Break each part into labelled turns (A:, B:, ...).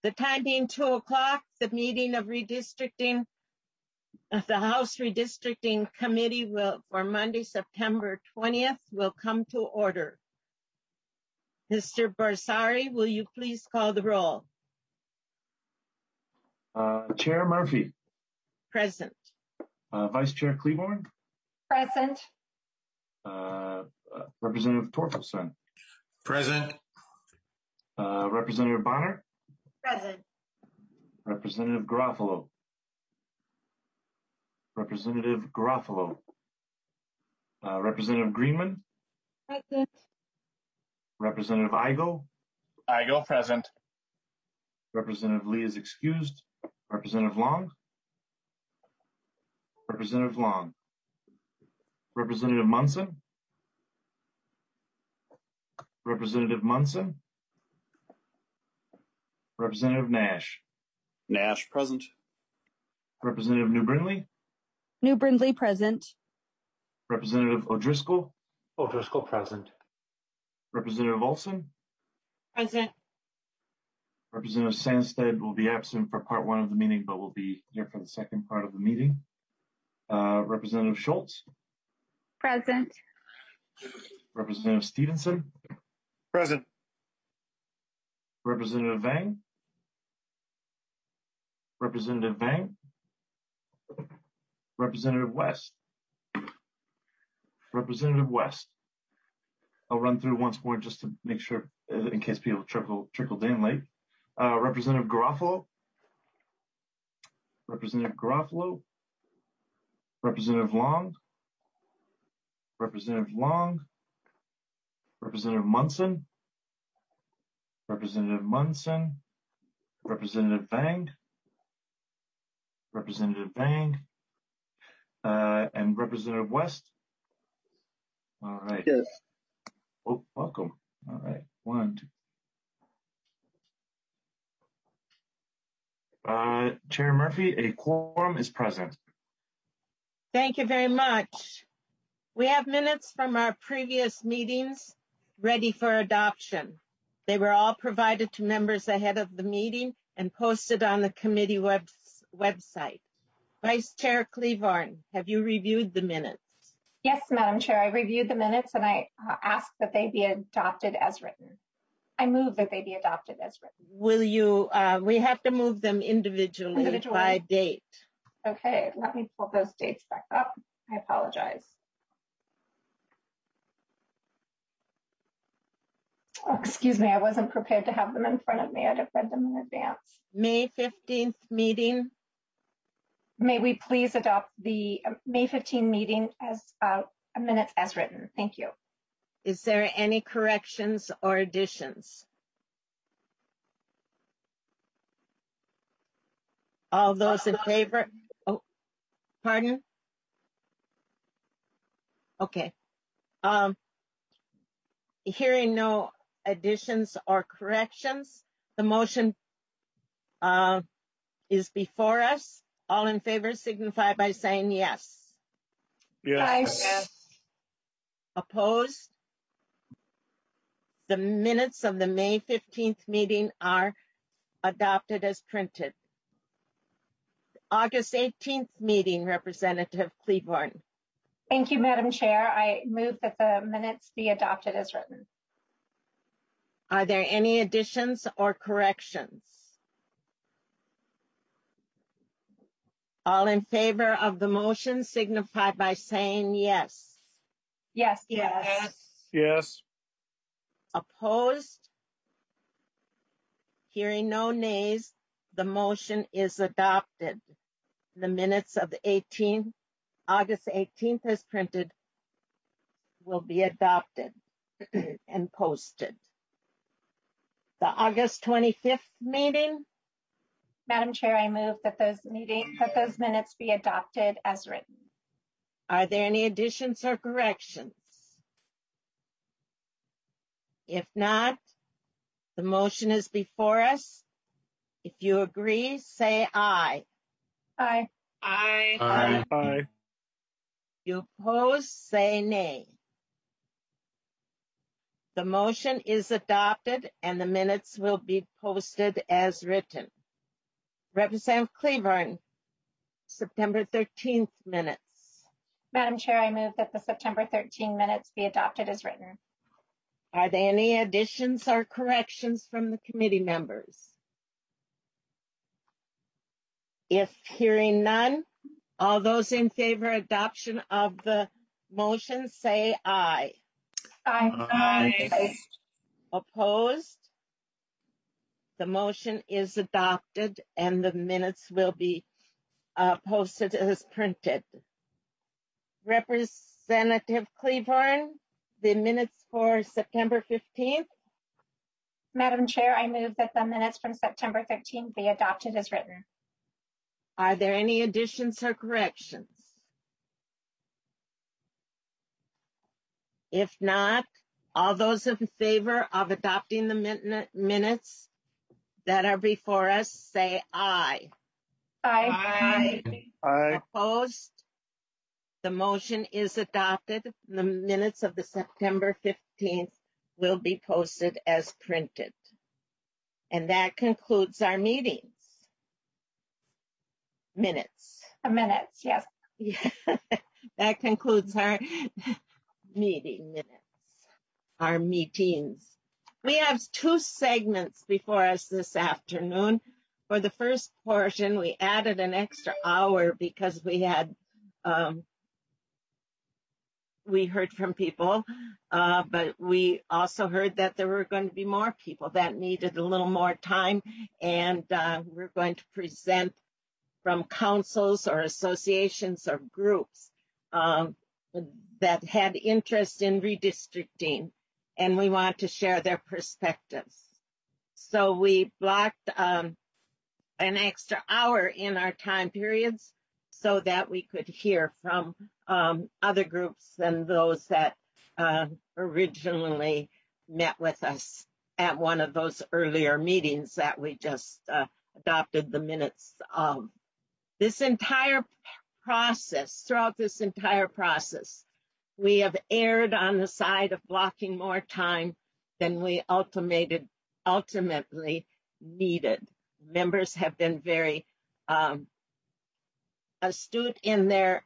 A: The time being 2:00, the meeting of redistricting, the House Redistricting Committee for Monday, September 20th will come to order. Mr. Borsari, will you please call the roll?
B: Chair Murphy.
A: Present.
B: Vice Chair Cleaborn.
C: Present.
B: Representative Torkelson.
D: Present.
B: Representative Bonner.
C: Present.
B: Representative Garofalo. Representative Garofalo. Representative Greenman.
C: Present.
B: Representative Igo.
D: Igo, present.
B: Representative Lee is excused. Representative Long. Representative Long. Representative Munson. Representative Munson. Representative Nash.
E: Nash, present.
B: Representative New Brindley.
F: New Brindley, present.
B: Representative O'Driscoll.
G: O'Driscoll, present.
B: Representative Olson.
A: Present.
B: Representative Sandstead will be absent for part one of the meeting, but will be here for the second part of the meeting. Representative Schultz.
C: Present.
B: Representative Stevenson.
D: Present.
B: Representative Vang. Representative Vang. Representative West. Representative West. I'll run through once more just to make sure, in case people trickled in late. Representative Garofalo. Representative Garofalo. Representative Long. Representative Long. Representative Munson. Representative Munson. Representative Vang. Representative Vang. And Representative West. All right.
E: Yes.
B: Oh, welcome. All right. 1, 2. Chair Murphy, a quorum is present.
A: Thank you very much. We have minutes from our previous meetings ready for adoption. They were all provided to members ahead of the meeting and posted on the committee website. Vice Chair Cleaborn, have you reviewed the minutes?
C: Yes, Madam Chair, I reviewed the minutes and I ask that they be adopted as written. I move that they be adopted as written.
A: Will you, we have to move them individually by date.
C: Okay, let me pull those dates back up. I apologize. Oh, excuse me, I wasn't prepared to have them in front of me. I'd have read them in advance.
A: May 15th meeting.
C: May we please adopt the May 15 meeting as minutes as written. Thank you.
A: Is there any corrections or additions? All those in favor? Oh, pardon? Okay. Hearing no additions or corrections, the motion is before us. All in favor signify by saying yes.
D: Yes.
C: Yes.
A: Opposed? The minutes of the May 15th meeting are adopted as printed. August 18th meeting, Representative Cleaborn.
C: Thank you, Madam Chair. I move that the minutes be adopted as written.
A: Are there any additions or corrections? All in favor of the motion signify by saying yes.
C: Yes.
D: Yes. Yes.
A: Opposed? Hearing no nays, the motion is adopted. The minutes of the August 18th as printed will be adopted and posted. The August 25th meeting.
C: Madam Chair, I move that those minutes be adopted as written.
A: Are there any additions or corrections? If not, the motion is before us. If you agree, say aye.
C: Aye.
A: Aye.
D: Aye. Aye.
A: If you oppose, say nay. The motion is adopted. The August 25th meeting. Madam Chair, I move that those minutes be adopted as written. Are there any additions or corrections? If not, the motion is before us. If you agree, say aye. Aye. Aye. If you oppose, say nay.
C: 5
A: You opposed, say nay. The motion is adopted and the minutes will be posted as written. Representative Cleburne, September 13th minutes.
C: Madam Chair, I move that the September 13 minutes be adopted as written.
A: Are there any additions or corrections from the committee members? If hearing none, all those in favor of adoption of the motion say aye.
C: Aye.
A: Opposed? The motion is adopted and the minutes will be posted as printed. Representative Cleburne, the minutes for September 15th.
C: Madam Chair, I move that the minutes from September 13 be adopted as written.
A: Are there any additions or corrections? If not, all those in favor of adopting the minutes that are before us say aye.
C: Aye.
D: Aye.
A: Opposed? The motion is adopted. The minutes of the September 15th will be posted as printed. And that concludes our meetings. Minutes.
C: Yes.
A: Yeah, that concludes our meeting minutes, our meetings. We have two segments before us this afternoon. For the first portion, we added an extra hour because we had we heard from people, but we also heard that there were going to be more people that needed a little more time, and we're going to present from councils or associations or groups that had interest in redistricting, and we want to share their perspectives. So we blocked an extra hour in our time periods so that we could hear from other groups than those that originally met with us at one of those earlier meetings that we just adopted the minutes of. This entire process, throughout this entire process, we have erred on the side of blocking more time than we ultimately needed. Members have been very astute in their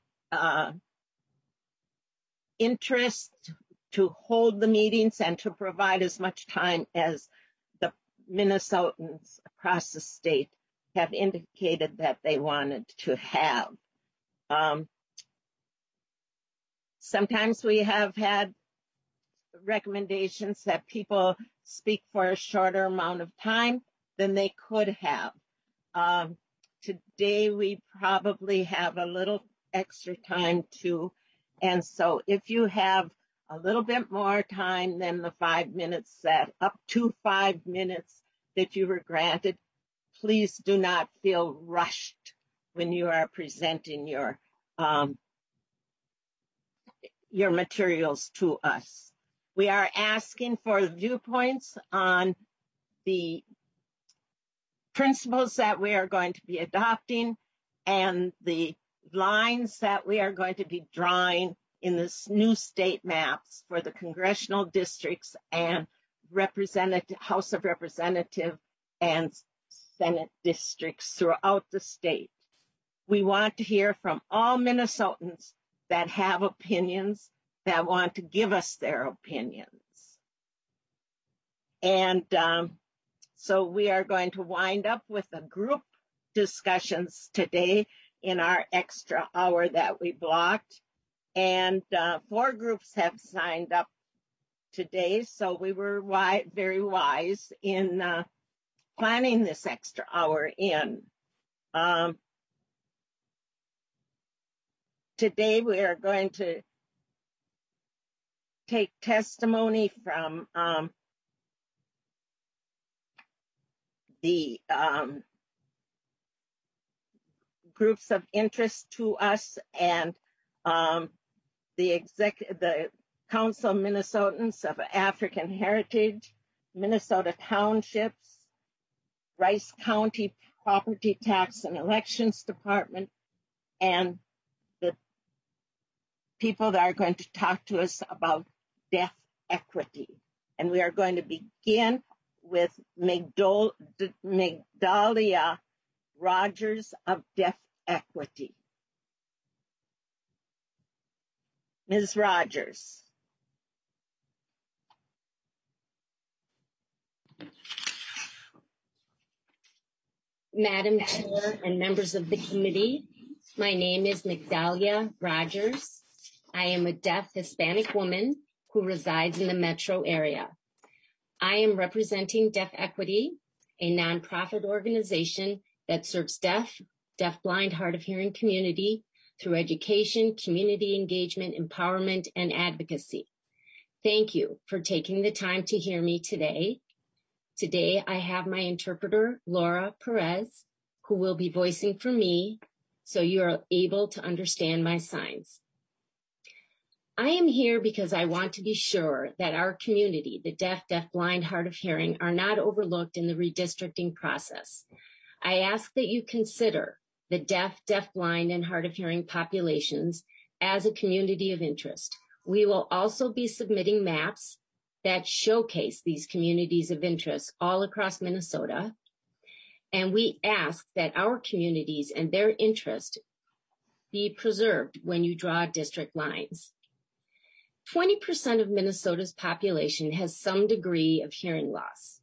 A: interest to hold the meetings and to provide as much time as the Minnesotans across the state have indicated that they wanted to have. Sometimes we have had recommendations that people speak for a shorter amount of time than they could have. Today we probably have a little extra time too. And so if you have a little bit more time than the 5 minutes that up to 5 minutes that you were granted, please do not feel rushed when you are presenting your materials to us. We are asking for viewpoints on the principles that we are going to be adopting and the lines that we are going to be drawing in this new state maps for the congressional districts and House of Representatives and Senate districts throughout the state. We want to hear from all Minnesotans that have opinions, that want to give us their opinions. And so we are going to wind up with a group discussions today in our extra hour that we blocked. And 4 groups have signed up today, so we were very wise in planning this extra hour in. Today we are going to take testimony from the groups of interest to us and the Council of Minnesotans of African Heritage, Minnesota Townships, Rice County Property Tax and Elections Department, and the people that are going to talk to us about death equity. And we are going to begin with Migdalia Rogers of Deaf Equity. Ms. Rogers.
G: Madam Chair and members of the committee, my name is Migdalia Rogers. I am a deaf Hispanic woman who resides in the metro area. I am representing Deaf Equity, a nonprofit organization that serves deaf, blind, hard of hearing community through education, community engagement, empowerment, and advocacy. Thank you for taking the time to hear me today. Today, I have my interpreter, Laura Perez, who will be voicing for me so you are able to understand my signs. I am here because I want to be sure that our community, the deaf, blind, hard of hearing, are not overlooked in the redistricting process. I ask that you consider the deaf, blind, and hard of hearing populations as a community of interest. We will also be submitting maps that showcase these communities of interest all across Minnesota. And we ask that our communities and their interest be preserved when you draw district lines. 20% of Minnesota's population has some degree of hearing loss.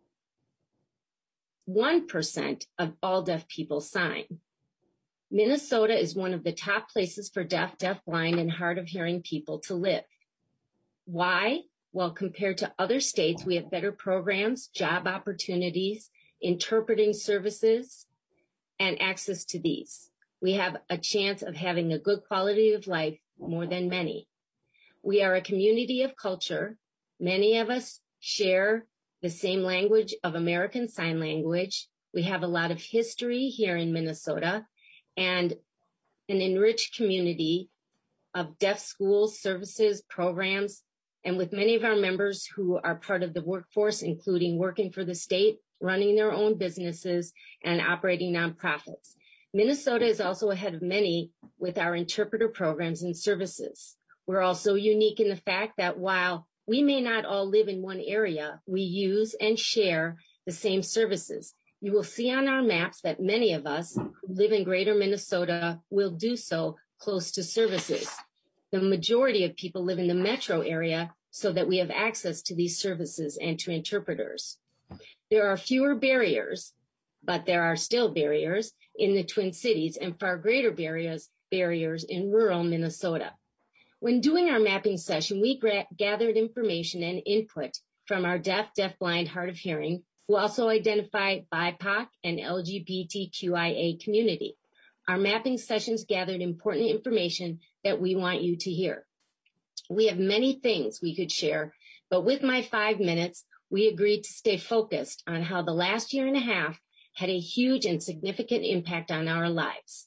G: 1% of all deaf people sign. Minnesota is one of the top places for deaf, blind, and hard of hearing people to live. Why? Well, compared to other states, we have better programs, job opportunities, interpreting services, and access to these. We have a chance of having a good quality of life more than many. We are a community of culture. Many of us share the same language of American Sign Language. We have a lot of history here in Minnesota and an enriched community of deaf schools, services, programs, and with many of our members who are part of the workforce, including working for the state, running their own businesses, and operating nonprofits. Minnesota is also ahead of many with our interpreter programs and services. We're also unique in the fact that while we may not all live in one area, we use and share the same services. You will see on our maps that many of us who live in greater Minnesota will do so close to services. The majority of people live in the metro area so that we have access to these services and to interpreters. There are fewer barriers, but there are still barriers in the Twin Cities and far greater barriers in rural Minnesota. When doing our mapping session, we gathered information and input from our deaf, blind, hard of hearing, who also identify BIPOC and LGBTQIA community. Our mapping sessions gathered important information that we want you to hear. We have many things we could share, but with my 5 minutes, we agreed to stay focused on how the last year and a half had a huge and significant impact on our lives.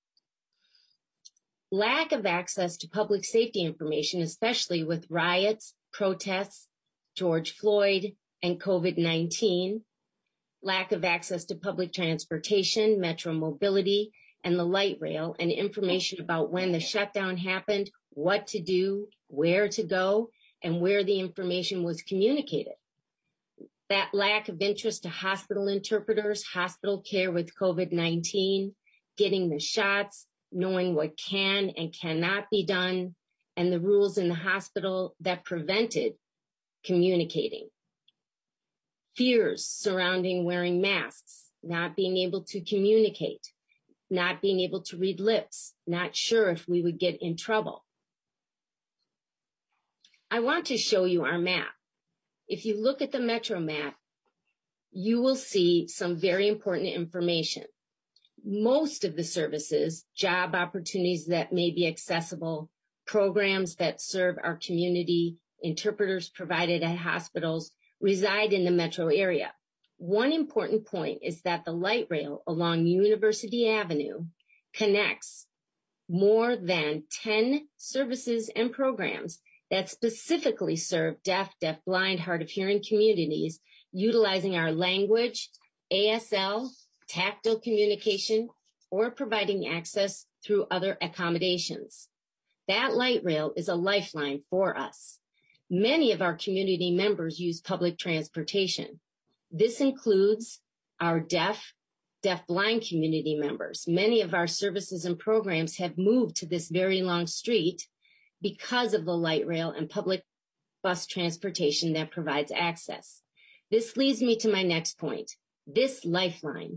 G: Lack of access to public safety information, especially with riots, protests, George Floyd, and COVID-19, lack of access to public transportation, metro mobility, and the light rail, and information about when the shutdown happened, what to do, where to go, and where the information was communicated. That lack of interest to hospital interpreters, hospital care with COVID-19, getting the shots, knowing what can and cannot be done, and the rules in the hospital that prevented communicating. Fears surrounding wearing masks, not being able to communicate, not being able to read lips, not sure if we would get in trouble. I want to show you our map. If you look at the metro map, you will see some very important information. Most of the services, job opportunities that may be accessible, programs that serve our community, interpreters provided at hospitals, reside in the metro area. One important point is that the light rail along University Avenue connects more than 10 services and programs that specifically serve deaf, blind, hard of hearing communities, utilizing our language, ASL, tactile communication, or providing access through other accommodations. That light rail is a lifeline for us. Many of our community members use public transportation. This includes our deaf-blind community members. Many of our services and programs have moved to this very long street because of the light rail and public bus transportation that provides access. This leads me to my next point, this lifeline.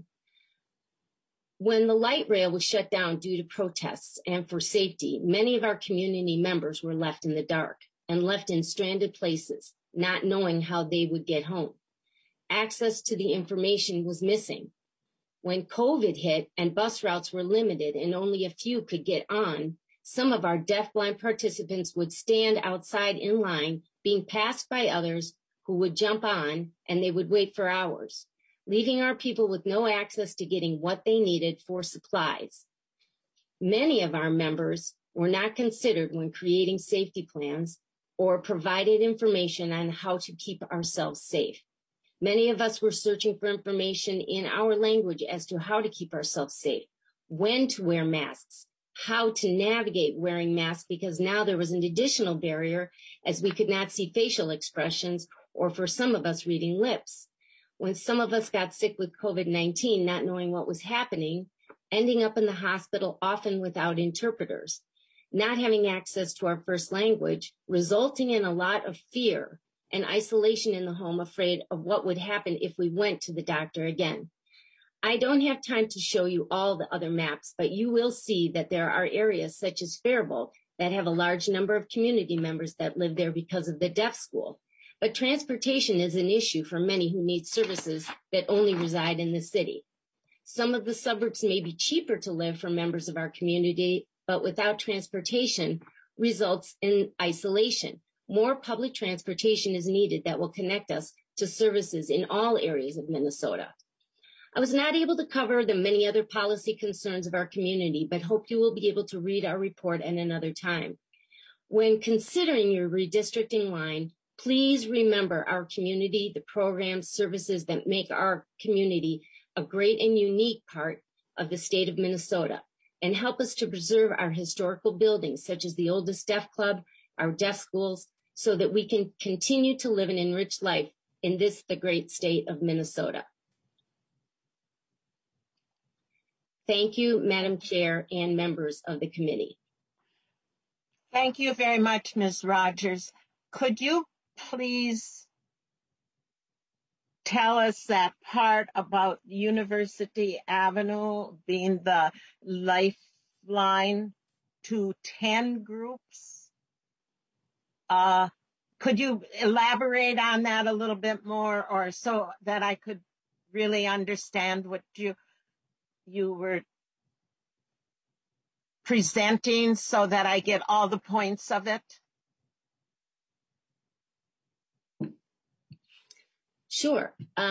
G: When the light rail was shut down due to protests and for safety, many of our community members were left in the dark and left in stranded places, not knowing how they would get home. Access to the information was missing. When COVID hit and bus routes were limited and only a few could get on, some of our deaf-blind participants would stand outside in line, being passed by others who would jump on, and they would wait for hours, leaving our people with no access to getting what they needed for supplies. Many of our members were not considered when creating safety plans or provided information on how to keep ourselves safe. Many of us were searching for information in our language as to how to keep ourselves safe, when to wear masks, how to navigate wearing masks, because now there was an additional barrier as we could not see facial expressions or for some of us reading lips. When some of us got sick with COVID-19, not knowing what was happening, ending up in the hospital often without interpreters, not having access to our first language, resulting in a lot of fear and isolation in the home, afraid of what would happen if we went to the doctor again. I don't have time to show you all the other maps, but you will see that there are areas such as Faribault that have a large number of community members that live there because of the deaf school. But transportation is an issue for many who need services that only reside in the city. Some of the suburbs may be cheaper to live for members of our community, but without transportation results in isolation. More public transportation is needed that will connect us to services in all areas of Minnesota. I was not able to cover the many other policy concerns of our community, but hope you will be able to read our report at another time. When considering your redistricting line, please remember our community, the programs, services that make our community a great and unique part of the state of Minnesota, and help us to preserve our historical buildings, such as the oldest deaf club, our deaf schools, so that we can continue to live an enriched life in this, the great state of Minnesota. Thank you, Madam Chair and members of the committee.
A: Thank you very much, Ms. Rogers. Could you please tell us that part about University Avenue being the lifeline to 10 groups? Could you elaborate on that a little bit more, or so that I could really understand what you were presenting, so that I get all the points of it?
G: Sure.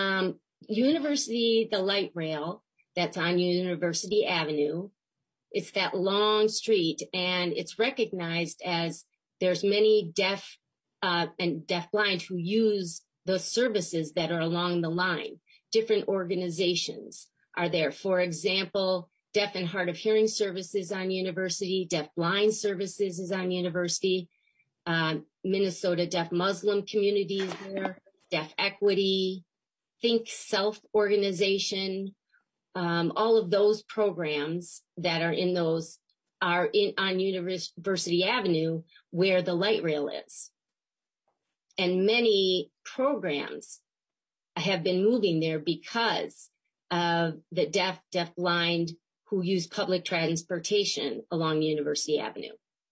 G: The light rail that's on University Avenue, it's that long street, and it's recognized as there's many deaf and deaf-blind who use the services that are along the line. Different organizations are there. For example, Deaf and Hard of Hearing Services on University, Deaf-Blind Services is on University, Minnesota Deaf Muslim Community is there, Deaf Equity, Think Self Organization, all of those programs that are in those are on University Avenue where the light rail is. And many programs have been moving there because of the deaf-blind who use public transportation along University Avenue.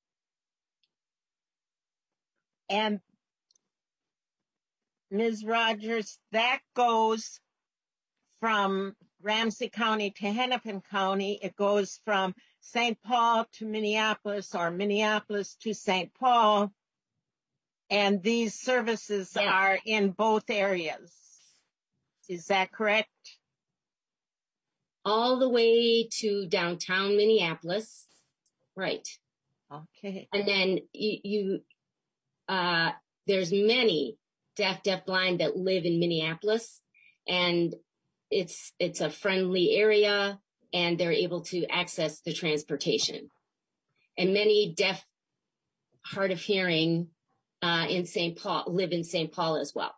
A: And Ms. Rogers, that goes from Ramsey County to Hennepin County. It goes from St. Paul to Minneapolis, or Minneapolis to St. Paul. And these services are in both areas. Is that correct?
G: All the way to downtown Minneapolis. Right.
A: Okay.
G: And then there's many deaf-blind that live in Minneapolis, and it's a friendly area, and they're able to access the transportation. And many deaf, hard of hearing in St. Paul, live in St. Paul as well.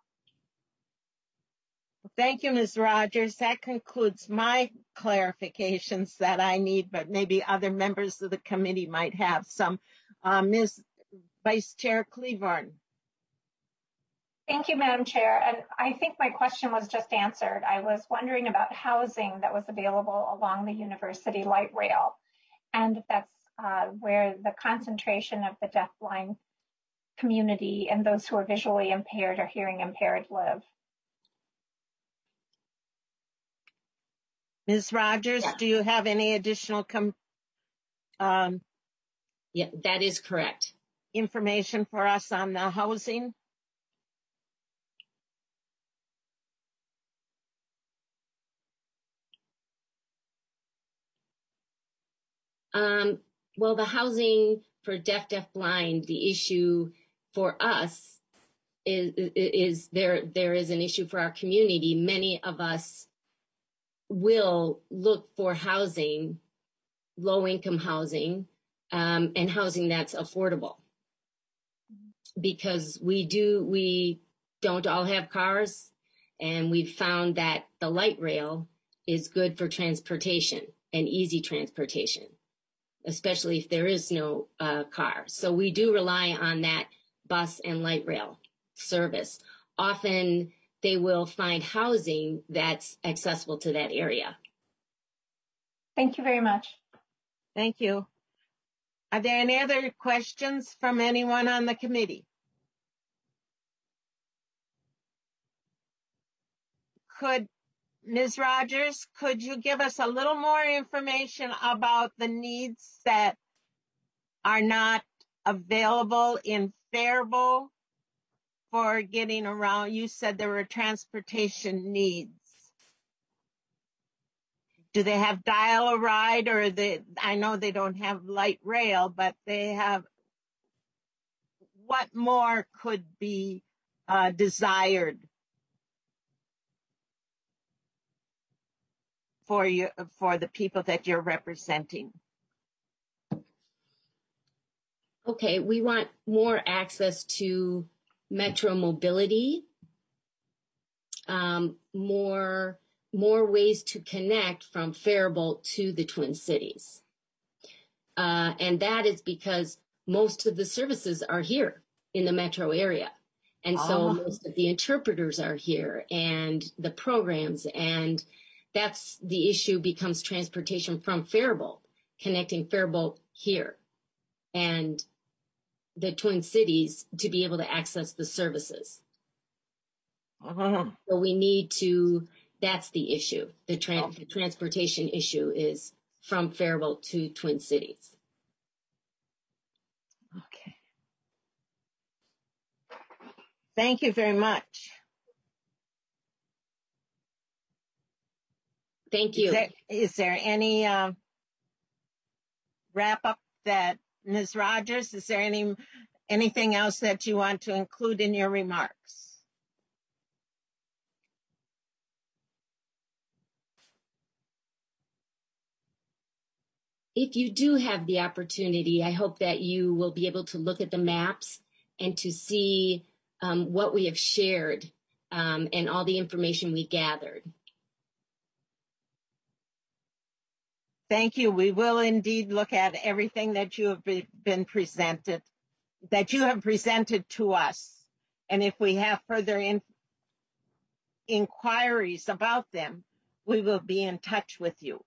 A: Thank you, Ms. Rogers. That concludes my clarifications that I need, but maybe other members of the committee might have some. Ms. Vice Chair Cleavorn.
C: Thank you, Madam Chair. And I think my question was just answered. I was wondering about housing that was available along the University Light Rail, and that's where the concentration of the deafblind community and those who are visually impaired or hearing impaired live.
A: Ms. Rogers, do you have any additional
G: Yeah, that is correct.
A: Information for us on the housing?
G: Well, the housing for deafblind, the issue for us is there is an issue for our community. Many of us will look for housing, low-income housing, and housing that's affordable. Because we don't all have cars, and we've found that the light rail is good for transportation and easy transportation, especially if there is no car. So we do rely on that bus and light rail service. Often they will find housing that's accessible to that area.
C: Thank you very much.
A: Thank you. Are there any other questions from anyone on the committee? Ms. Rogers, could you give us a little more information about the needs that are not available in Faribault for getting around? You said there were transportation needs. Do they have dial-a-ride, or I know they don't have light rail, but they have, what more could be desired for the people that you're representing?
G: Okay, we want more access to metro mobility, more ways to connect from Faribault to the Twin Cities. And that is because most of the services are here in the metro area. And so most of the interpreters are here and the programs, and that's the issue becomes transportation from Faribault, connecting Faribault here and the Twin Cities to be able to access the services. So we need to, that's the issue. The transportation issue is from Faribault to Twin Cities.
A: Okay. Thank you very much.
G: Thank you.
A: Is there any wrap up that, Ms. Rogers, is there anything else that you want to include in your remarks?
G: If you do have the opportunity, I hope that you will be able to look at the maps and to see what we have shared and all the information we gathered.
A: Thank you. We will indeed look at everything that you have been presented, that you have presented to us. And if we have further inquiries about them, we will be in touch with you.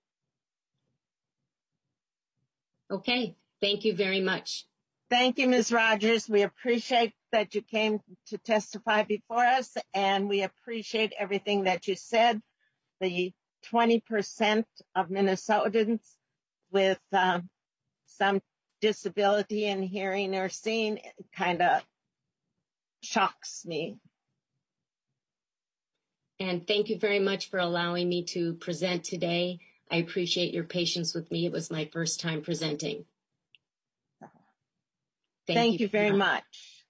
G: Okay. Thank you very much.
A: Thank you, Ms. Rogers. We appreciate that you came to testify before us, and we appreciate everything that you said. The 20% of Minnesotans with some disability in hearing or seeing kind of shocks me.
G: And thank you very much for allowing me to present today. I appreciate your patience with me. It was my first time presenting.
A: Thank you very much.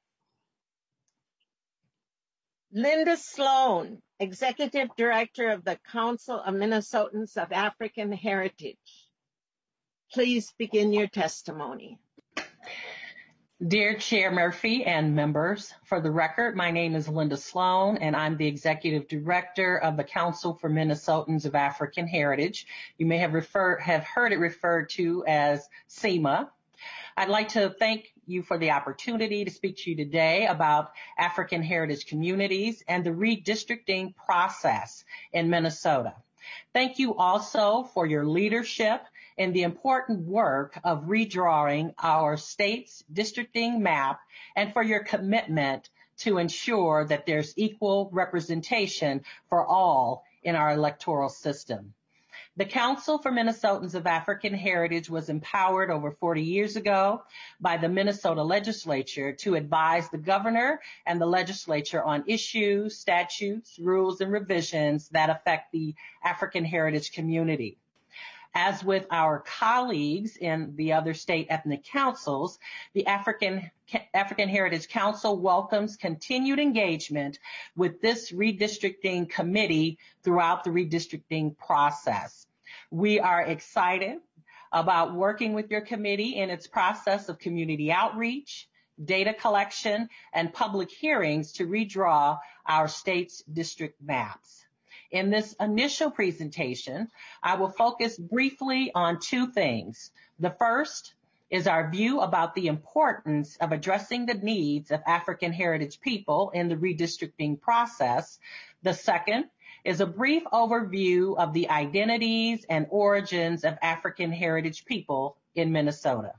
A: Linda Sloan, Executive Director of the Council of Minnesotans of African Heritage. Please begin your testimony.
H: Dear Chair Murphy and members, for the record, my name is Linda Sloan, and I'm the Executive Director of the Council for Minnesotans of African Heritage. You may have heard it referred to as CEMA. I'd like to thank you for the opportunity to speak to you today about African heritage communities and the redistricting process in Minnesota. Thank you also for your leadership in the important work of redrawing our state's districting map and for your commitment to ensure that there's equal representation for all in our electoral system. The Council for Minnesotans of African Heritage was empowered over 40 years ago by the Minnesota legislature to advise the governor and the legislature on issues, statutes, rules, and revisions that affect the African heritage community. As with our colleagues in the other state ethnic councils, the African Heritage Council welcomes continued engagement with this redistricting committee throughout the redistricting process. We are excited about working with your committee in its process of community outreach, data collection, and public hearings to redraw our state's district maps. In this initial presentation, I will focus briefly on two things. The first is our view about the importance of addressing the needs of African heritage people in the redistricting process. The second is a brief overview of the identities and origins of African heritage people in Minnesota.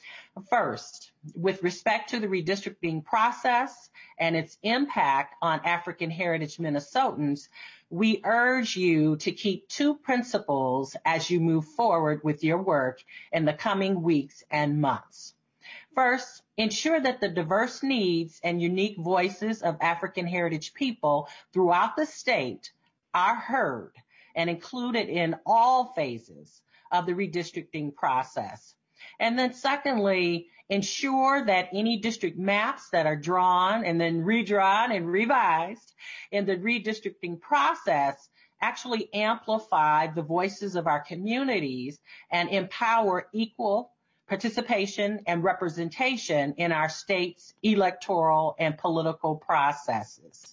H: First, with respect to the redistricting process and its impact on African heritage Minnesotans, we urge you to keep two principles as you move forward with your work in the coming weeks and months. First, ensure that the diverse needs and unique voices of African heritage people throughout the state are heard and included in all phases of the redistricting process. And then secondly, ensure that any district maps that are drawn and then redrawn and revised in the redistricting process actually amplify the voices of our communities and empower equal participation and representation in our state's electoral and political processes.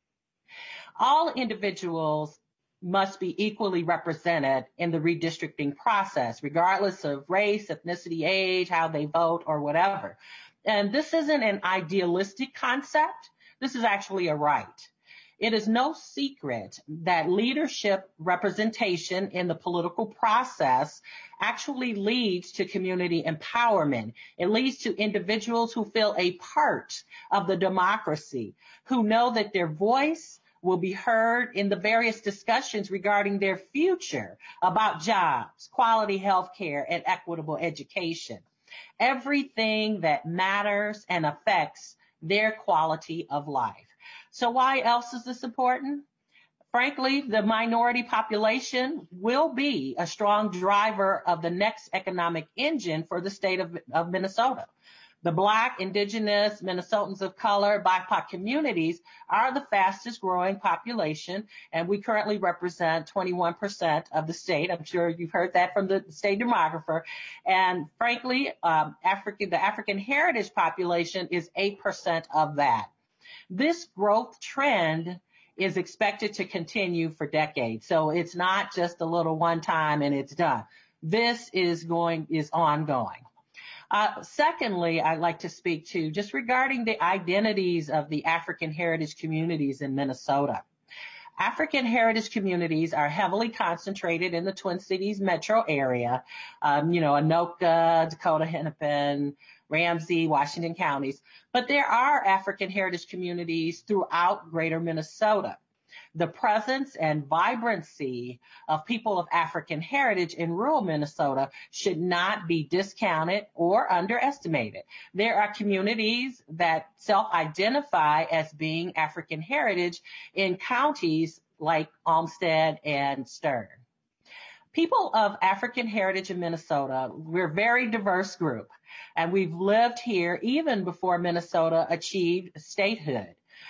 H: All individuals must be equally represented in the redistricting process, regardless of race, ethnicity, age, how they vote, or whatever. And this isn't an idealistic concept. This is actually a right. It is no secret that leadership representation in the political process actually leads to community empowerment. It leads to individuals who feel a part of the democracy, who know that their voice will be heard in the various discussions regarding their future about jobs, quality health care, and equitable education. Everything that matters and affects their quality of life. So why else is this important? Frankly, the minority population will be a strong driver of the next economic engine for the state of Minnesota. The Black, Indigenous, Minnesotans of color, BIPOC communities are the fastest growing population, and we currently represent 21% of the state. I'm sure you've heard that from the state demographer. And frankly, the African heritage population is 8% of that. This growth trend is expected to continue for decades. So it's not just a little one time and it's done. This is ongoing. Secondly, I'd like to speak to just regarding the identities of the African heritage communities in Minnesota. African heritage communities are heavily concentrated in the Twin Cities metro area, Anoka, Dakota, Hennepin, Ramsey, Washington counties. But there are African heritage communities throughout greater Minnesota. The presence and vibrancy of people of African heritage in rural Minnesota should not be discounted or underestimated. There are communities that self-identify as being African heritage in counties like Olmsted and Stern. People of African heritage in Minnesota, we're a very diverse group, and we've lived here even before Minnesota achieved statehood.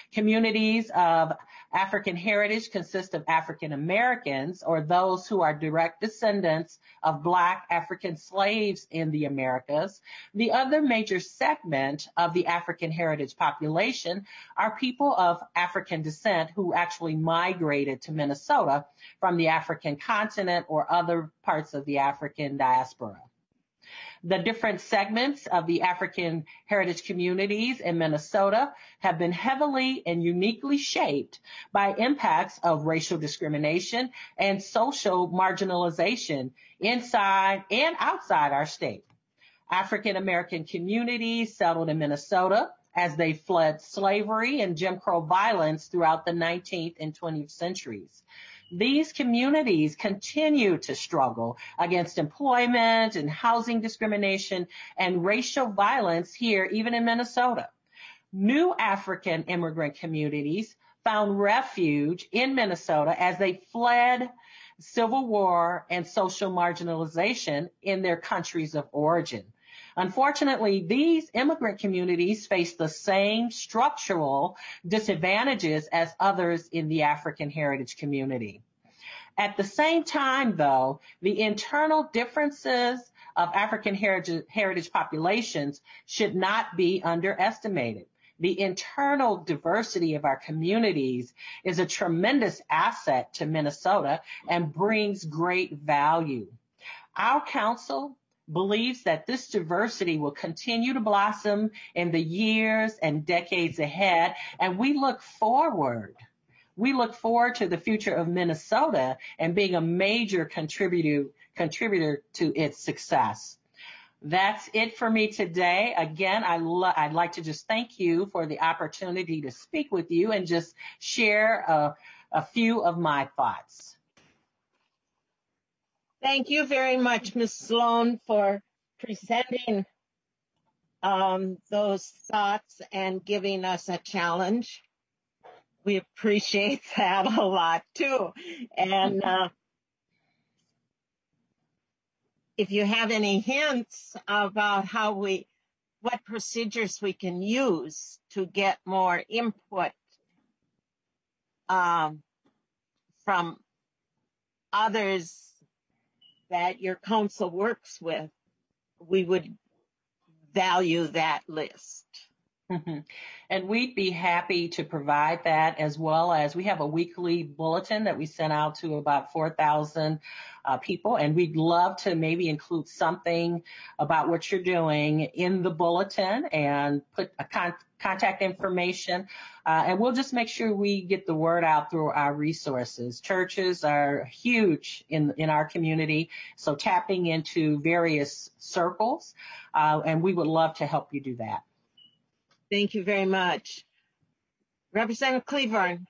H: Communities of African heritage consist of African Americans, or those who are direct descendants of Black African slaves in the Americas. The other major segment of the African heritage population are people of African descent who actually migrated to Minnesota from the African continent or other parts of the African diaspora. The different segments of the African heritage communities in Minnesota have been heavily and uniquely shaped by impacts of racial discrimination and social marginalization inside and outside our state. African American communities settled in Minnesota as they fled slavery and Jim Crow violence throughout the 19th and 20th centuries. These communities continue to struggle against employment and housing discrimination and racial violence here, even in Minnesota. New African immigrant communities found refuge in Minnesota as they fled civil war and social marginalization in their countries of origin. Unfortunately, these immigrant communities face the same structural disadvantages as others in the African heritage community. At the same time, though, the internal differences of African heritage populations should not be underestimated. The internal diversity of our communities is a tremendous asset to Minnesota and brings great value. Our council believes that this diversity will continue to blossom in the years and decades ahead, and we look forward to the future of Minnesota and being a major contributor to its success. That's it for me today. Again, I'd like to just thank you for the opportunity to speak with you and just share a few of my thoughts.
A: Thank you very much, Ms. Sloan, for presenting those thoughts and giving us a challenge. We appreciate that a lot, too. And if you have any hints about what procedures we can use to get more input from others that your council works with, we would value that list.
H: Mm-hmm. And we'd be happy to provide that, as well as we have a weekly bulletin that we sent out to about 4,000 people. And we'd love to maybe include something about what you're doing in the bulletin and put a contact information. And we'll just make sure we get the word out through our resources. Churches are huge in our community, so tapping into various circles. And we would love to help you do that.
A: Thank you very much. Representative Cleburne.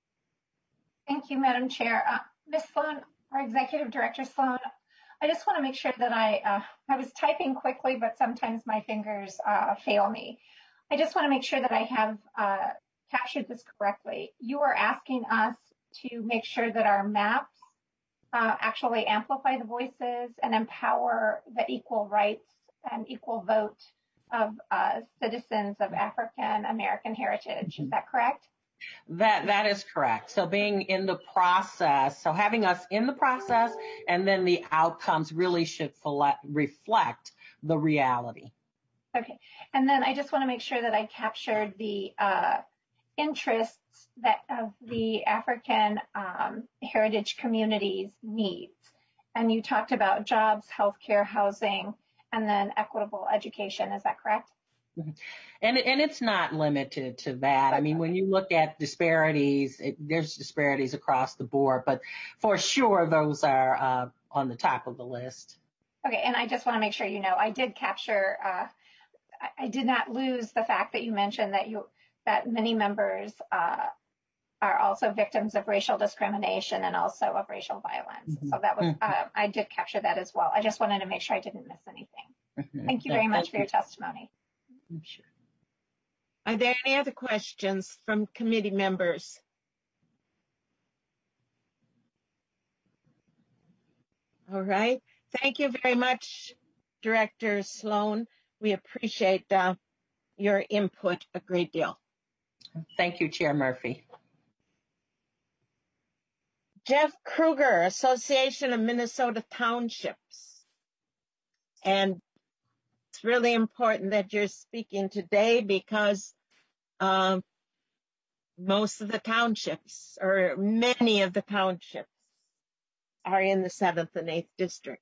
C: Thank you, Madam Chair. Ms. Sloan, our Executive Director Sloan, I just want to make sure that I was typing quickly, but sometimes my fingers fail me. I just want to make sure that I have captured this correctly. You are asking us to make sure that our maps actually amplify the voices and empower the equal rights and equal vote of citizens of African American heritage. Is that correct?
H: That is correct. So being in the process, so having us in the process, and then the outcomes really should reflect the reality.
C: Okay. And then I just want to make sure that I captured the interests that of the African heritage communities needs. And you talked about jobs, healthcare, housing, and then equitable education. Is that correct?
H: Mm-hmm. And it's not limited to that. I mean, when you look at disparities, there's disparities across the board, but for sure those are on the top of the list.
C: Okay, and I just want to make sure you know, I did capture, I did not lose the fact that you mentioned that many members are also victims of racial discrimination and also of racial violence. Mm-hmm. So that was, I did capture that as well. I just wanted to make sure I didn't miss anything. Mm-hmm. Thank you very much for your testimony.
H: Sure.
A: Are there any other questions from committee members? All right. Thank you very much, Director Sloan. We appreciate your input a great deal.
H: Thank you, Chair Murphy.
A: Jeff Kruger, Association of Minnesota Townships. And it's really important that you're speaking today because most of the townships, or many of the townships, are in the 7th and 8th District.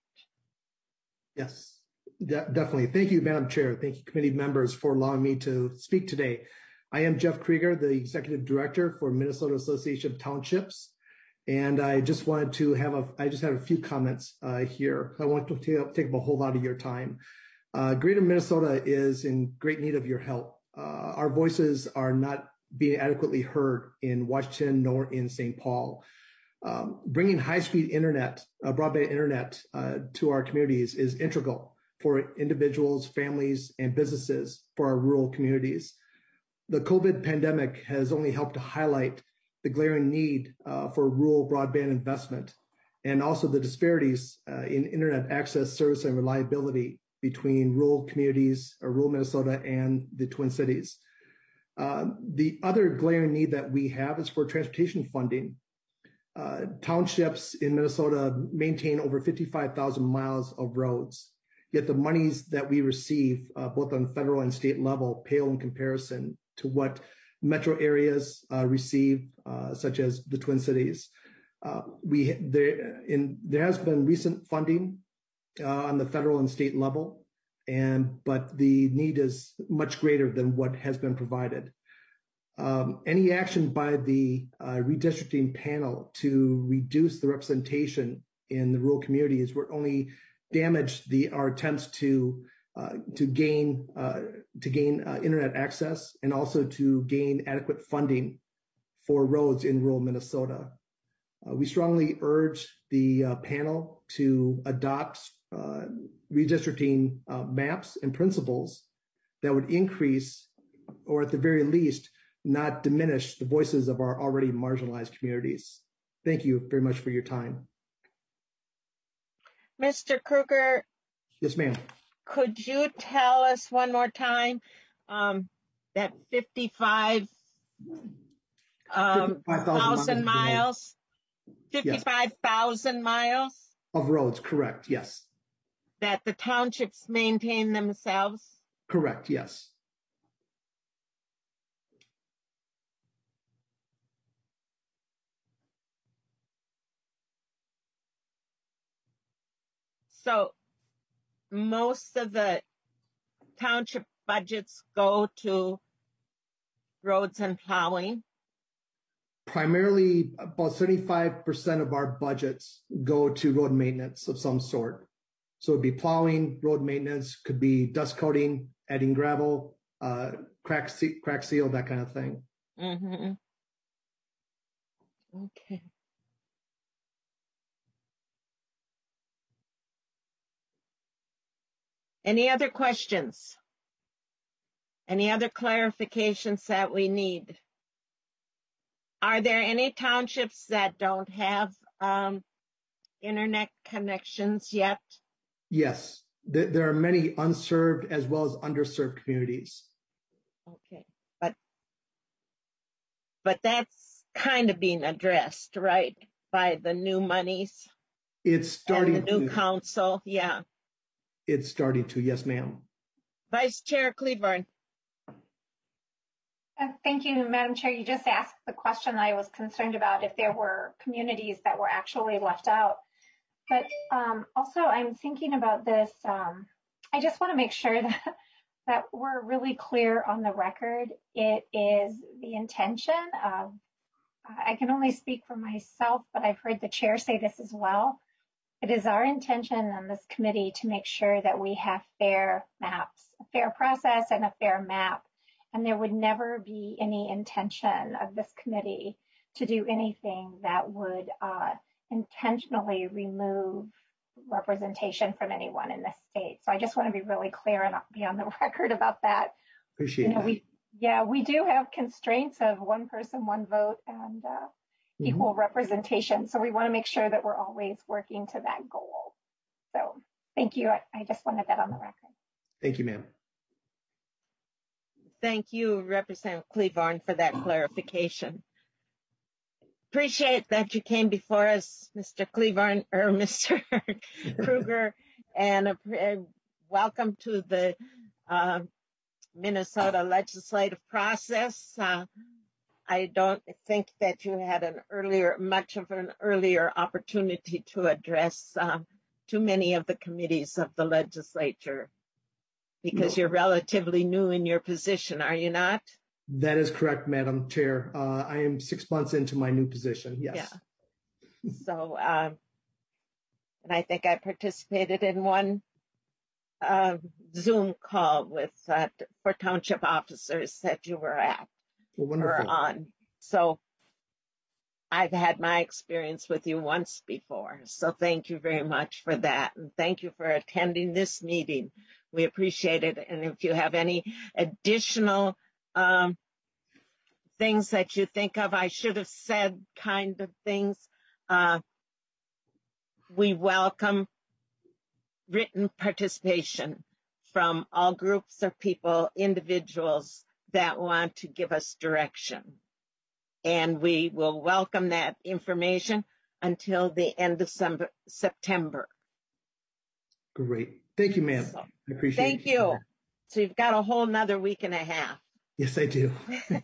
I: Yes, definitely. Thank you, Madam Chair. Thank you, committee members, for allowing me to speak today. I am Jeff Krieger, the Executive Director for Minnesota Association of Townships. And I just wanted to have a few comments here. I want to take up a whole lot of your time. Greater Minnesota is in great need of your help. Our voices are not being adequately heard in Washington nor in St. Paul. Bringing high-speed internet, broadband internet to our communities is integral for individuals, families, and businesses for our rural communities. The COVID pandemic has only helped to highlight the glaring need for rural broadband investment and also the disparities in internet access, service, and reliability between rural communities, or rural Minnesota, and the Twin Cities. The other glaring need that we have is for transportation funding. Townships in Minnesota maintain over 55,000 miles of roads, yet the monies that we receive, both on federal and state level, pale in comparison to what metro areas receive, such as the Twin Cities. There has been recent funding on the federal and state level, but the need is much greater than what has been provided. Any action by the redistricting panel to reduce the representation in the rural communities would only damage our attempts to gain internet access and also to gain adequate funding for roads in rural Minnesota. We strongly urge the panel to adopt redistricting maps and principles that would increase, or at the very least, not diminish the voices of our already marginalized communities. Thank you very much for your time.
A: Mr. Kruger.
I: Yes, ma'am.
A: Could you tell us one more time that 55,000 miles? 55,000 miles?
I: Of roads, correct, yes.
A: That the townships maintain themselves?
I: Correct, yes.
A: So most of the township budgets go to roads and plowing?
I: Primarily, about 75% of our budgets go to road maintenance of some sort. So it'd be plowing, road maintenance, could be dust coating, adding gravel, crack seal, that kind of thing.
A: Mm-hmm. Okay. Any other questions? Any other clarifications that we need? Are there any townships that don't have internet connections yet?
I: Yes, there are many unserved as well as underserved communities.
A: Okay, but that's kind of being addressed, right, by the new monies?
I: It's starting
A: and the new council, yeah.
I: It's starting to, yes, ma'am.
A: Vice Chair Cleburne.
C: Thank you, Madam Chair. You just asked the question I was concerned about, if there were communities that were actually left out. But also, I'm thinking about this. I just want to make sure that we're really clear on the record. It is the intention of, I can only speak for myself, but I've heard the chair say this as well. It is our intention on this committee to make sure that we have fair maps, a fair process and a fair map. And there would never be any intention of this committee to do anything that would intentionally remove representation from anyone in this state. So I just want to be really clear and be on the record about that.
I: Appreciate that.
C: We do have constraints of one person, one vote, and equal representation. So we want to make sure that we're always working to that goal. So thank you. I just wanted that on the record.
I: Thank you, ma'am.
A: thank you, Representative Cleavorn, for that clarification. Appreciate that you came before us, Mr. Cleavorn, or Mr. Krueger, and welcome to the Minnesota legislative process. I don't think that you had much of an earlier opportunity to address too many of the committees of the legislature because you're relatively new in your position, are you not?
I: That is correct, Madam Chair. I am 6 months into my new position, yes.
A: Yeah. So, and I think I participated in one Zoom call for township officers that you were at.
I: Wonderful.
A: On. So I've had my experience with you once before. So thank you very much for that. And thank you for attending this meeting. We appreciate it. And if you have any additional things that you think of, I should have said kind of things, we welcome written participation from all groups of people, individuals that want to give us direction. And we will welcome that information until the end of September.
I: Great. Thank you, ma'am.
A: So,
I: I appreciate it.
A: Thank you. So you've got a whole nother week and a half.
I: Yes, I do.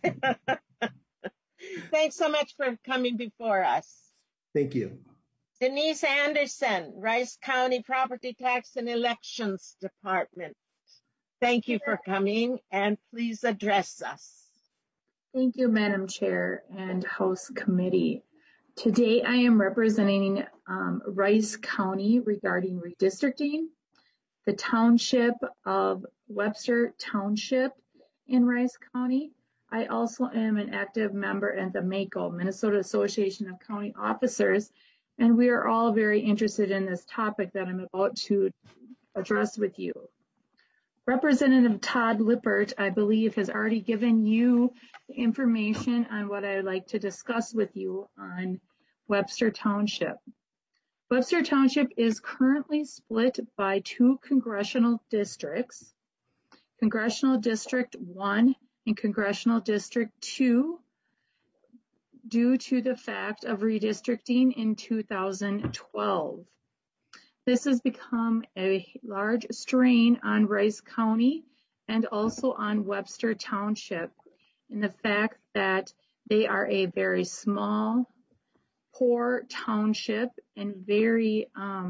A: Thanks so much for coming before us.
I: Thank you.
A: Denise Anderson, Rice County Property Tax and Elections Department. Thank you for coming, and please address us.
J: Thank you, Madam Chair and House Committee. Today, I am representing Rice County regarding redistricting, the Township of Webster Township in Rice County. I also am an active member at the MACO, Minnesota Association of County Officers, and we are all very interested in this topic that I'm about to address with you. Representative Todd Lippert, I believe, has already given you the information on what I would like to discuss with you on Webster Township. Webster Township is currently split by two congressional districts, Congressional District 1 and Congressional District 2, due to the fact of redistricting in 2012. This has become a large strain on Rice County and also on Webster Township in the fact that they are a very small, poor township and very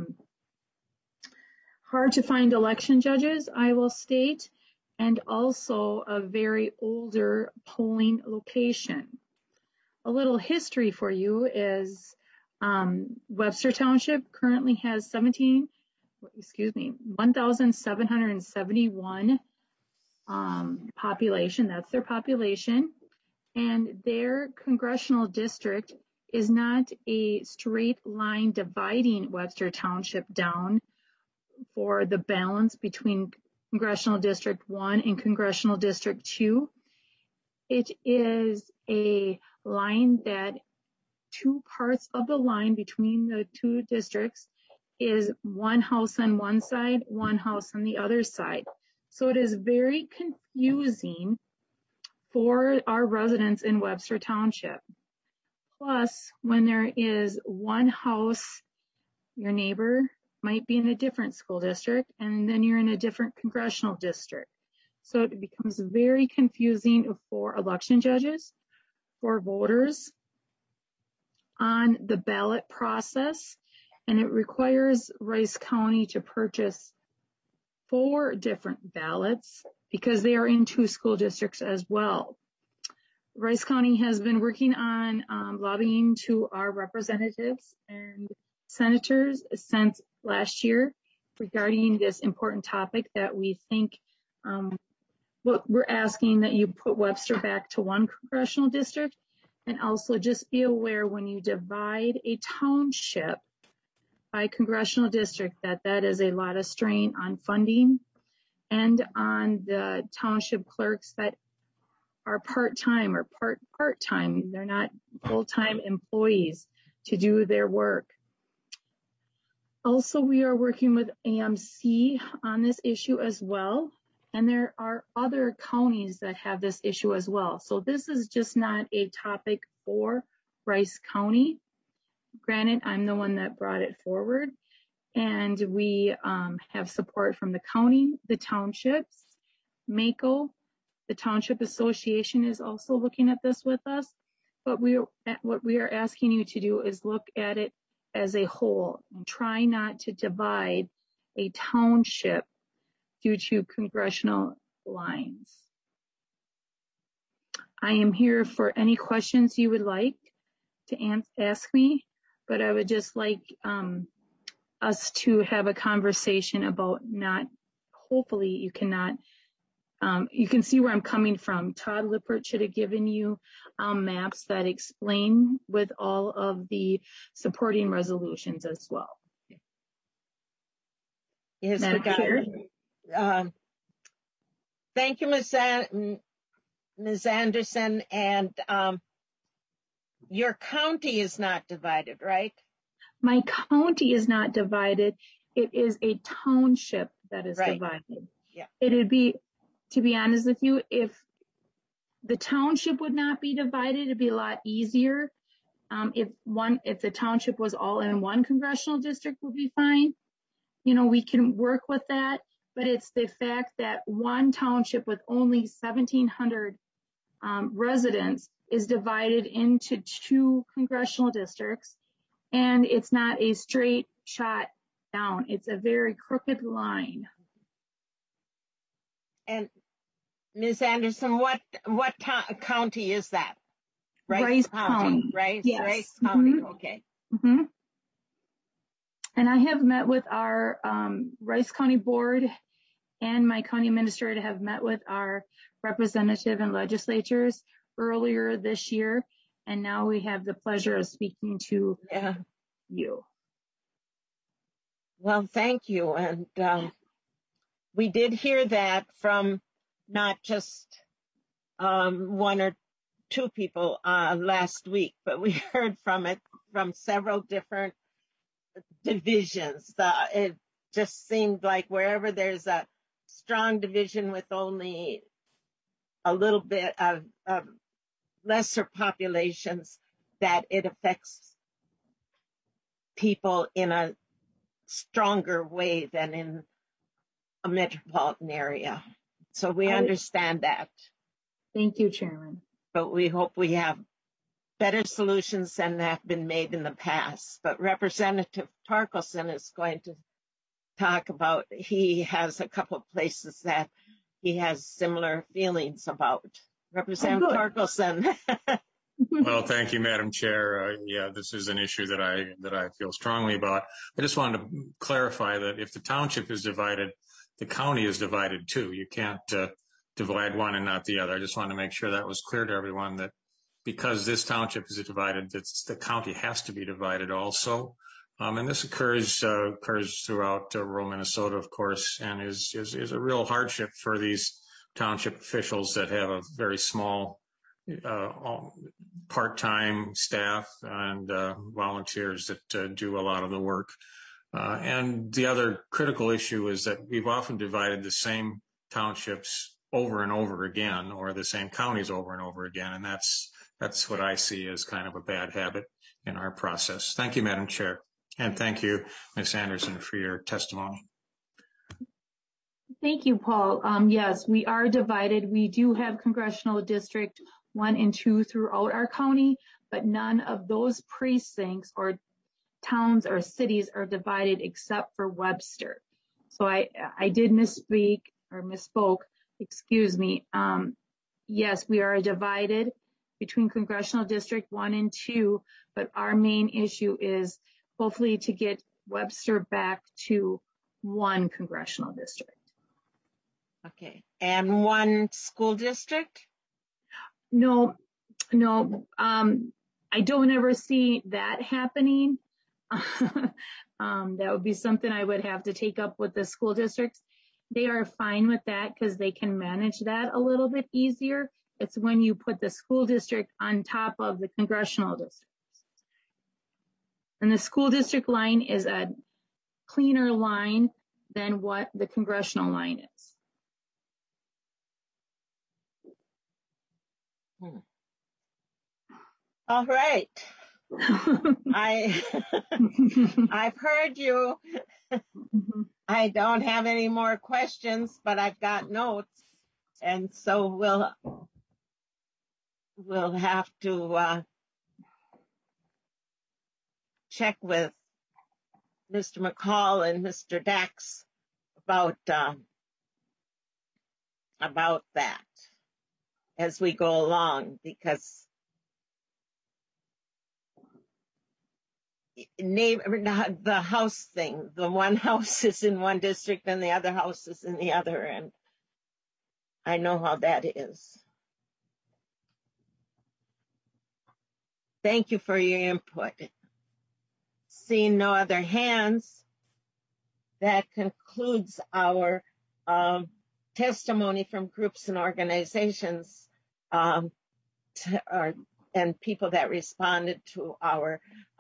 J: hard to find election judges, I will state, and also a very older polling location. A little history for you is Webster Township currently has 1,771 population. That's their population. And their congressional district is not a straight line dividing Webster Township down for the balance between Congressional District 1 and Congressional District 2. It is a line that two parts of the line between the two districts is one house on one side, one house on the other side. So it is very confusing for our residents in Webster Township. Plus, when there is one house, your neighbor might be in a different school district, and then you're in a different congressional district. So it becomes very confusing for election judges, for voters, on the ballot process, and it requires Rice County to purchase 4 different ballots because they are in 2 school districts as well. Rice County has been working on lobbying to our representatives and senators since last year regarding this important topic that we think what we're asking that you put Webster back to 1 congressional district. And also just be aware when you divide a township by congressional district that is a lot of strain on funding and on the township clerks that are part-time or part-time. They're not full-time employees to do their work. Also, we are working with AMC on this issue as well. And there are other counties that have this issue as well. So this is just not a topic for Rice County. Granted, I'm the one that brought it forward, and we have support from the county, the townships, MACO, the Township Association is also looking at this with us. But what we are asking you to do is look at it as a whole and try not to divide a township due to congressional lines. I am here for any questions you would like to ask me, but I would just like us to have a conversation about hopefully you can see where I'm coming from. Todd Lippert should have given you maps that explain with all of the supporting resolutions as well.
A: Yes,
J: Madam Chair.
A: Thank you, Ms. Anderson. And your county is not divided, right?
J: My county is not divided. It is a township that is divided.
A: Yeah.
J: It'd be, to be honest with you, if the township would not be divided, it'd be a lot easier. If the township was all in one congressional district, would be fine. You know, we can work with that, but it's the fact that one township with only 1,700 residents is divided into 2 congressional districts, and it's not a straight shot down. It's a very crooked line.
A: And Ms. Anderson, what county is that?
J: Rice County.
A: Rice,
J: yes.
A: Rice County, okay.
J: Mm-hmm. And I have met with our Rice County Board, and my county administrator have met with our representative and legislatures earlier this year, and now we have the pleasure of speaking to you.
A: Well, thank you. And we did hear that from not just 1 or 2 people last week, but we heard from it from several different divisions. It just seemed like wherever there's a strong division with only a little bit of lesser populations, that it affects people in a stronger way than in a metropolitan area. So we understand that.
J: Thank you, Chairman.
A: But we hope we have better solutions than have been made in the past. But Representative Torkelson is going to talk about, he has a couple of places that he has similar feelings about. Representative Torkelson.
K: Well, thank you, Madam Chair. This is an issue that I feel strongly about. I just wanted to clarify that if the township is divided, the county is divided too. You can't divide one and not the other. I just wanted to make sure that was clear to everyone, that because this township is divided, the county has to be divided also. And this occurs throughout rural Minnesota, of course, and is a real hardship for these township officials that have a very small part-time staff and volunteers that do a lot of the work. And the other critical issue is that we've often divided the same townships over and over again, or the same counties over and over again, and that's what I see as kind of a bad habit in our process. Thank you, Madam Chair, and thank you, Ms. Anderson, for your testimony.
J: Thank you, Paul. Yes, we are divided. We do have congressional district 1 and 2 throughout our county, but none of those precincts or towns or cities are divided except for Webster. So I did misspoke, excuse me. Yes, we are divided between congressional district 1 and 2, but our main issue is hopefully to get Webster back to 1 congressional district.
A: Okay, and 1 school district?
J: No, I don't ever see that happening. That would be something I would have to take up with the school districts. They are fine with that because they can manage that a little bit easier. It's when you put the school district on top of the congressional districts. And the school district line is a cleaner line than what the congressional line is.
A: All right. I've heard you. I don't have any more questions, but I've got notes. And so we'll have to check with Mr. McCall and Mr. Dax about that as we go along, because the house thing, the one house is in one district and the other house is in the other, and I know how that is. Thank you for your input. Seeing no other hands, that concludes our testimony from groups and organizations and people that responded to our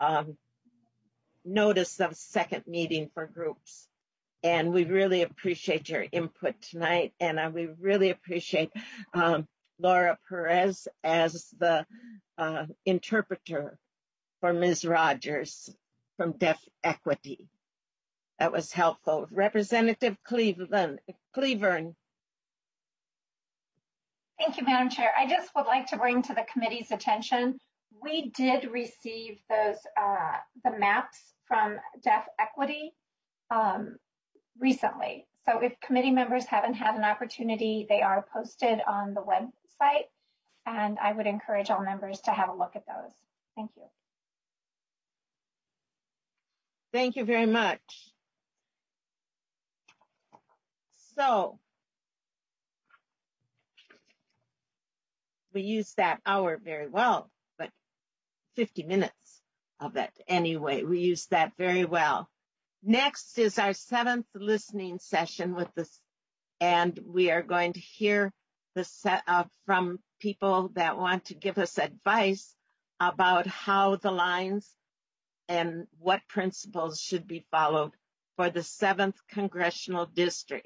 A: notice of second meeting for groups. And we really appreciate your input tonight. And we really appreciate Laura Perez as the interpreter for Ms. Rogers from Deaf Equity. That was helpful. Representative Cleveland.
C: Thank you, Madam Chair. I just would like to bring to the committee's attention, we did receive those the maps from Deaf Equity recently. So if committee members haven't had an opportunity, they are posted on the website, and I would encourage all members to have a look at those. Thank you.
A: Thank you very much. So we used that hour very well, but 50 minutes of it anyway. We used that very well. Next is our 7th listening session with this, and we are going to hear from people that want to give us advice about how the lines and what principles should be followed for the 7th Congressional District.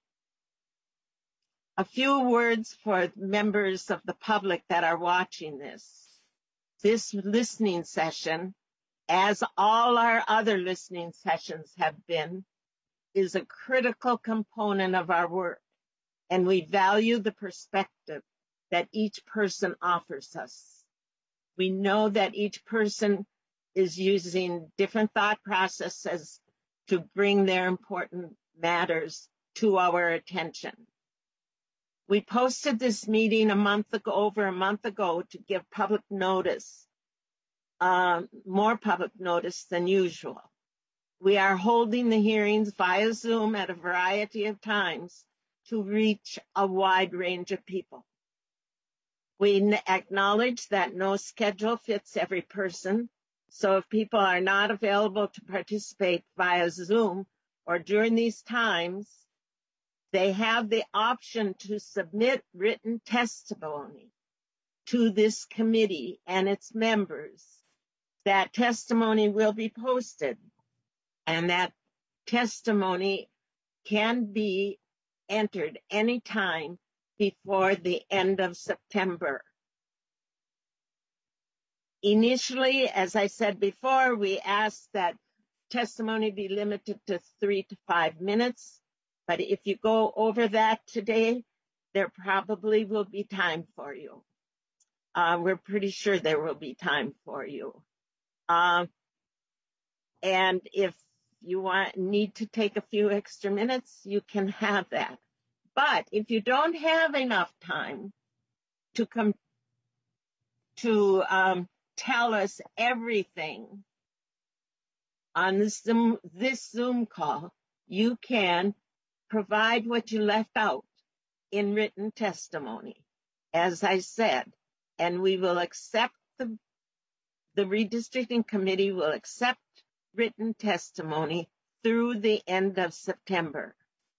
A: A few words for members of the public that are watching this. This listening session, as all our other listening sessions have been, is a critical component of our work, and we value the perspective that each person offers us. We know that each person is using different thought processes to bring their important matters to our attention. We posted this meeting over a month ago to give public notice, more public notice than usual. We are holding the hearings via Zoom at a variety of times to reach a wide range of people. We acknowledge that no schedule fits every person, so if people are not available to participate via Zoom or during these times, they have the option to submit written testimony to this committee and its members. That testimony will be posted, and that testimony can be entered anytime before the end of September. Initially, as I said before, we asked that testimony be limited to 3 to 5 minutes. But if you go over that today, there probably will be time for you. We're pretty sure there will be time for you. And if you need to take a few extra minutes, you can have that. But if you don't have enough time to come to tell us everything on this Zoom call, you can provide what you left out in written testimony, as I said, and we will accept the redistricting committee will accept written testimony through the end of September.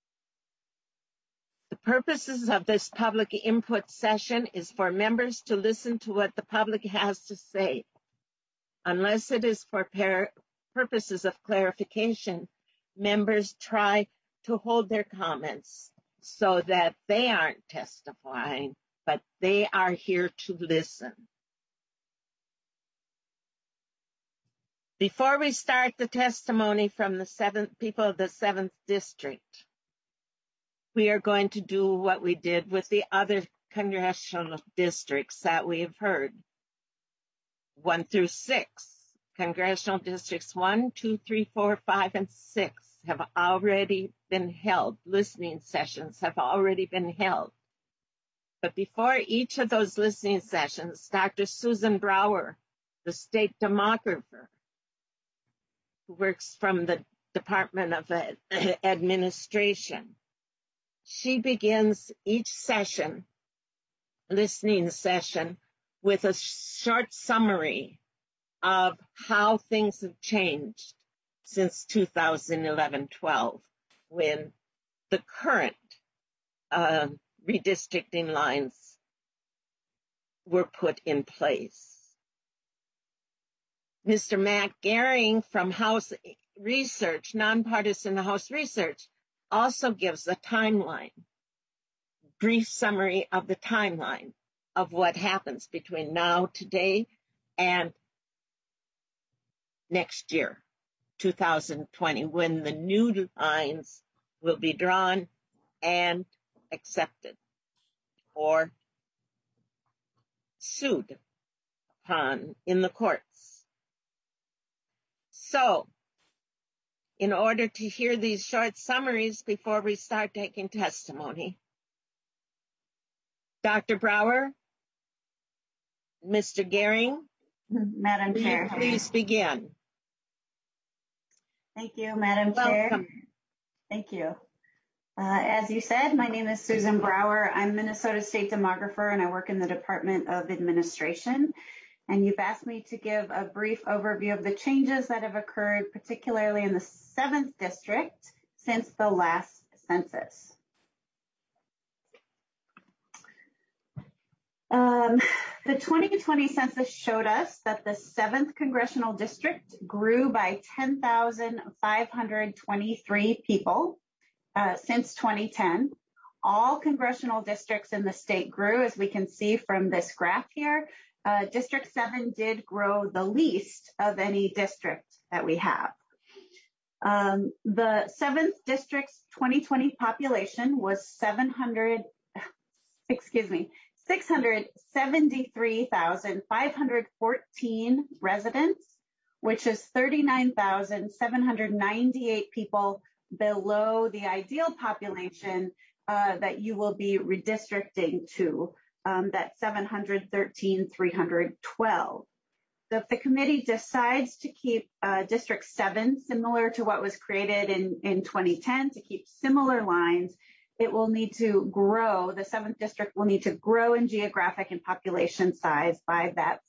A: The purposes of this public input session is for members to listen to what the public has to say. Unless it is for purposes of clarification, members try to hold their comments so that they aren't testifying but they are here to listen. Before we start the testimony from the people of the 7th District, we are going to do what we did with the other congressional districts that we have heard. 1 through 6. Congressional districts 1, 2, 3, 4, 5, and 6 have already been held. Listening sessions have already been held. But before each of those listening sessions, Dr. Susan Brower, the state demographer, who works from the Department of Administration, she begins each session, listening session, with a short summary of how things have changed since 2011-12, when the current redistricting lines were put in place. Mr. Matt Gehring from House Research, Nonpartisan House Research, also gives a timeline, brief summary of the timeline of what happens between now, today, and next year, 2020, when the new lines will be drawn and accepted or sued upon in the courts. So, in order to hear these short summaries before we start taking testimony, Dr. Brower, Mr. Gehring,
L: Madam Chair,
A: please begin.
L: Thank you, Madam Chair. Thank you. As you said, my name is Susan Brower. I'm Minnesota State Demographer, and I work in the Department of Administration. And you've asked me to give a brief overview of the changes that have occurred, particularly in the 7th District, since the last census. The 2020 census showed us that the 7th Congressional District grew by 10,523 people since 2010. All congressional districts in the state grew, as we can see from this graph here. District 7 did grow the least of any district that we have. The 7th District's 2020 population was 673,514 residents, which is 39,798 people below the ideal population that you will be redistricting to, that 713,312. So if the committee decides to keep District 7 similar to what was created in 2010, to keep similar lines, it will need to grow, the 7th District will need to grow in geographic and population size by that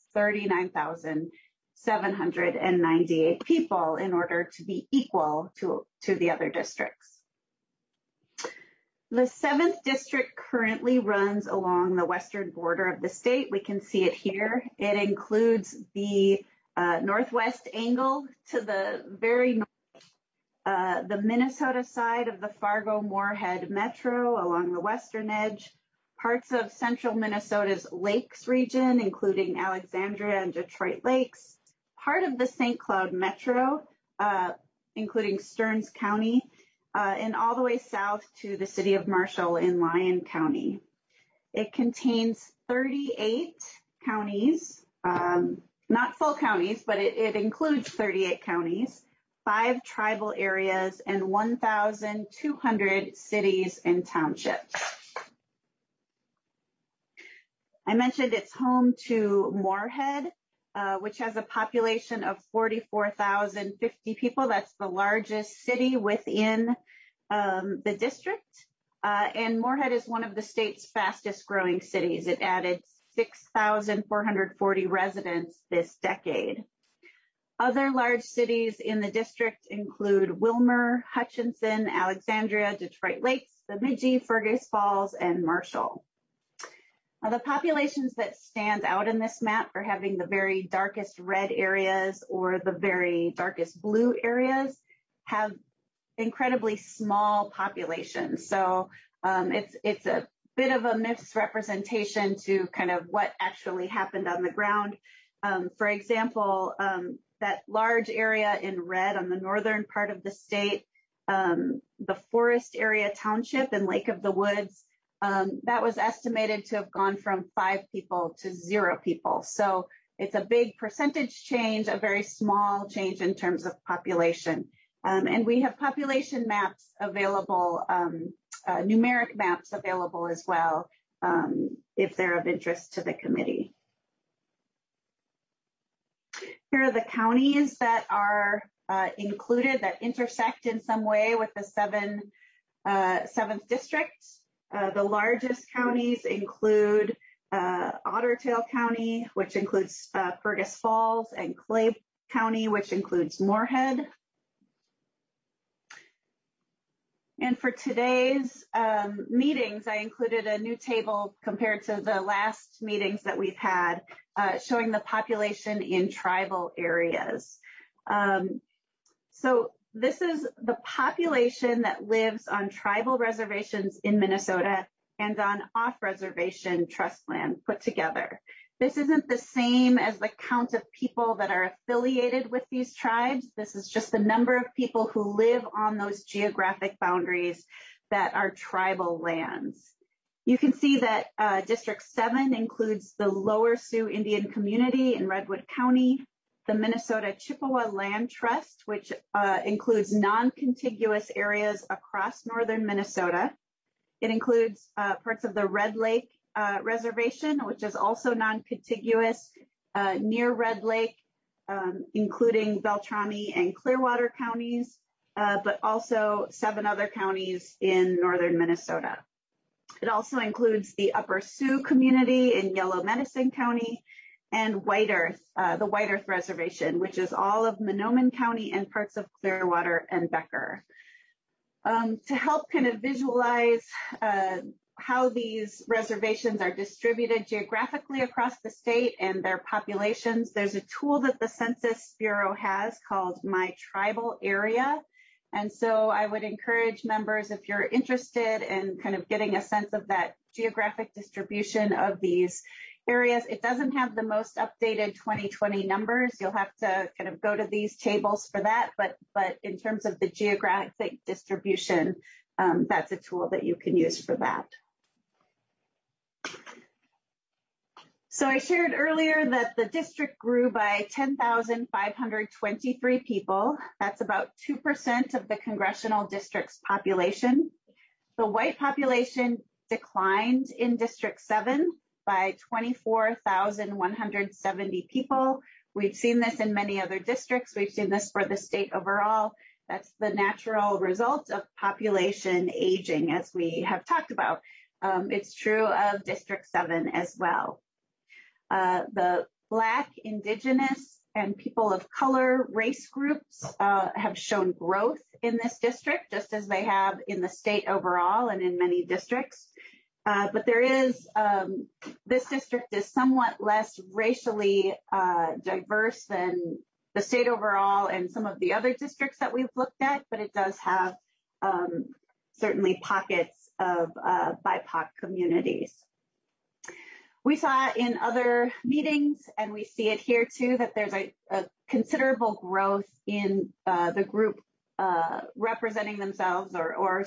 L: 39,798 people in order to be equal to the other districts. The 7th District currently runs along the western border of the state. We can see it here. It includes the northwest angle to the very north, the Minnesota side of the Fargo-Moorhead Metro along the western edge, parts of central Minnesota's Lakes region, including Alexandria and Detroit Lakes, part of the St. Cloud Metro, including Stearns County, and all the way south to the city of Marshall in Lyon County. It contains 38 counties, not full counties, but it includes 38 counties, 5 tribal areas, and 1,200 cities and townships. I mentioned it's home to Moorhead, which has a population of 44,050 people. That's the largest city within the district. And Moorhead is one of the state's fastest growing cities. It added 6,440 residents this decade. Other large cities in the district include Wilmer, Hutchinson, Alexandria, Detroit Lakes, Bemidji, Fergus Falls, and Marshall. Now, the populations that stand out in this map for having the very darkest red areas or the very darkest blue areas have incredibly small populations. So it's a bit of a misrepresentation to kind of what actually happened on the ground. For example, that large area in red on the northern part of the state, the Forest Area Township in Lake of the Woods, that was estimated to have gone from 5 people to 0 people. So it's a big percentage change, a very small change in terms of population. And we have population maps available, numeric maps available as well, if they're of interest to the committee. Here are the counties that are included, that intersect in some way with the 7th district. The largest counties include Otter Tail County, which includes Fergus Falls, and Clay County, which includes Moorhead. And for today's meetings, I included a new table compared to the last meetings that we've had, showing the population in tribal areas. So this is the population that lives on tribal reservations in Minnesota and on off-reservation trust land put together. This isn't the same as the count of people that are affiliated with these tribes. This is just the number of people who live on those geographic boundaries that are tribal lands. You can see that District 7 includes the Lower Sioux Indian Community in Redwood County, the Minnesota Chippewa Land Trust, which includes non-contiguous areas across northern Minnesota. It includes parts of the Red Lake Reservation, which is also non-contiguous near Red Lake, including Beltrami and Clearwater counties, but also 7 other counties in northern Minnesota. It also includes the Upper Sioux community in Yellow Medicine County and White Earth, the White Earth Reservation, which is all of Mahnomen County and parts of Clearwater and Becker. To help kind of visualize how these reservations are distributed geographically across the state and their populations, there's a tool that the Census Bureau has called My Tribal Area. And so I would encourage members, if you're interested in kind of getting a sense of that geographic distribution of these areas, it doesn't have the most updated 2020 numbers. You'll have to kind of go to these tables for that. But in terms of the geographic distribution, that's a tool that you can use for that. So I shared earlier that the district grew by 10,523 people. That's about 2% of the congressional district's population. The white population declined in District 7 by 24,170 people. We've seen this in many other districts. We've seen this for the state overall. That's the natural result of population aging, as we have talked about. It's true of District 7 as well. The Black, Indigenous, and people of color race groups have shown growth in this district, just as they have in the state overall and in many districts. But there is, this district is somewhat less racially diverse than the state overall and some of the other districts that we've looked at, but it does have certainly pockets of BIPOC communities. We saw in other meetings, and we see it here too, that there's a considerable growth in the group representing themselves or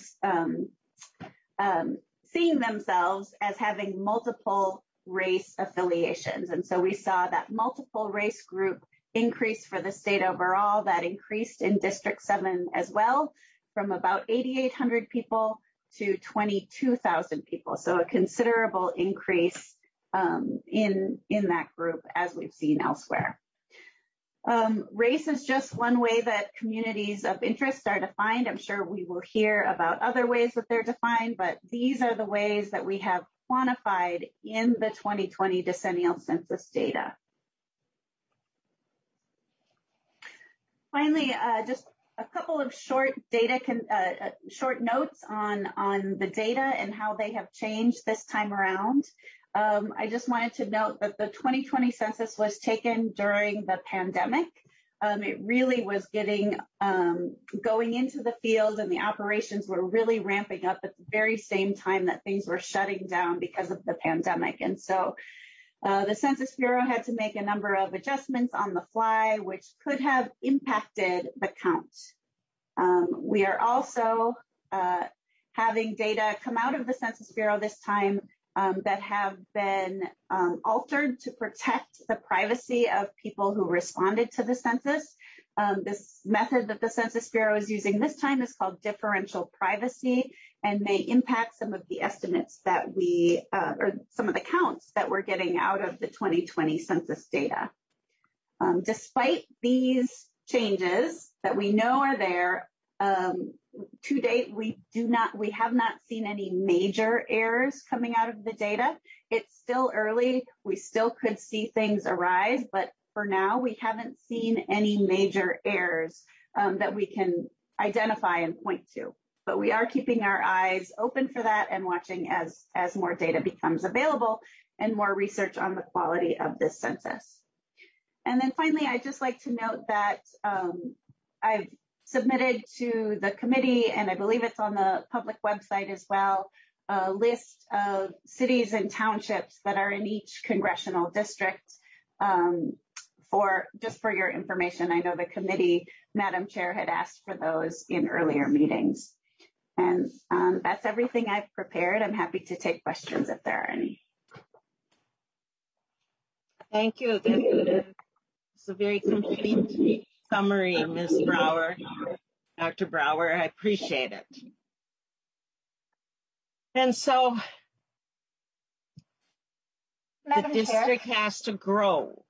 L: seeing themselves as having multiple race affiliations. And so we saw that multiple race group increase for the state overall. That increased in District 7 as well, from about 8,800 people to 22,000 people. So a considerable increase in that group, as we've seen elsewhere. Race is just one way that communities of interest are defined. I'm sure we will hear about other ways that they're defined, but these are the ways that we have quantified in the 2020 decennial census data. Finally, just a couple of short short notes on the data and how they have changed this time around. I just wanted to note that the 2020 census was taken during the pandemic. It really was getting going into the field, and the operations were really ramping up at the very same time that things were shutting down because of the pandemic. And so the Census Bureau had to make a number of adjustments on the fly, which could have impacted the count. We are also having data come out of the Census Bureau this time that have been altered to protect the privacy of people who responded to the census. This method that the Census Bureau is using this time is called differential privacy and may impact some of the estimates that we, or some of the counts that we're getting out of the 2020 census data. Despite these changes that we know are there, to date, we have not seen any major errors coming out of the data. It's still early. We still could see things arise, but for now, we haven't seen any major errors that we can identify and point to. But we are keeping our eyes open for that and watching as more data becomes available and more research on the quality of this census. And then finally, I'd just like to note that I've submitted to the committee, and I believe it's on the public website as well, a list of cities and townships that are in each congressional district for your information. I know the committee, Madam Chair, had asked for those in earlier meetings. And that's everything I've prepared. I'm happy to take questions if there are any.
A: Thank you. It's a very complete summary, Ms. Brower, Dr. Brower. I appreciate it. And so the district has to grow.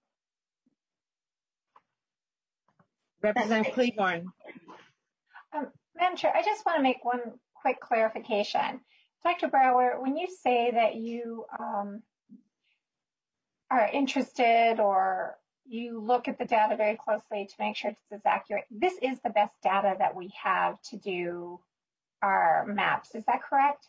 A: Representative Cleburne.
C: Madam Chair, I just want to make one quick clarification. Dr. Brower, when you say that you are interested or you look at the data very closely to make sure this is accurate, this is the best data that we have to do our maps. Is that correct?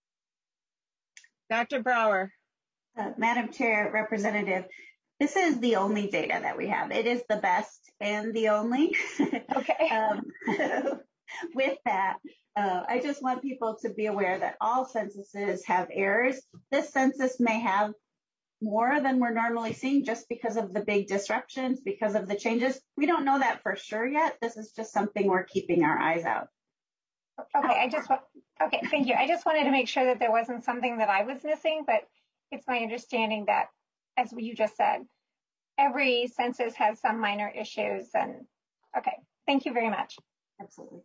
A: Dr. Brower.
L: Madam Chair, Representative, this is the only data that we have. It is the best and the only.
C: Okay.
L: With that, I just want people to be aware that all censuses have errors. This census may have more than we're normally seeing just because of the big disruptions, because of the changes. We don't know that for sure yet. This is just something we're keeping our eyes out.
C: Okay, thank you. I just wanted to make sure that there wasn't something that I was missing, but it's my understanding that, as you just said, every census has some minor issues. And okay, thank you very much.
L: Absolutely.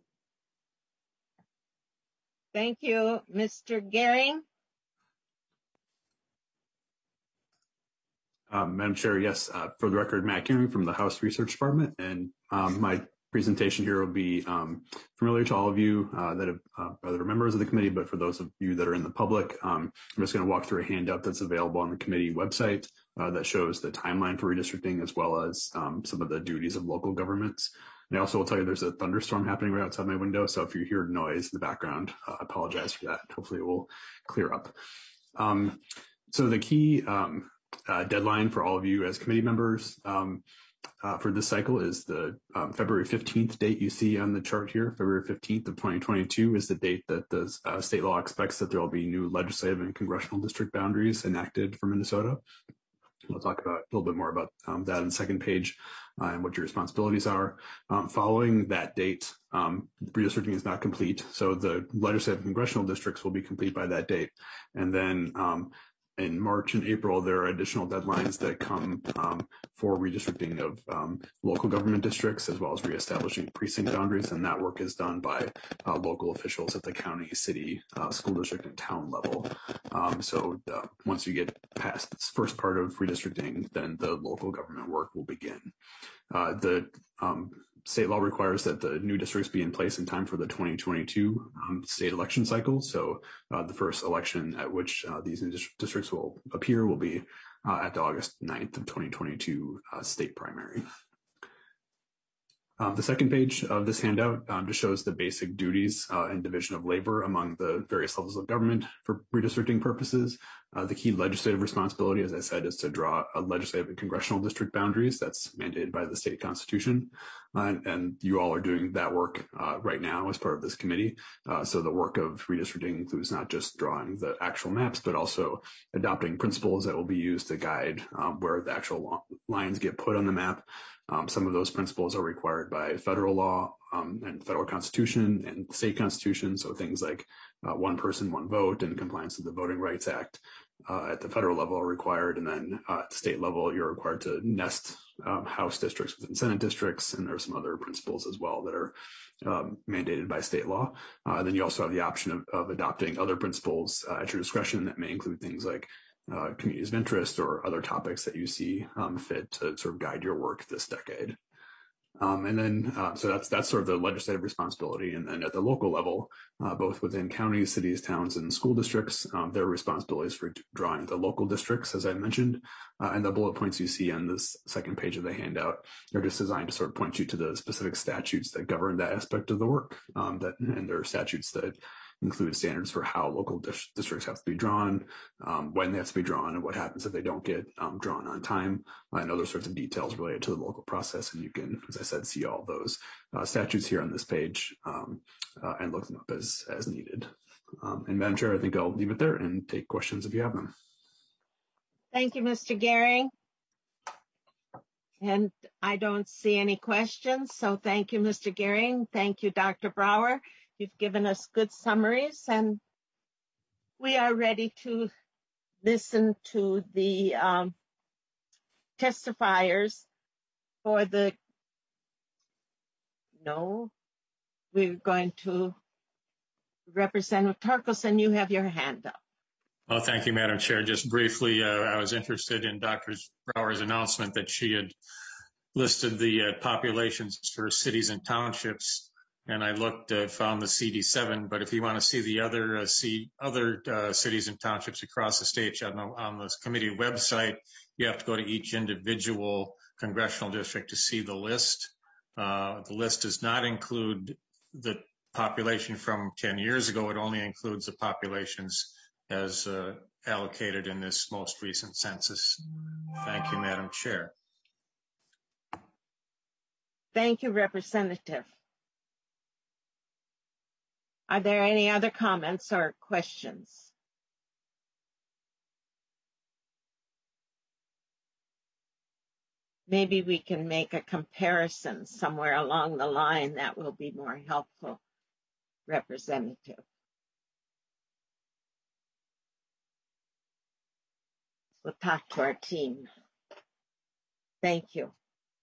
A: Thank you. Mr. Gehring.
E: Madam Chair, yes, for the record, Matt Gehring from the House Research Department, and my presentation here will be familiar to all of you that are members of the committee, but for those of you that are in the public, I'm just going to walk through a handout that's available on the committee website that shows the timeline for redistricting as well as some of the duties of local governments. And I also will tell you there's a thunderstorm happening right outside my window, so if you hear noise in the background, I apologize for that. Hopefully it will clear up. So the key deadline for all of you as committee members for this cycle is the February 15th date you see on the chart here. February 15th of 2022 is the date that the state law expects that there will be new legislative and congressional district boundaries enacted for Minnesota. We'll talk about a little bit more about that on the second page and what your responsibilities are. Following that date, redistricting is not complete, so the legislative and congressional districts will be complete by that date. And then in March and April, there are additional deadlines that come for redistricting of local government districts, as well as reestablishing precinct boundaries, and that work is done by local officials at the county, city, school district, and town level. So once you get past this first part of redistricting, then the local government work will begin. The state law requires that the new districts be in place in time for the 2022 state election cycle. So the first election at which these new districts will appear will be at the August 9th of 2022 state primary. The second page of this handout just shows the basic duties and division of labor among the various levels of government for redistricting purposes. The key legislative responsibility, as I said, is to draw a legislative and congressional district boundaries. That's mandated by the state constitution. And you all are doing that work right now as part of this committee. So the work of redistricting includes not just drawing the actual maps, but also adopting principles that will be used to guide where the actual lines get put on the map. Some of those principles are required by federal law and federal constitution and state constitution. So things like one person, one vote, and compliance with the Voting Rights Act at the federal level are required. And then at the state level, you're required to nest House districts within Senate districts. And there are some other principles as well that are mandated by state law. Then you also have the option of adopting other principles at your discretion that may include things like communities of interest or other topics that you see fit to sort of guide your work this decade. And then, so that's sort of the legislative responsibility. And then at the local level, both within counties, cities, towns, and school districts, their responsibilities for drawing the local districts, as I mentioned, and the bullet points you see on this second page of the handout are just designed to sort of point you to the specific statutes that govern that aspect of the work. And there are statutes that include standards for how local districts have to be drawn, when they have to be drawn, and what happens if they don't get drawn on time, and other sorts of details related to the local process. And you can, as I said, see all those statutes here on this page and look them up as needed. And Madam Chair, I think I'll leave it there and take questions if you have them.
A: Thank you, Mr. Gehring. And I don't see any questions, so thank you, Mr. Gehring. Thank you, Dr. Brower. You've given us good summaries, and we are ready to listen to the testifiers for the, we're going to Representative Torkelson, you have your hand up.
K: Well, thank you, Madam Chair. Just briefly, I was interested in Dr. Brower's announcement that she had listed the populations for cities and townships. And I looked, found the CD7, but if you want to see the other cities and townships across the state on the committee website, you have to go to each individual congressional district to see the list. The list does not include the population from 10 years ago. It only includes the populations as allocated in this most recent census. Thank you, Madam Chair.
A: Thank you, Representative. Are there any other comments or questions? Maybe we can make a comparison somewhere along the line that will be more helpful, Representative. We'll talk to our team. Thank you.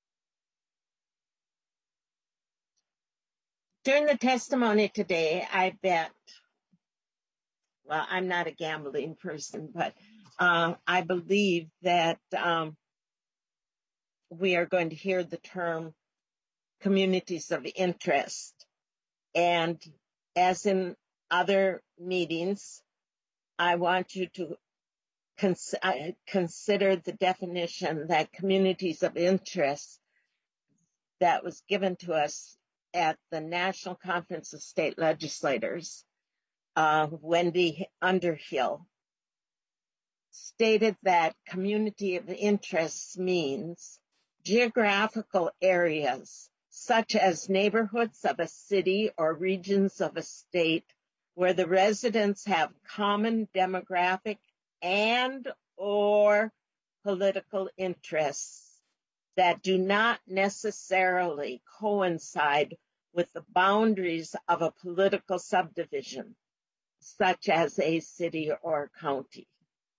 A: During the testimony today, I bet, well, I'm not a gambling person, but I believe that we are going to hear the term communities of interest. And as in other meetings, I want you to consider the definition that communities of interest that was given to us at the National Conference of State Legislators, Wendy Underhill, stated that community of interest means geographical areas such as neighborhoods of a city or regions of a state where the residents have common demographic and or political interests that do not necessarily coincide with the boundaries of a political subdivision, such as a city or county.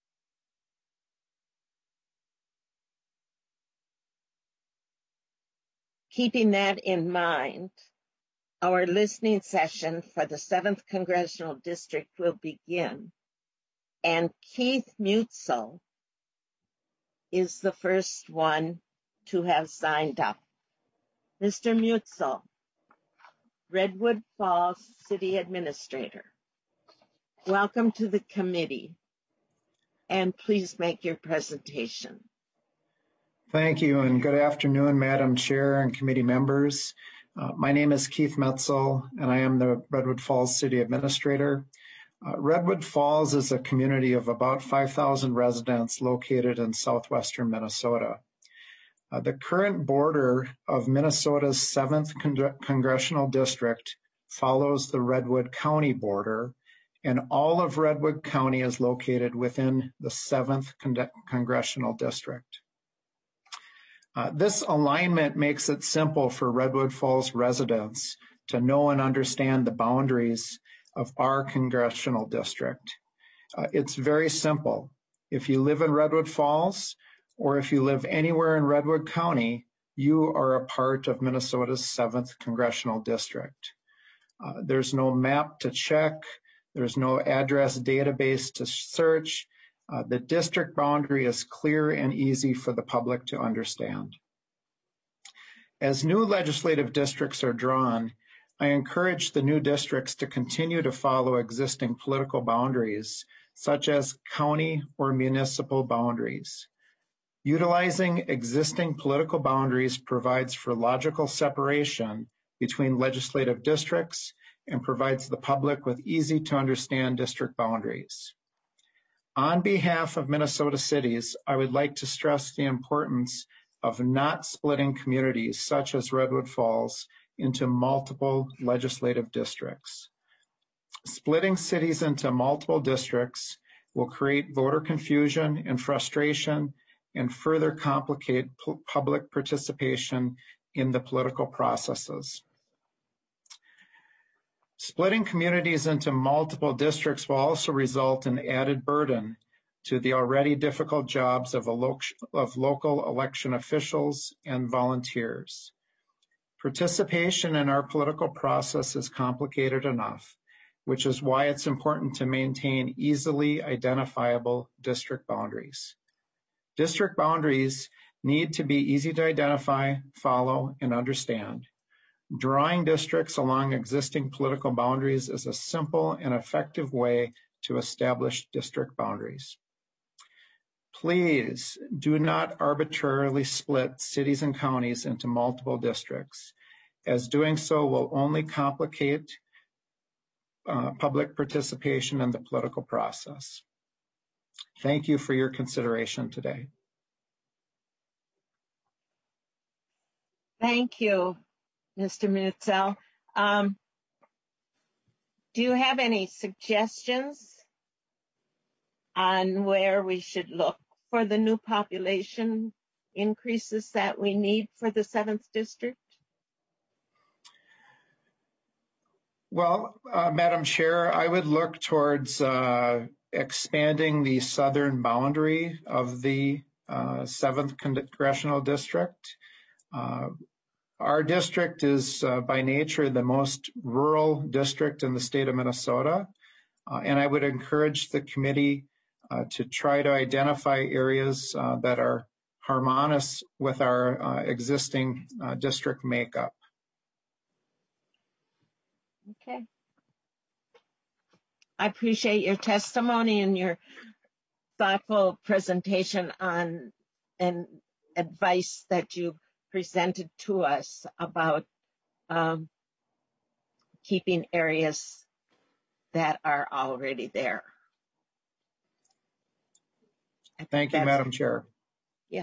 A: Keeping that in mind, our listening session for the 7th Congressional District will begin, and Keith Mutzel is the first one to have signed up. Mr. Mutzel, Redwood Falls City Administrator, welcome to the committee, and please make your presentation.
M: Thank you, and good afternoon, Madam Chair and committee members. My name is Keith Mutzel, and I am the Redwood Falls City Administrator. Redwood Falls is a community of about 5,000 residents located in southwestern Minnesota. The current border of Minnesota's 7th Congressional District follows the Redwood County border, and all of Redwood County is located within the 7th Congressional District. This alignment makes it simple for Redwood Falls residents to know and understand the boundaries of our congressional district. It's very simple. If you live in Redwood Falls, or if you live anywhere in Redwood County, you are a part of Minnesota's 7th Congressional District. There's no map to check. There's no address database to search. The district boundary is clear and easy for the public to understand. As new legislative districts are drawn, I encourage the new districts to continue to follow existing political boundaries, such as county or municipal boundaries. Utilizing existing political boundaries provides for logical separation between legislative districts and provides the public with easy to understand district boundaries. On behalf of Minnesota cities, I would like to stress the importance of not splitting communities such as Redwood Falls into multiple legislative districts. Splitting cities into multiple districts will create voter confusion and frustration and further complicate public participation in the political processes. Splitting communities into multiple districts will also result in added burden to the already difficult jobs of local election officials and volunteers. Participation in our political process is complicated enough, which is why it's important to maintain easily identifiable district boundaries. District boundaries need to be easy to identify, follow, and understand. Drawing districts along existing political boundaries is a simple and effective way to establish district boundaries. Please do not arbitrarily split cities and counties into multiple districts, as doing so will only complicate public participation in the political process. Thank you for your consideration today.
A: Thank you, Mr. Muetzel. Do you have any suggestions on where we should look for the new population increases that we need for the 7th District?
M: Well, Madam Chair, I would look towards expanding the southern boundary of the 7th Congressional District. Our district is by nature the most rural district in the state of Minnesota, and I would encourage the committee to try to identify areas that are harmonious with our existing district makeup.
A: Okay. I appreciate your testimony and your thoughtful presentation on and advice that you presented to us about keeping areas that are already there.
M: Thank you, Madam Chair.
A: Yeah.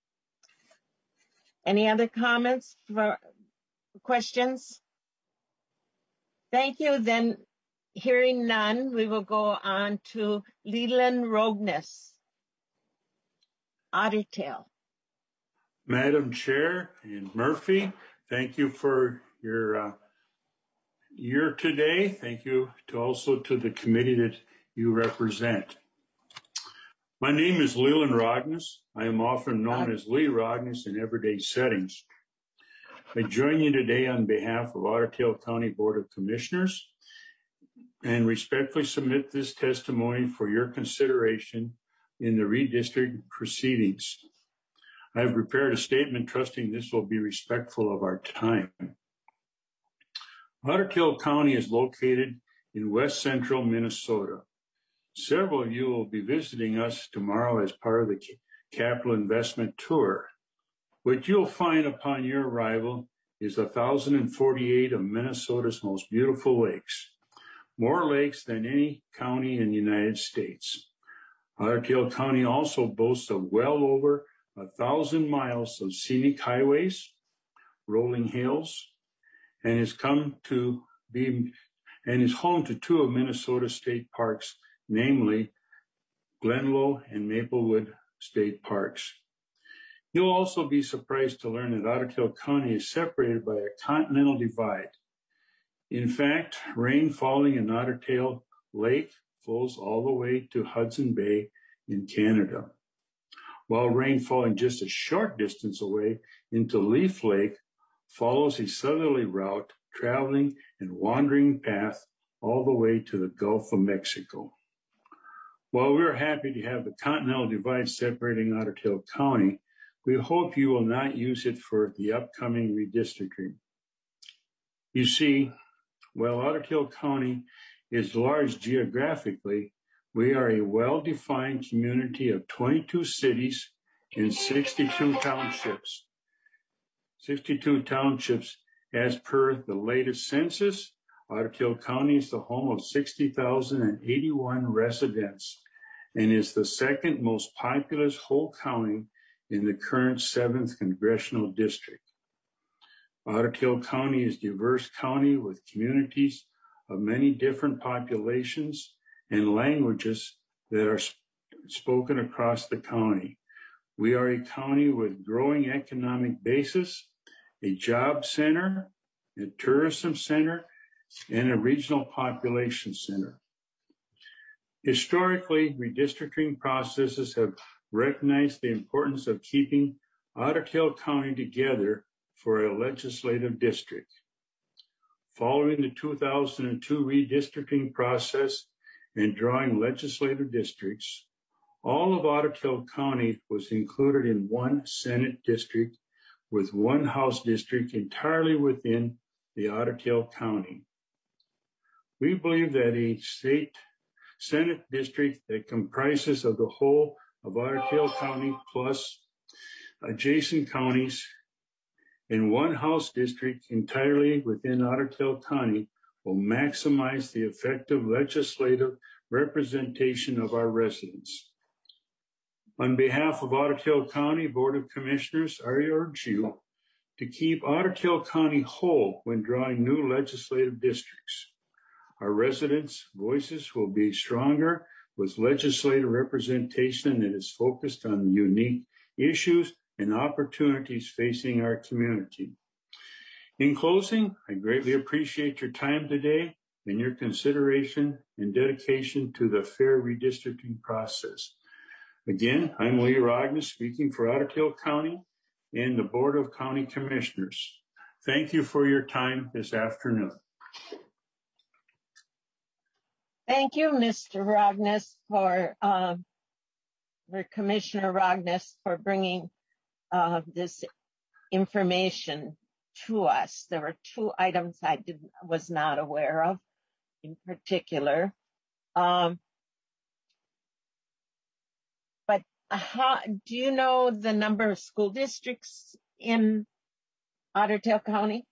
A: Any other comments or questions? Thank you. Then, hearing none, we will go on to Leland Rogness, Otter Tail.
N: Madam Chair and Murphy, thank you for your year today. Thank you also to the committee that you represent. My name is Leland Rogness. I am often known as Lee Rogness in everyday settings. I join you today on behalf of Otter Tail County Board of Commissioners and respectfully submit this testimony for your consideration in the redistricting proceedings. I have prepared a statement trusting this will be respectful of our time. Otter Tail County is located in west central Minnesota. Several of you will be visiting us tomorrow as part of the Capital Investment Tour. What you'll find upon your arrival is 1,048 of Minnesota's most beautiful lakes. more lakes than any county in the United States. Otter Tail County also boasts of well over 1,000 miles of scenic highways, rolling hills, and is home to two of Minnesota's state parks, namely Glenlow and Maplewood State Parks. You'll also be surprised to learn that Otter Tail County is separated by a continental divide. In fact, rain falling in Otter Tail Lake flows all the way to Hudson Bay in Canada, while rain falling just a short distance away into Leaf Lake follows a southerly route, traveling and wandering path all the way to the Gulf of Mexico. While we're happy to have the continental divide separating Otter Tail County, we hope you will not use it for the upcoming redistricting. You see, while Otter Tail County is large geographically, we are a well-defined community of 22 cities and 62 townships. 62 townships as per the latest census. Otter Tail County is the home of 60,081 residents and is the second most populous whole county in the current 7th Congressional District. Otter Tail County is a diverse county with communities of many different populations and languages that are spoken across the county. We are a county with growing economic basis, a job center, a tourism center, and a regional population center. Historically, redistricting processes have recognized the importance of keeping Otter Tail County together for a legislative district. Following the 2002 redistricting process and drawing legislative districts, all of Otter Tail County was included in one Senate district with one House district entirely within the Otter Tail County. We believe that a state Senate district that comprises of the whole of Otter Tail County plus adjacent counties in one House district entirely within Otter Tail County will maximize the effective legislative representation of our residents. On behalf of Otter Tail County Board of Commissioners, I urge you to keep Otter Tail County whole when drawing new legislative districts. Our residents' voices will be stronger with legislative representation that is focused on the unique issues and opportunities facing our community. In closing, I greatly appreciate your time today and your consideration and dedication to the fair redistricting process. Again, I'm Lee Rognes, speaking for Otter Tail County and the Board of County Commissioners. Thank you for your time this afternoon.
A: Thank you, Mr. Rognes, for Commissioner Rognes, for bringing this information to us. There were two items I was not aware of in particular. But do you know the number of school districts in Otter Tail County?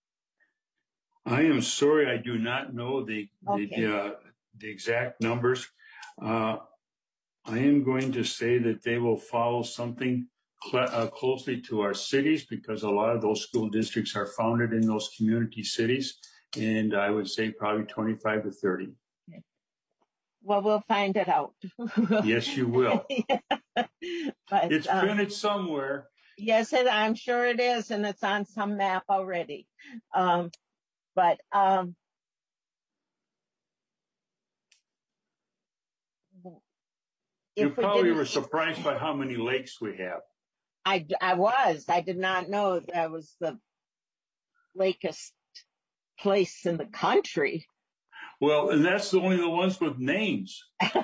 N: I am sorry, I do not know the exact numbers. I am going to say that they will follow something closely to our cities because a lot of those school districts are founded in those community cities. And I would say probably 25 to 30. Okay.
A: Well, we'll find it out.
N: Yes, you will.
A: But,
N: it's printed somewhere.
A: Yes, I'm sure it is. And it's on some map already.
N: You probably were surprised by how many lakes we have.
A: I was. I did not know that was the lakest place in the country.
N: Well, and that's only the ones with names.
A: A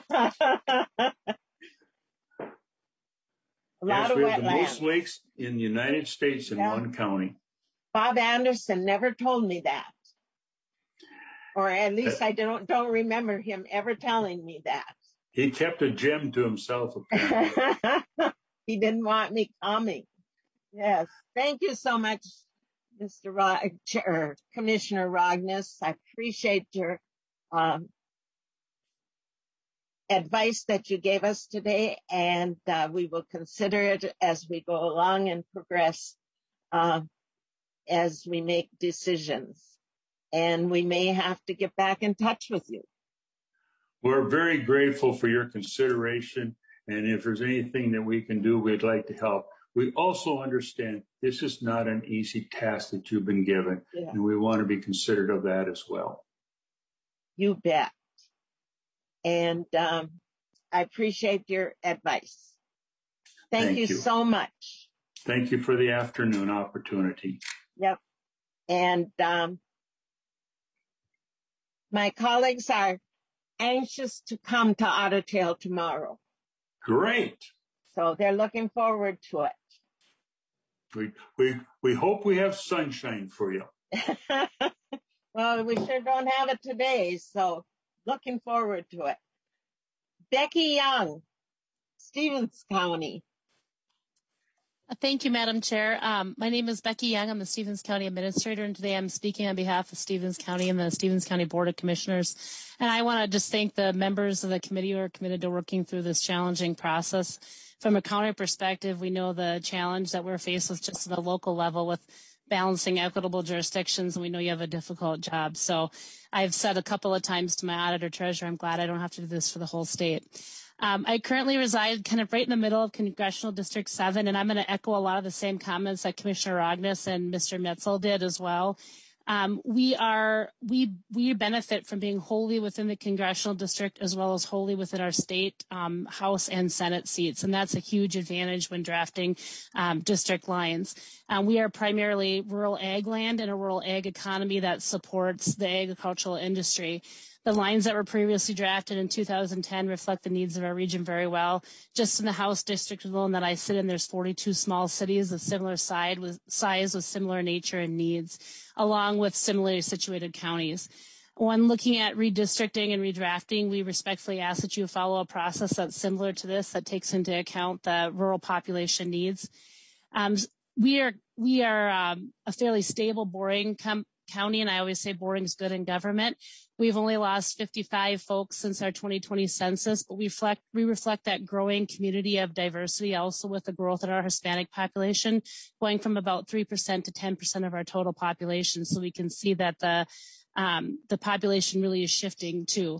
A: lot of
N: we
A: wetlands.
N: have the most lakes in the United States in one county.
A: Bob Anderson never told me that. Or at least I don't remember him ever telling me that.
N: He kept a gem to himself, apparently.
A: He didn't want me coming. Yes. Thank you so much, Commissioner Rognes. I appreciate your advice that you gave us today, and we will consider it as we go along and progress as we make decisions. And we may have to get back in touch with you.
N: We're very grateful for your consideration, and if there's anything that we can do, we'd like to help. We also understand this is not an easy task that you've been given, and we want to be considerate of that as well.
A: You bet. And I appreciate your advice. Thank you so much.
N: Thank you for the afternoon opportunity.
A: Yep. And my colleagues are anxious to come to Otter Tail tomorrow.
N: Great.
A: So they're looking forward to it.
N: We hope we have sunshine for you.
A: Well, we sure don't have it today, so looking forward to it. Becky Young, Stevens County.
O: Thank you, Madam Chair. My name is Becky Young. I'm the Stevens County Administrator, and today I'm speaking on behalf of Stevens County and the Stevens County Board of Commissioners. And I want to just thank the members of the committee who are committed to working through this challenging process. From a county perspective, we know the challenge that we're faced with just at a local level with balancing equitable jurisdictions, and we know you have a difficult job. So I've said a couple of times to my auditor treasurer, I'm glad I don't have to do this for the whole state. I currently reside kind of right in the middle of Congressional District 7, and I'm going to echo a lot of the same comments that Commissioner Rognes and Mr. Metzel did as well. We benefit from being wholly within the congressional district as well as wholly within our state House and Senate seats, and that's a huge advantage when drafting district lines. We are primarily rural ag land and a rural ag economy that supports the agricultural industry. The lines that were previously drafted in 2010 reflect the needs of our region very well. Just in the House district alone that I sit in, there's 42 small cities of similar size with similar nature and needs, along with similarly situated counties. When looking at redistricting and redrafting, we respectfully ask that you follow a process that's similar to this, that takes into account the rural population needs. We are a fairly stable, boring county, and I always say boring is good in government. We've only lost 55 folks since our 2020 census, but we reflect that growing community of diversity also with the growth in our Hispanic population, going from about 3% to 10% of our total population. So we can see that the population really is shifting too.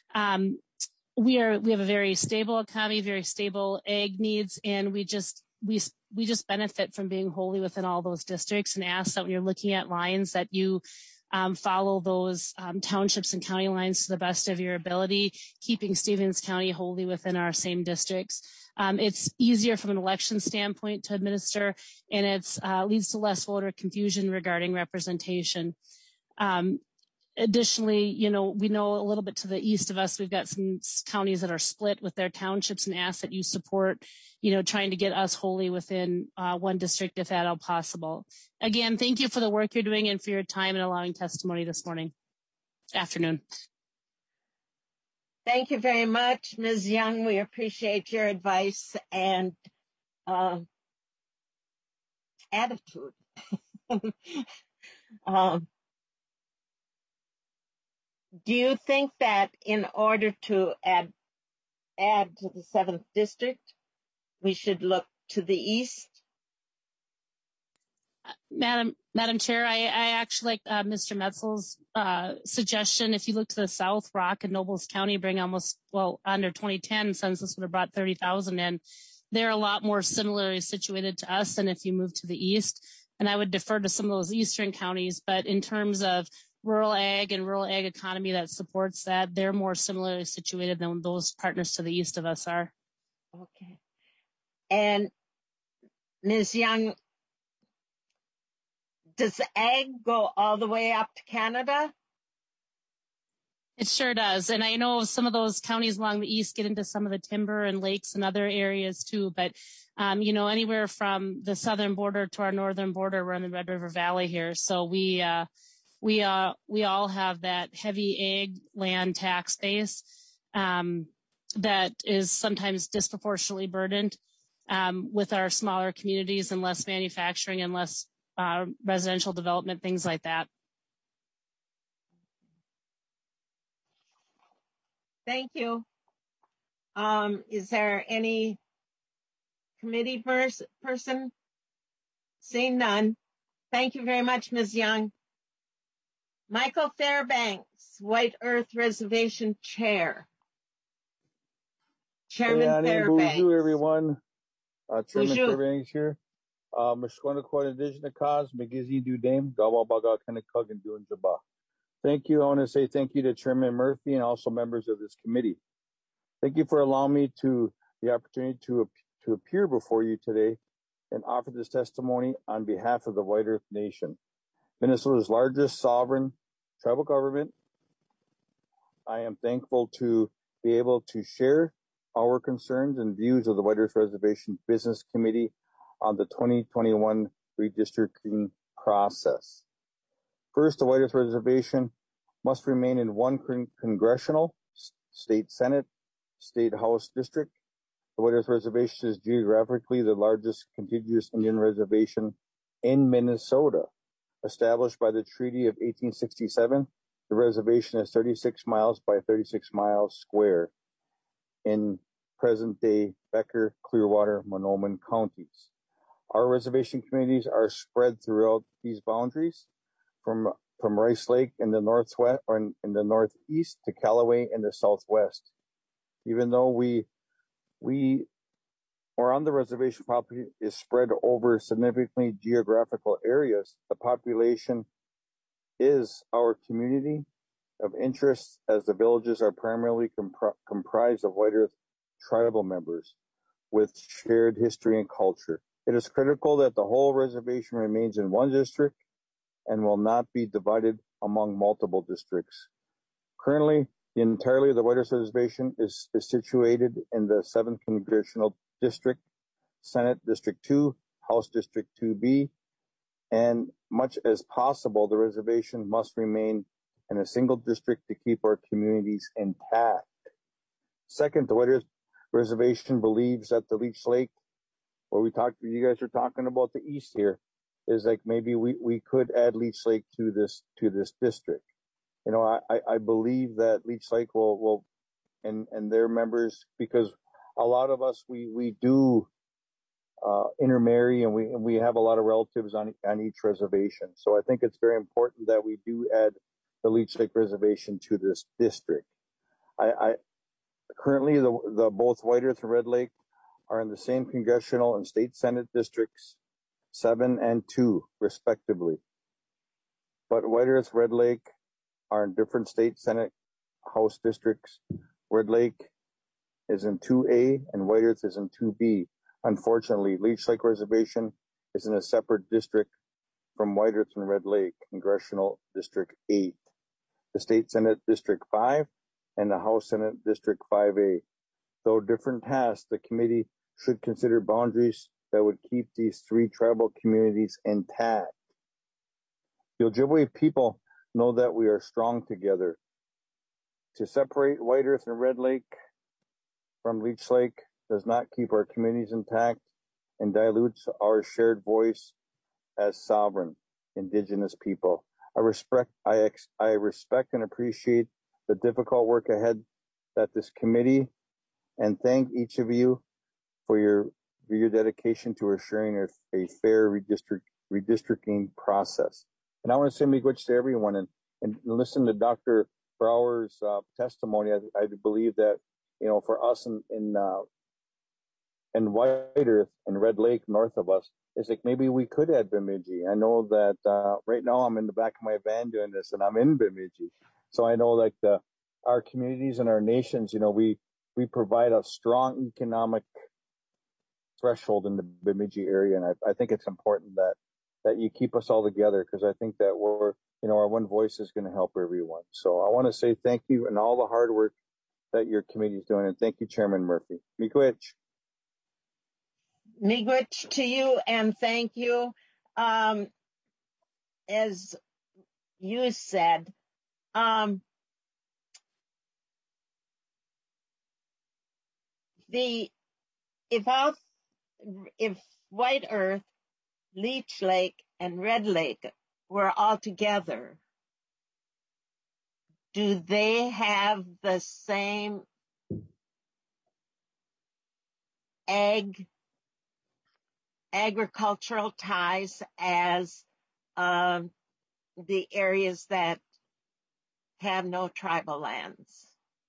O: We have a very stable economy, very stable ag needs, and we just benefit from being wholly within all those districts, and ask that when you're looking at lines that you follow those townships and county lines to the best of your ability, keeping Stevens County wholly within our same districts. It's easier from an election standpoint to administer, and it leads to less voter confusion regarding representation. Additionally, we know a little bit to the east of us, we've got some counties that are split with their townships, and ask that you support, trying to get us wholly within one district if at all possible. Again, thank you for the work you're doing and for your time and allowing testimony this afternoon.
A: Thank you very much, Ms. Young. We appreciate your advice and attitude. Do you think that in order to add to the 7th district, we should look to the east?
O: Madam Chair, I actually like Mr. Metzel's suggestion. If you look to the south, Rock and Nobles County bring under 2010 census would have brought 30,000 in. They're a lot more similarly situated to us than if you move to the east. And I would defer to some of those eastern counties, but in terms of rural ag and rural ag economy that supports that, they're more similarly situated than those partners to the east of us are.
A: Okay. And Ms. Young, does ag go all the way up to Canada?
O: It sure does. And I know some of those counties along the east get into some of the timber and lakes and other areas too. But, anywhere from the southern border to our northern border, we're in the Red River Valley here. So we all have that heavy ag land tax base that is sometimes disproportionately burdened with our smaller communities and less manufacturing and less residential development, things like that.
A: Thank you. Is there any committee person? Seeing none. Thank you very much, Ms. Young. Michael Fairbanks, White Earth Reservation Chair. Chairman Fairbanks.
P: Bonjour, everyone. Chairman
A: Bonjour.
P: Fairbanks here. Mishkwanakwat Indigenous Cause, McGizzy do Dame, Gawabaga Kanakug and Doon Jaba. Thank you. I want to say thank you to Chairman Murphy and also members of this committee. Thank you for allowing me the opportunity to appear before you today and offer this testimony on behalf of the White Earth Nation, Minnesota's largest sovereign tribal government. I am thankful to be able to share our concerns and views of the White Earth Reservation Business Committee on the 2021 redistricting process. First, the White Earth Reservation must remain in one congressional, state Senate, state House district. The White Earth Reservation is geographically the largest contiguous Indian reservation in Minnesota. Established by the Treaty of 1867, the reservation is 36 miles by 36 miles square in present-day Becker, Clearwater, Mahnomen counties. Our reservation communities are spread throughout these boundaries, from Rice Lake in the northwest or in the northeast to Callaway in the southwest. Even though we are on the reservation property is spread over significantly geographical areas, the population is our community of interest, as the villages are primarily comprised of White Earth tribal members with shared history and culture. It is critical that the whole reservation remains in one district and will not be divided among multiple districts. Currently, the entirety of the White Earth Reservation is situated in the 7th Congressional District, Senate District 2, House District 2B, and much as possible, the reservation must remain in a single district to keep our communities intact. Second, the White Earth Reservation believes that the Leech Lake, where you guys are talking about the east here, is like maybe we could add Leech Lake to this district. You know, I believe that Leech Lake will and their members, because a lot of us we do intermarry and we have a lot of relatives on each reservation. So I think it's very important that we do add the Leech Lake Reservation to this district. I currently the both White Earth and Red Lake are in the same congressional and state Senate districts, 7 and 2 respectively. But White Earth, Red Lake are in different state Senate House districts. Red Lake is in 2A and White Earth is in 2B. Unfortunately, Leech Lake Reservation is in a separate district from White Earth and Red Lake, Congressional District 8, the State Senate District 5, and the House Senate District 5A. Though different tasks, the committee should consider boundaries that would keep these three tribal communities intact. The Ojibwe people know that we are strong together. To separate White Earth and Red Lake from Leech Lake does not keep our communities intact and dilutes our shared voice as sovereign Indigenous people. I respect and appreciate the difficult work ahead that this committee, and thank each of you for your dedication to assuring a fair redistricting process. And I want to say miigwech to everyone and listen to Dr. Brower's testimony. I believe that, you know, for us in White Earth and Red Lake north of us, it's like maybe we could add Bemidji. I know that right now I'm in the back of my van doing this and I'm in Bemidji. So I know like our communities and our nations, you know, we provide a strong economic threshold in the Bemidji area. And I think it's important that you keep us all together, because I think that our one voice is going to help everyone. So I want to say thank you and all the hard work that your committee is doing. And thank you, Chairman Murphy. Miigwech.
A: Miigwech to you and thank you. As you said, if White Earth, Leech Lake, and Red Lake were all together, do they have the same agricultural ties as the areas that have no tribal lands?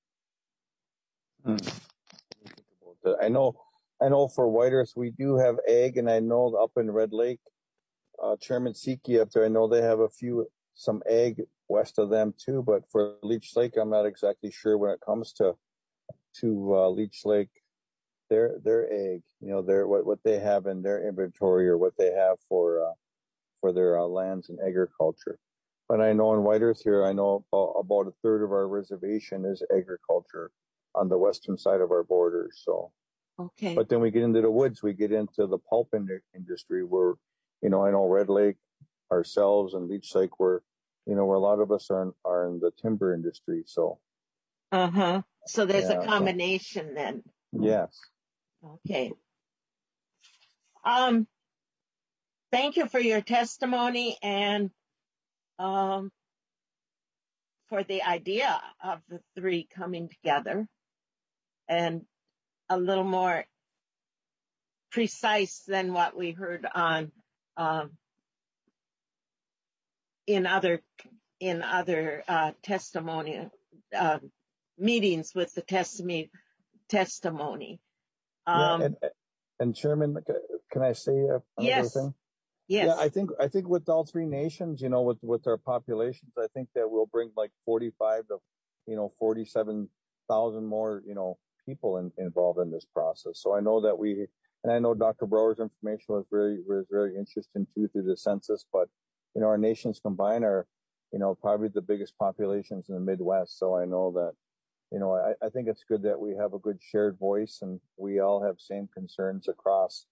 P: I know for White Earth we do have ag, and I know up in Red Lake, Chairman Siki up there, I know they have some ag west of them too. But for Leech Lake, I'm not exactly sure when it comes to Leech Lake, their ag, their what they have in their inventory or what they have for their lands and agriculture. But I know in White Earth here, I know about a third of our reservation is agriculture on the western side of our borders. So,
A: okay.
P: But then we get into the woods, we get into the pulp industry where, I know Red Lake, ourselves, and Leech Lake, where a lot of us are in the timber industry. So.
A: So there's a combination then.
P: Yes.
A: Okay. Thank you for your testimony and for the idea of the three coming together and a little more precise than what we heard on in other testimony meetings with the testimony.
P: And Chairman, can I say another thing?
A: Yes.
P: Yeah, I think with all three nations, with our populations, I think that we'll bring like 45 to 47,000 more people involved in this process. So I know that I know Dr. Brower's information was very interesting too through the census, but our nations combined are probably the biggest populations in the Midwest. So I know that I think it's good that we have a good shared voice and we all have same concerns across.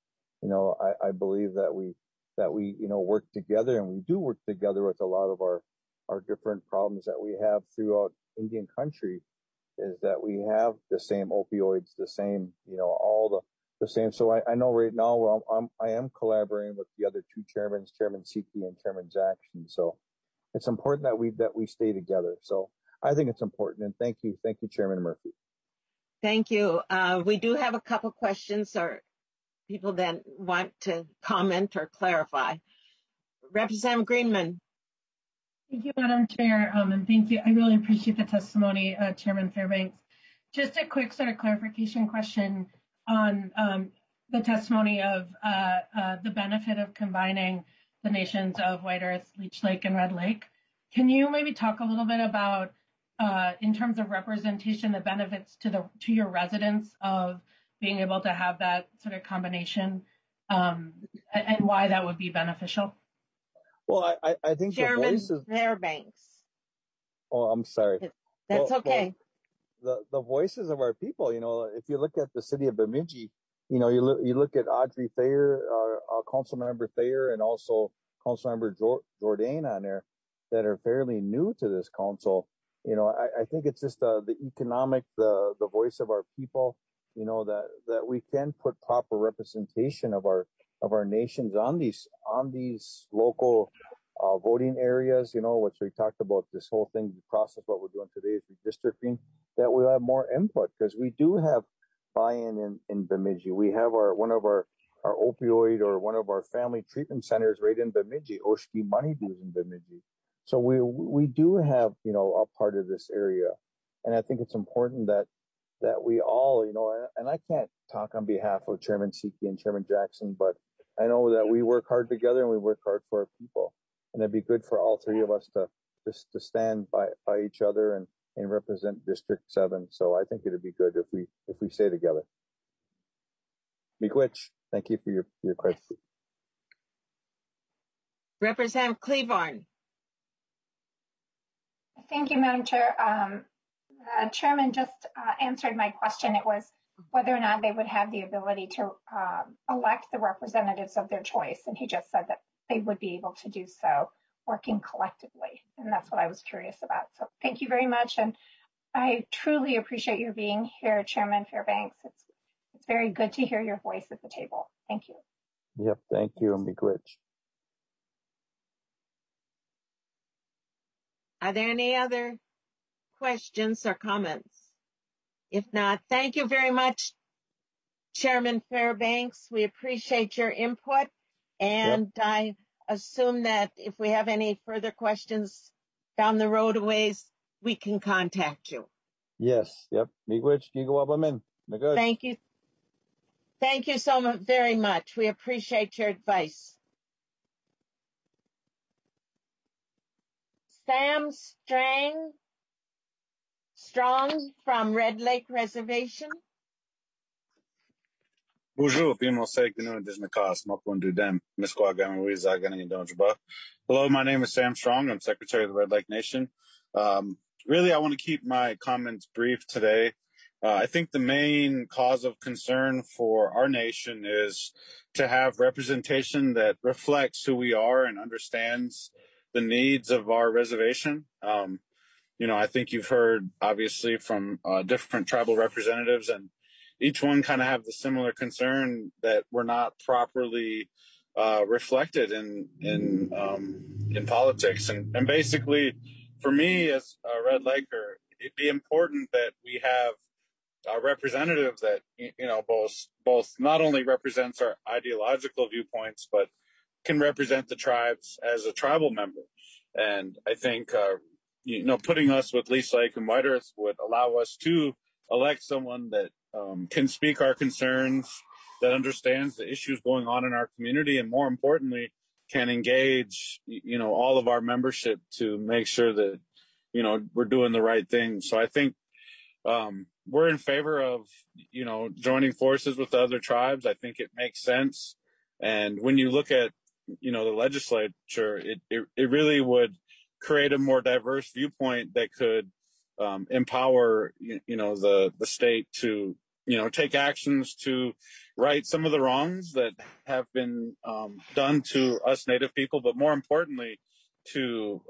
P: I believe that we work together, and we do work together with a lot of our different problems that we have throughout Indian country, is that we have the same opioids, the same, all the same. So I know right now I am collaborating with the other two chairmen, Chairman Siki and Chairman Jackson. So it's important that we stay together. So I think it's important, and thank you, Chairman Murphy.
A: Thank you. We do have a couple questions or people that want to comment or clarify. Representative Greenman.
Q: Thank you, Madam Chair, and thank you. I really appreciate the testimony, Chairman Fairbanks. Just a quick sort of clarification question on the testimony of the benefit of combining the nations of White Earth, Leech Lake, and Red Lake. Can you maybe talk a little bit about, in terms of representation, the benefits to your residents of being able to have that sort of combination, and why that would be beneficial?
P: Well, I think
A: Chairman
P: the voices.
A: Fairbanks.
P: Oh, I'm sorry.
A: That's okay.
P: Well, the voices of our people. If you look at the city of Bemidji, you look at Audrey Thayer, Councilmember Thayer, and also Councilmember Jourdain on there that are fairly new to this council. I think it's just the economic, the voice of our people. That we can put proper representation of our nations on these local voting areas, which we talked about this whole thing, the process, what we're doing today is redistricting, that we'll have more input, because we do have buy-in in Bemidji. We have one of our opioid or one of our family treatment centers right in Bemidji, Oshki Moneydews in Bemidji. So we do have, a part of this area. And I think it's important that we all, and I can't talk on behalf of Chairman Siki and Chairman Jackson, but I know that we work hard together and we work hard for our people. And it'd be good for all three of us to stand by each other and represent District 7. So I think it'd be good if we stay together. Miigwech, thank you for your question.
A: Representative Cleaborn.
C: Thank you, Madam Chair. Chairman just answered my question. It was whether or not they would have the ability to elect the representatives of their choice. And he just said that they would be able to do so working collectively. And that's what I was curious about. So thank you very much. And I truly appreciate your being here, Chairman Fairbanks. It's very good to hear your voice at the table. Thank you.
P: Yep, thank you, Miigwech.
A: Are there any other questions or comments? If not, thank you very much, Chairman Fairbanks. We appreciate your input. And yep. I assume that if we have any further questions down the road a ways, we can contact you.
P: Yes. Yep.
A: Thank you. Thank you so much, very much. We appreciate your advice. Sam Strong from Red Lake Reservation.
R: Bonjour, hello, my name is Sam Strong. I'm Secretary of the Red Lake Nation. Really, I want to keep my comments brief today. I think the main cause of concern for our nation is to have representation that reflects who we are and understands the needs of our reservation. I think you've heard, obviously, from different tribal representatives, and each one kind of have the similar concern that we're not properly reflected in politics. And basically, for me as a Red Laker, it'd be important that we have a representative that, both not only represents our ideological viewpoints, but can represent the tribes as a tribal member. And I think, putting us with Leech Lake and White Earth would allow us to elect someone that can speak our concerns, that understands the issues going on in our community, and more importantly, can engage, all of our membership to make sure that, we're doing the right thing. So I think we're in favor of, joining forces with the other tribes. I think it makes sense. And when you look at, the legislature, it really would create a more diverse viewpoint that could empower, the state to, take actions to right some of the wrongs that have been done to us Native people, but more importantly, to,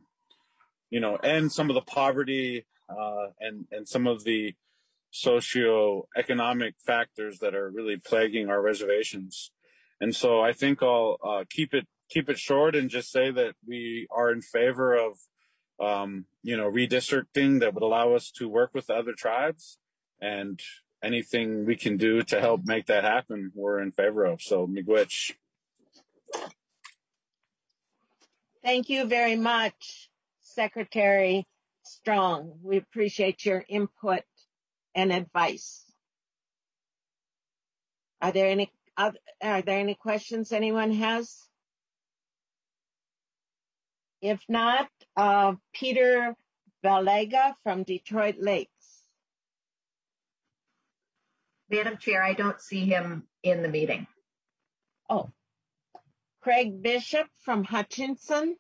R: end some of the poverty and some of the socioeconomic factors that are really plaguing our reservations. And so I think I'll keep it short and just say that we are in favor of redistricting that would allow us to work with the other tribes, and anything we can do to help make that happen, we're in favor of. So, miigwech.
A: Thank you very much, Secretary Strong. We appreciate your input and advice. Are there any questions anyone has? If not, Peter Valega from Detroit Lakes.
S: Madam Chair, I don't see him in the meeting.
A: Oh. Craig Bishop from Hutchinson.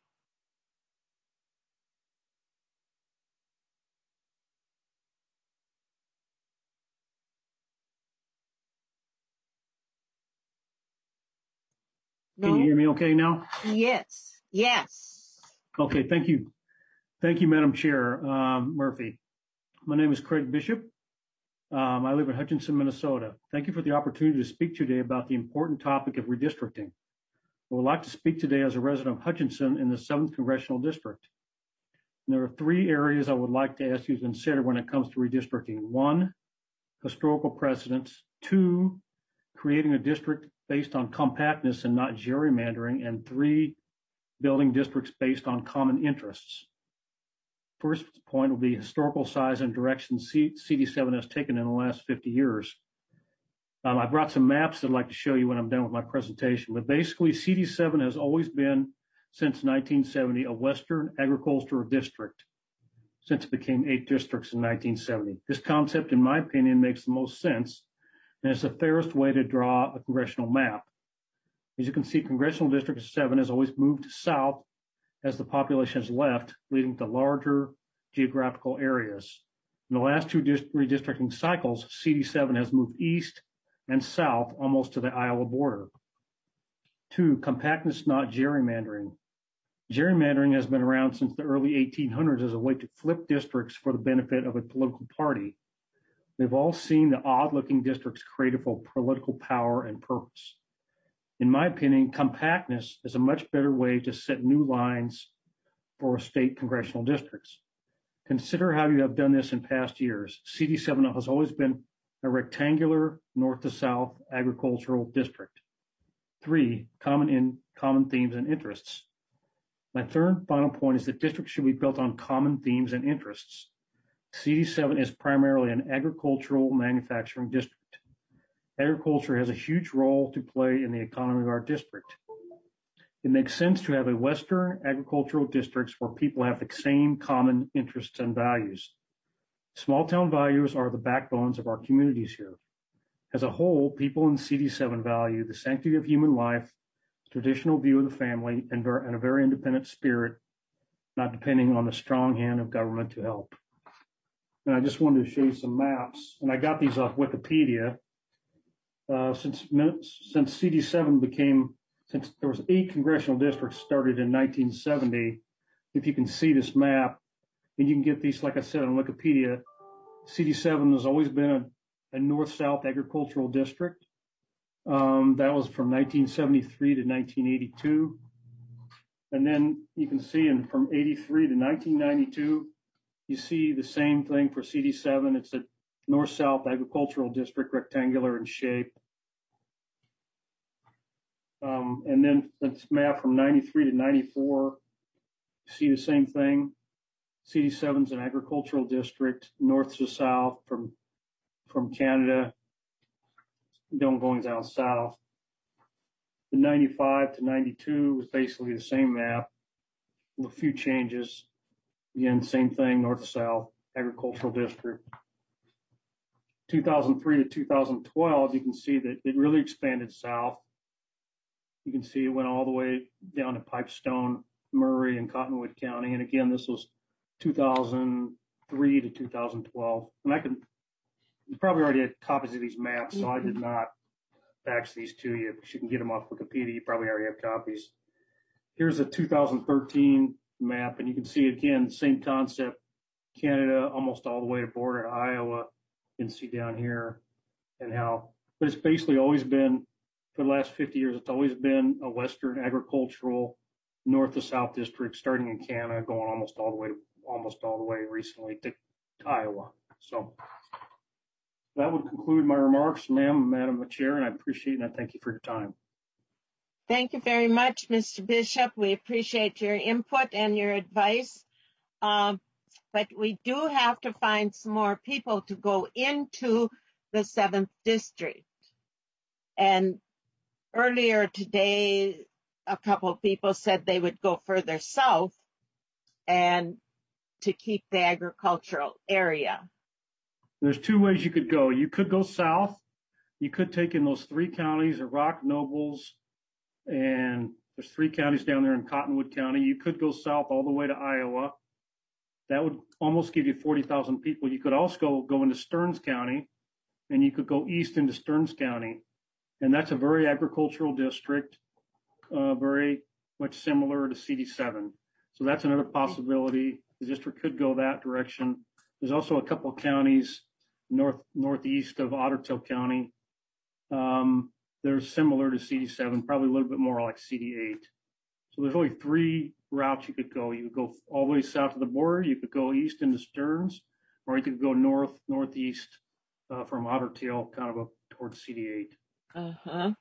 T: Can you hear me okay now?
A: Yes.
T: Okay, thank you. Thank you, Madam Chair Murphy. My name is Craig Bishop. I live in Hutchinson, Minnesota. Thank you for the opportunity to speak today about the important topic of redistricting. I would like to speak today as a resident of Hutchinson in the 7th Congressional District. And there are 3 areas I would like to ask you to consider when it comes to redistricting. 1, historical precedents. 2, creating a district based on compactness and not gerrymandering. And 3, building districts based on common interests. First point will be historical size and direction CD7 has taken in the last 50 years. I brought some maps that I'd like to show you when I'm done with my presentation. But basically, CD7 has always been, since 1970, a Western agricultural district, since it became 8 districts in 1970. This concept, in my opinion, makes the most sense, and it's the fairest way to draw a congressional map. As you can see, Congressional District 7 has always moved south as the population has left, leading to larger geographical areas. In the last 2 redistricting cycles, CD7 has moved east and south almost to the Iowa border. 2, compactness, not gerrymandering. Gerrymandering has been around since the early 1800s as a way to flip districts for the benefit of a political party. We've all seen the odd-looking districts created for political power and purpose. In my opinion, compactness is a much better way to set new lines for state congressional districts. Consider how you have done this in past years. CD7 has always been a rectangular north to south agricultural district. 3, common themes and interests. My third final point is that districts should be built on common themes and interests. CD7 is primarily an agricultural manufacturing district. Agriculture has a huge role to play in the economy of our district. It makes sense to have a Western agricultural districts where people have the same common interests and values. Small town values are the backbones of our communities here. As a whole, people in CD7 value the sanctity of human life, traditional view of the family, and a very independent spirit, not depending on the strong hand of government to help. And I just wanted to show you some maps, and I got these off Wikipedia. Since there was 8 congressional districts started in 1970, if you can see this map, and you can get these, like I said, on Wikipedia, CD7 has always been a north-south agricultural district. That was from 1973 to 1982. And then you can see from 83 to 1992, you see the same thing for CD7. It's a north-south agricultural district, rectangular in shape. And then this map from 93 to 94, you see the same thing. CD7 is an agricultural district, north to south from Canada, going down south. The 95 to 92 was basically the same map with a few changes. Again, same thing, north to south, agricultural district. 2003 to 2012, you can see that it really expanded south. You can see it went all the way down to Pipestone, Murray, and Cottonwood County. And again, this was 2003 to 2012. And you probably already had copies of these maps, so I did not fax these to you. If you can get them off Wikipedia, you probably already have copies. Here's a 2013 map, and you can see again, the same concept, Canada almost all the way to border to Iowa. You can see down here but it's basically always been, for the last 50 years, it's always been a Western agricultural north to south district, starting in Canada, going almost all the way recently to Iowa. So that would conclude my remarks, Madam Chair, and I appreciate and I thank you for your time.
A: Thank you very much, Mr. Bishop. We appreciate your input and your advice. But we do have to find some more people to go into the 7th district. And earlier today, a couple of people said they would go further south and to keep the agricultural area.
T: There's 2 ways you could go. You could go south. You could take in those 3 counties of Rock, Nobles, and there's 3 counties down there in Cottonwood County. You could go south all the way to Iowa. That would almost give you 40,000 people. You could also go into Stearns County, and you could go east into Stearns County. And that's a very agricultural district, very much similar to CD7. So that's another possibility. The district could go that direction. There's also a couple of counties northeast of Otter Tail County. They're similar to CD7, probably a little bit more like CD8. So there's only 3 routes you could go. You could go all the way south of the border. You could go east into Stearns, or you could go northeast from Otter Tail, kind of up towards CD8.
A: Well,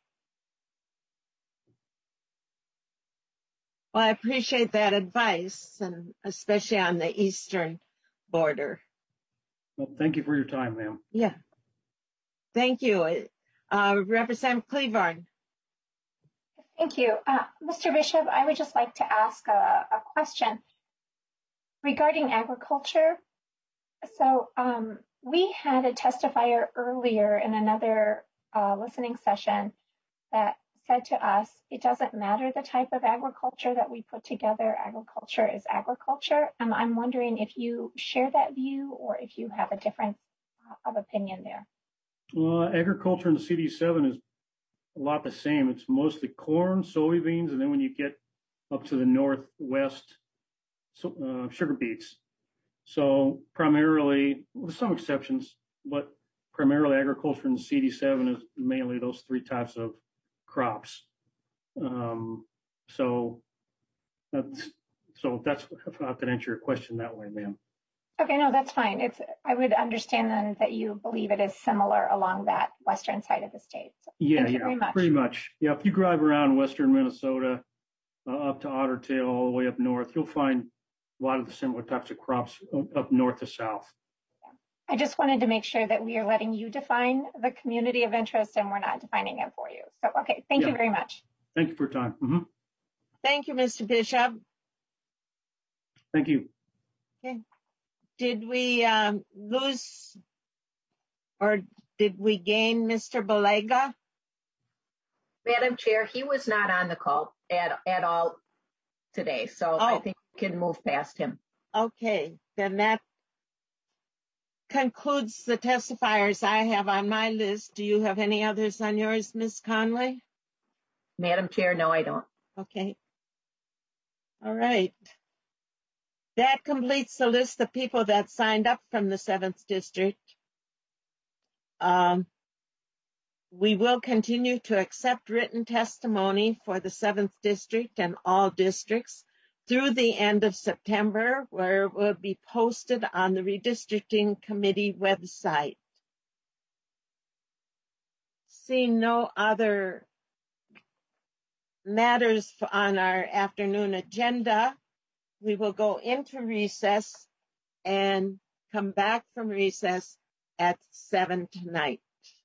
A: I appreciate that advice, and especially on the eastern border.
T: Well, thank you for your time, ma'am.
A: Yeah. Thank you. Representative Cleavorn.
C: Thank you. Mr. Bishop, I would just like to ask a question regarding agriculture. So we had a testifier earlier in another listening session that said to us, it doesn't matter the type of agriculture that we put together, agriculture is agriculture. And I'm wondering if you share that view or if you have a difference of opinion there.
T: Agriculture in the CD7 is a lot the same. It's mostly corn, soybeans, and then when you get up to the northwest, sugar beets. So primarily, with some exceptions, but primarily agriculture in the CD7 is mainly those 3 types of crops. So that's if I can answer your question that way, ma'am.
C: Okay, no, that's fine. I would understand then that you believe it is similar along that western side of the state. So thank you very much.
T: Pretty much. Yeah, if you drive around western Minnesota up to Otter Tail all the way up north, you'll find a lot of the similar types of crops up north to south.
C: I just wanted to make sure that we are letting you define the community of interest and we're not defining it for you. So, okay, thank you very much.
T: Thank you for your time. Mm-hmm.
A: Thank you, Mr. Bishop.
T: Thank you.
A: Okay. Did we lose or did we gain Mr. Balega?
S: Madam Chair, he was not on the call at all today, so I think we can move past him.
A: Okay, then that concludes the testifiers I have on my list. Do you have any others on yours, Ms. Conley?
S: Madam Chair, no, I don't.
A: Okay. All right. That completes the list of people that signed up from the 7th District. We will continue to accept written testimony for the 7th District and all districts through the end of September, where it will be posted on the Redistricting Committee website. Seeing no other matters on our afternoon agenda, we will go into recess and come back from recess at 7 tonight.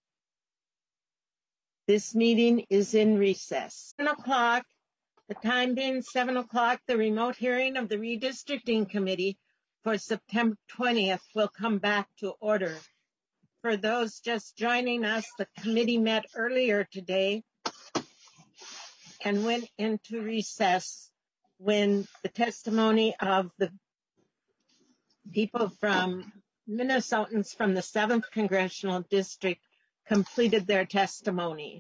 A: This meeting is in recess. 7 o'clock, the time being 7 o'clock, the remote hearing of the Redistricting Committee for September 20th will come back to order. For those just joining us, the committee met earlier today and went into recess when the testimony of the people from Minnesotans from the 7th Congressional District completed their testimony.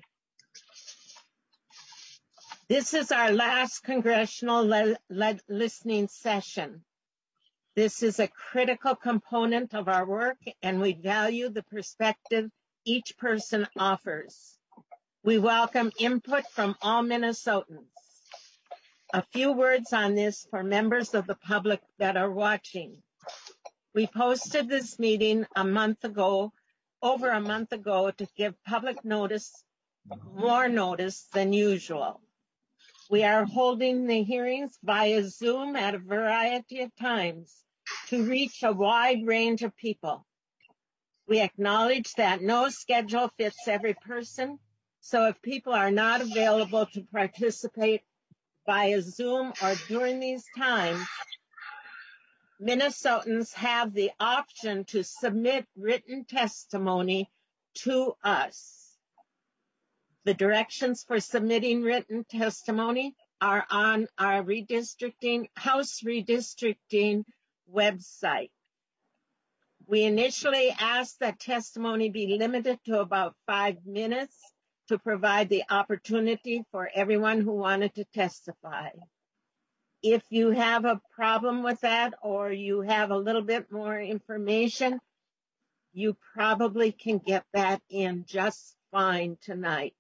A: This is our last congressional listening session. This is a critical component of our work, and we value the perspective each person offers. We welcome input from all Minnesotans. A few words on this for members of the public that are watching. We posted this meeting over a month ago, to give public notice, more notice than usual. We are holding the hearings via Zoom at a variety of times to reach a wide range of people. We acknowledge that no schedule fits every person, so if people are not available to participate via Zoom or during these times, Minnesotans have the option to submit written testimony to us. The directions for submitting written testimony are on our House Redistricting website. We initially asked that testimony be limited to about 5 minutes to provide the opportunity for everyone who wanted to testify. If you have a problem with that or you have a little bit more information, you probably can get that in just fine tonight.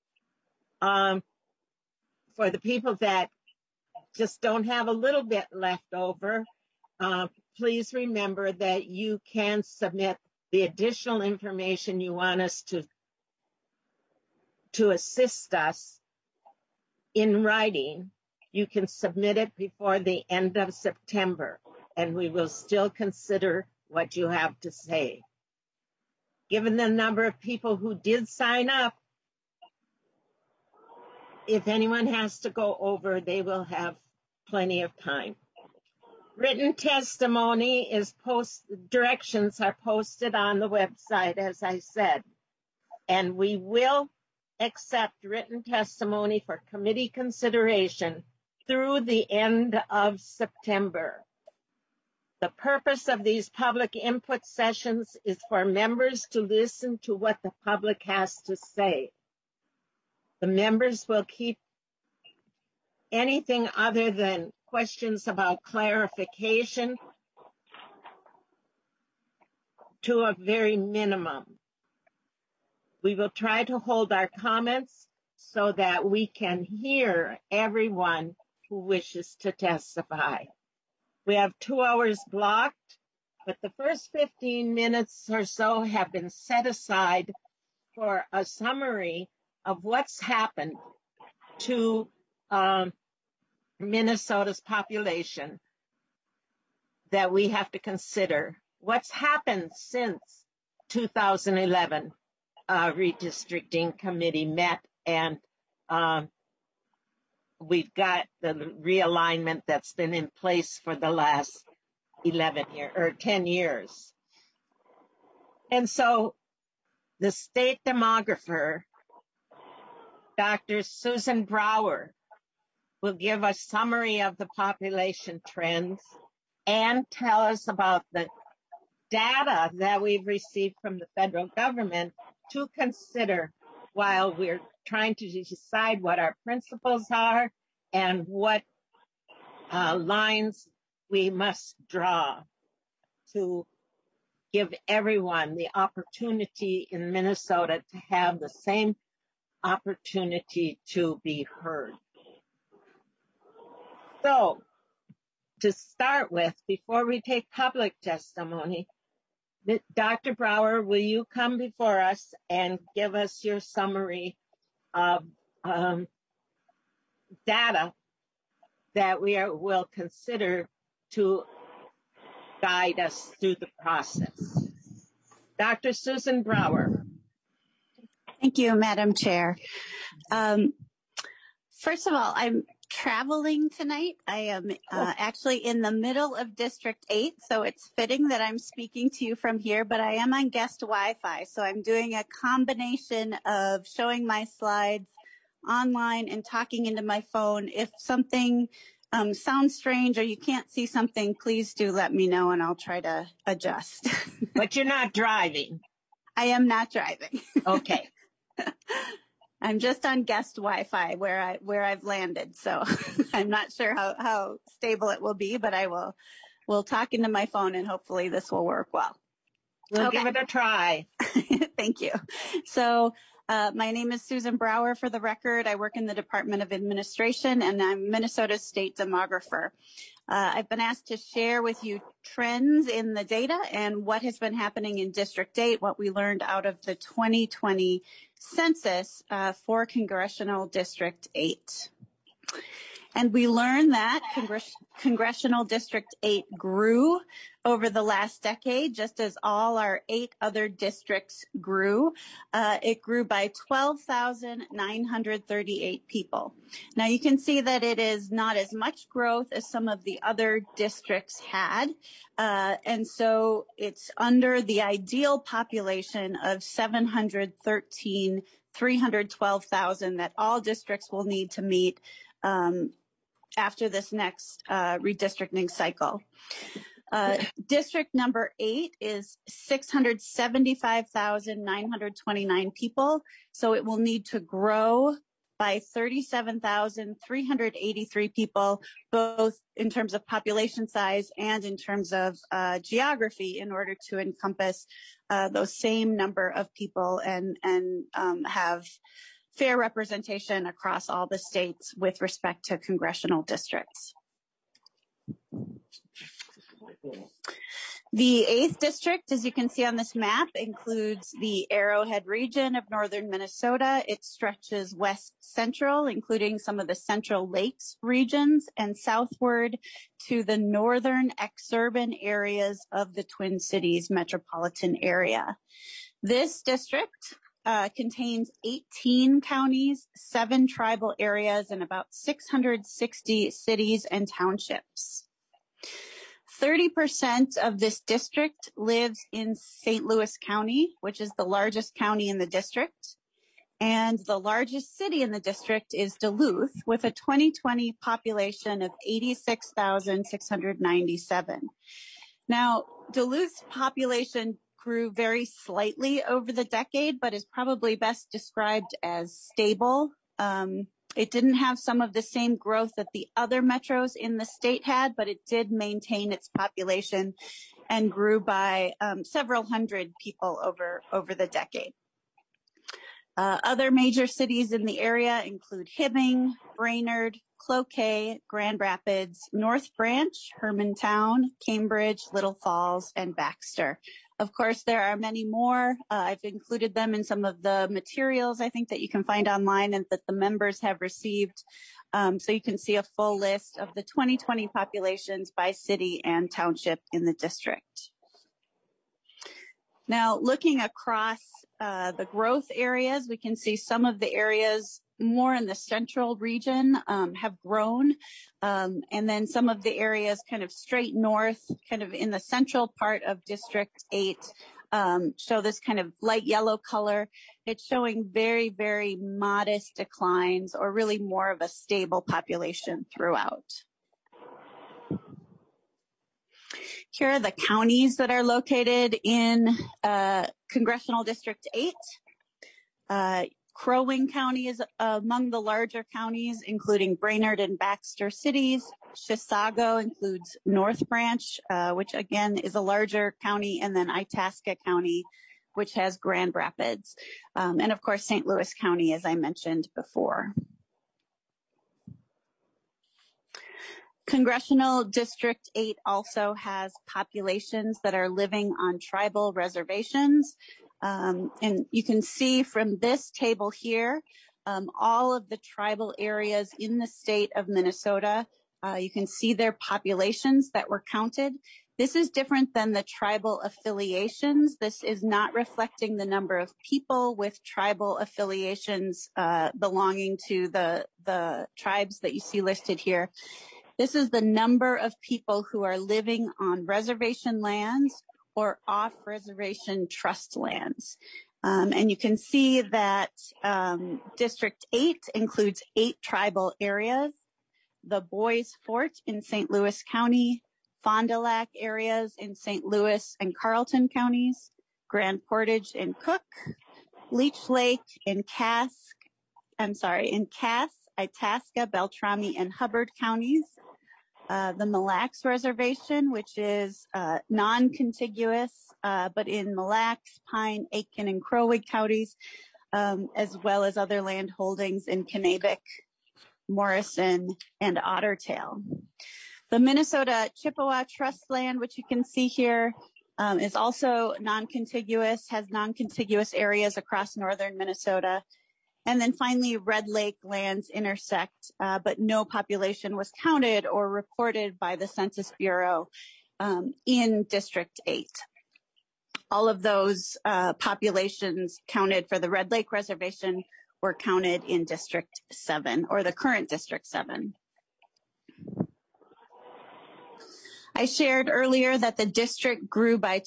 A: For the people that just don't have a little bit left over, please remember that you can submit the additional information you want us to assist us in writing. You can submit it before the end of September, and we will still consider what you have to say. Given the number of people who did sign up, if anyone has to go over, they will have plenty of time. Written testimony directions are posted on the website, as I said, and we will accept written testimony for committee consideration through the end of September. The purpose of these public input sessions is for members to listen to what the public has to say. The members will keep anything other than questions about clarification to a very minimum. We will try to hold our comments so that we can hear everyone who wishes to testify. We have 2 hours blocked but the first 15 minutes or so have been set aside for a summary of what's happened to Minnesota's population that we have to consider. What's happened since 2011 redistricting committee met, and we've got the realignment that's been in place for the last 10 years. And so the state demographer, Dr. Susan Brower, will give a summary of the population trends and tell us about the data that we've received from the federal government to consider while we're trying to decide what our principles are and what lines we must draw to give everyone the opportunity in Minnesota to have the same opportunity to be heard. So, to start with, before we take public testimony, Dr. Brower, will you come before us and give us your summary of data that we will consider to guide us through the process? Dr. Susan Brower.
U: Thank you, Madam Chair. First of all, I'm traveling tonight. I am actually in the middle of District 8, so it's fitting that I'm speaking to you from here, but I am on guest Wi-Fi, so I'm doing a combination of showing my slides online and talking into my phone. If something sounds strange or you can't see something, please do let me know and I'll try to adjust.
A: But you're not driving.
U: I am not driving.
A: Okay.
U: I'm just on guest Wi-Fi where I've landed, so I'm not sure how stable it will be, but we'll talk into my phone and hopefully this will work well.
A: We'll give it a try.
U: Thank you. So my name is Susan Brower, for the record. I work in the Department of Administration and I'm Minnesota's state demographer. I've been asked to share with you trends in the data and what has been happening in District 8, what we learned out of the 2020 census for Congressional District 8. And we learned that Congressional District 8 grew over the last decade, just as all our 8 other districts grew. It grew by 12,938 people. Now you can see that it is not as much growth as some of the other districts had. And so it's under the ideal population of 312,000 that all districts will need to meet after this next redistricting cycle. District number 8 is 675,929 people, so it will need to grow by 37,383 people, both in terms of population size and in terms of geography, in order to encompass those same number of people and have fair representation across all the states with respect to congressional districts. The 8th district, as you can see on this map, includes the Arrowhead region of northern Minnesota. It stretches west central, including some of the Central Lakes regions, and southward to the northern exurban areas of the Twin Cities metropolitan area. This district contains 18 counties, 7 tribal areas, and about 660 cities and townships. 30% of this district lives in St. Louis County, which is the largest county in the district. And the largest city in the district is Duluth, with a 2020 population of 86,697. Now, Duluth's population grew very slightly over the decade, but is probably best described as stable. It didn't have some of the same growth that the other metros in the state had, but it did maintain its population and grew by several hundred people over the decade. Other major cities in the area include Hibbing, Brainerd, Cloquet, Grand Rapids, North Branch, Hermantown, Cambridge, Little Falls, and Baxter. Of course, there are many more. I've included them in some of the materials I think that you can find online and that the members have received. So you can see a full list of the 2020 populations by city and township in the district. Now, looking across the growth areas, we can see some of the areas more in the central region have grown. And then some of the areas kind of straight north, kind of in the central part of District 8, show this kind of light yellow color. It's showing very, very modest declines or really more of a stable population throughout. Here are the counties that are located in Congressional District 8. Crow Wing County is among the larger counties, including Brainerd and Baxter cities. Chisago includes North Branch, which again is a larger county, and then Itasca County, which has Grand Rapids. And of course, St. Louis County, as I mentioned before. Congressional District 8 also has populations that are living on tribal reservations. And you can see from this table here, all of the tribal areas in the state of Minnesota. You can see their populations that were counted. This is different than the tribal affiliations. This is not reflecting the number of people with tribal affiliations belonging to the tribes that you see listed here. This is the number of people who are living on reservation lands or off-reservation trust lands. And you can see that District 8 includes 8 tribal areas, the Boys Fort in St. Louis County, Fond du Lac areas in St. Louis and Carleton counties, Grand Portage in Cook, Leech Lake in Cass, Itasca, Beltrami, and Hubbard counties, the Mille Lacs Reservation, which is non-contiguous, but in Mille Lacs, Pine, Aitkin, and Crow Wing counties, as well as other land holdings in Kanabec, Morrison, and Otter Tail. The Minnesota Chippewa Trust Land, which you can see here, is also non-contiguous, has non-contiguous areas across northern Minnesota. And then finally, Red Lake lands intersect, but no population was counted or reported by the Census Bureau in District 8. All of those populations counted for the Red Lake Reservation were counted in District 7, or the current District 7. I shared earlier that the district grew by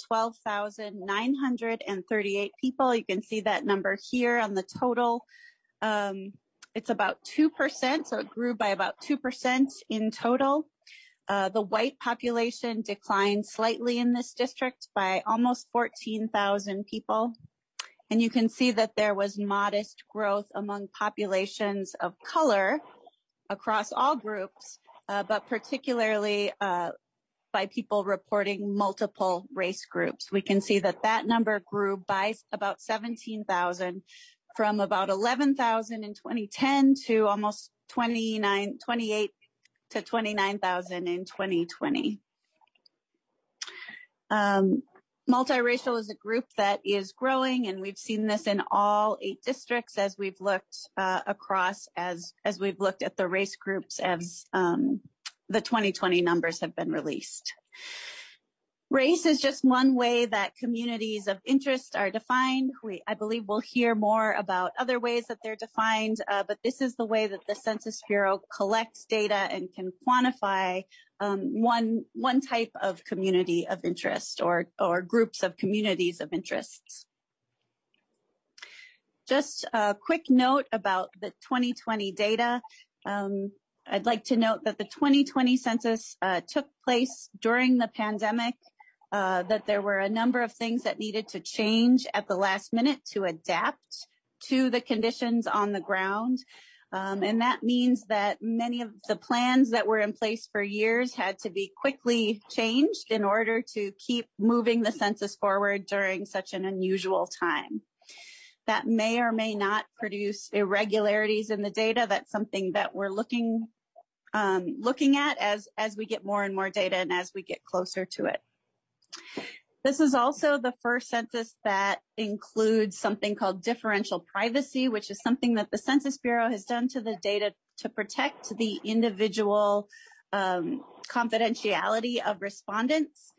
U: 12,938 people. You can see that number here on the total. It's about 2%, so it grew by about 2% in total. The white population declined slightly in this district by almost 14,000 people. And you can see that there was modest growth among populations of color across all groups, but particularly by people reporting multiple race groups. We can see that that number grew by about 17,000 from about 11,000 in 2010 to almost 28 to 29,000 in 2020. Multiracial is a group that is growing, and we've seen this in all 8 districts as we've looked across, as we've looked at the race groups as the 2020 numbers have been released. Race is just one way that communities of interest are defined. I believe we'll hear more about other ways that they're defined, but this is the way that the Census Bureau collects data and can quantify one type of community of interest or groups of communities of interests. Just a quick note about the 2020 data. I'd like to note that the 2020 census took place during the pandemic, that there were a number of things that needed to change at the last minute to adapt to the conditions on the ground. And that means that many of the plans that were in place for years had to be quickly changed in order to keep moving the census forward during such an unusual time. that may or may not produce irregularities in the data. That's something that we're looking at as we get more and more data and as we get closer to it. This is also the first census that includes something called differential privacy, which is something that the Census Bureau has done to the data to protect the individual confidentiality of respondents.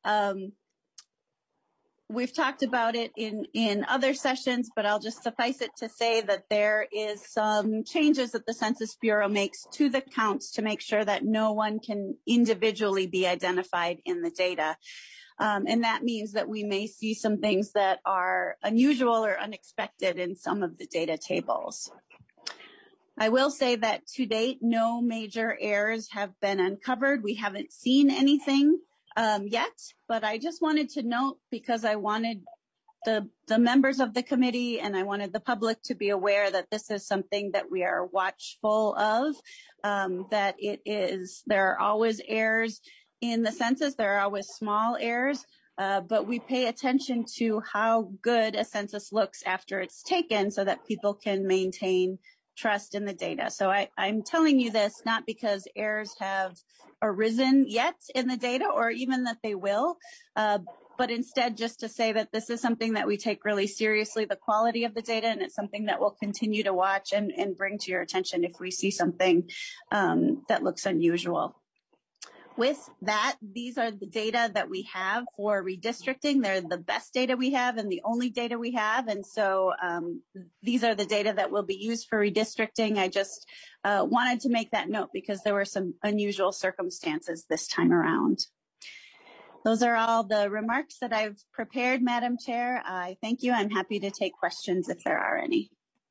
U: We've talked about it in other sessions, but I'll just suffice it to say that there is some changes that the Census Bureau makes to the counts to make sure that no one can individually be identified in the data. And that means that we may see some things that are unusual or unexpected in some of the data tables. I will say that to date, no major errors have been uncovered. We haven't seen anything yet, but I just wanted to note, because I wanted the members of the committee and I wanted the public to be aware that this is something that we are watchful of, that there are always errors in the census. There are always small errors, but we pay attention to how good a census looks after it's taken so that people can maintain trust in the data. So I'm telling you this not because errors have arisen yet in the data or even that they will, but instead just to say that this is something that we take really seriously, the quality of the data, and it's something that we'll continue to watch and bring to your attention if we see something that looks unusual. With that, these are the data that we have for redistricting. They're the best data we have and the only data we have. And so these are the data that will be used for redistricting. I just wanted to make that note because there were some unusual circumstances this time around. Those are all the remarks that I've prepared, Madam Chair. I thank you. I'm happy to take questions if there are any.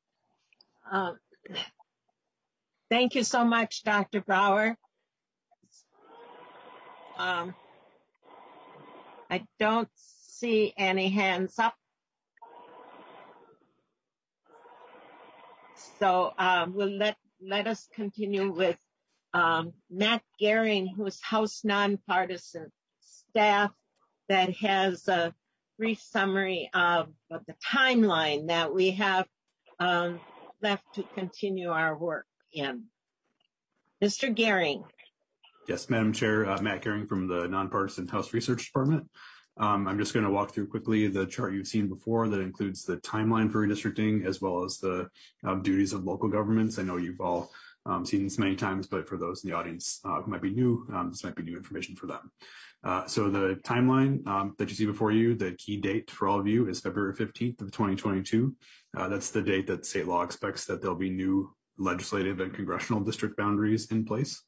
A: Thank you so much, Dr. Brower. I don't see any hands up. So we'll let us continue with Matt Gehring, who's House Nonpartisan Staff, that has a brief summary of the timeline that we have left to continue our work in. Mr. Gehring.
E: Yes, Madam Chair, Matt Gehring from the Nonpartisan House Research Department. I'm just going to walk through quickly the chart you've seen before that includes the timeline for redistricting as well as the duties of local governments. I know you've all seen this many times, but for those in the audience who might be new, this might be new information for them. So the timeline that you see before you, the key date for all of you is February 15th of 2022. That's the date that state law expects that there'll be new legislative and congressional district boundaries in place.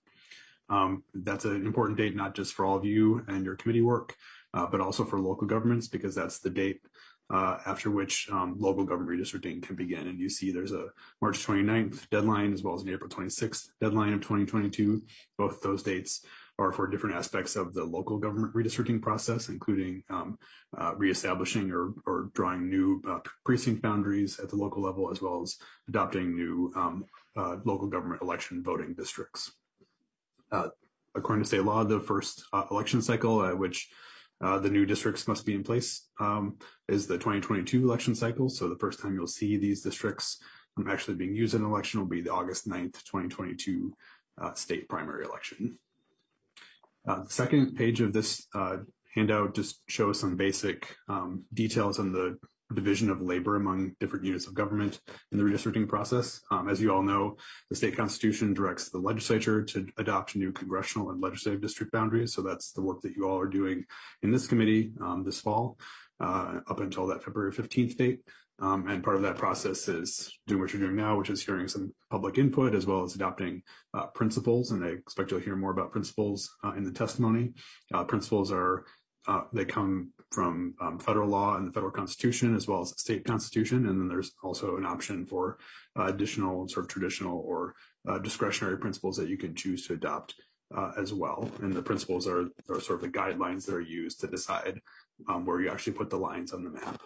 E: That's an important date, not just for all of you and your committee work, but also for local governments, because that's the date after which local government redistricting can begin. And you see there's a March 29th deadline as well as an April 26th deadline of 2022. Both those dates are for different aspects of the local government redistricting process, including reestablishing or drawing new precinct boundaries at the local level, as well as adopting new local government election voting districts. According to state law, the first election cycle at which the new districts must be in place is the 2022 election cycle. So the first time you'll see these districts actually being used in an election will be the August 9th, 2022 state primary election. The second page of this handout just shows some basic details on the division of labor among different units of government in the redistricting process. As you all know, the state constitution directs the legislature to adopt new congressional and legislative district boundaries. So that's the work that you all are doing in this committee this fall up until that February 15th date. And part of that process is doing what you're doing now, which is hearing some public input as well as adopting principles. And I expect you'll hear more about principles in the testimony. Principles are they come from federal law and the federal constitution as well as the state constitution. And then there's also an option for additional sort of traditional or discretionary principles that you can choose to adopt as well. And the principles are sort of the guidelines that are used to decide where you actually put the lines on the map.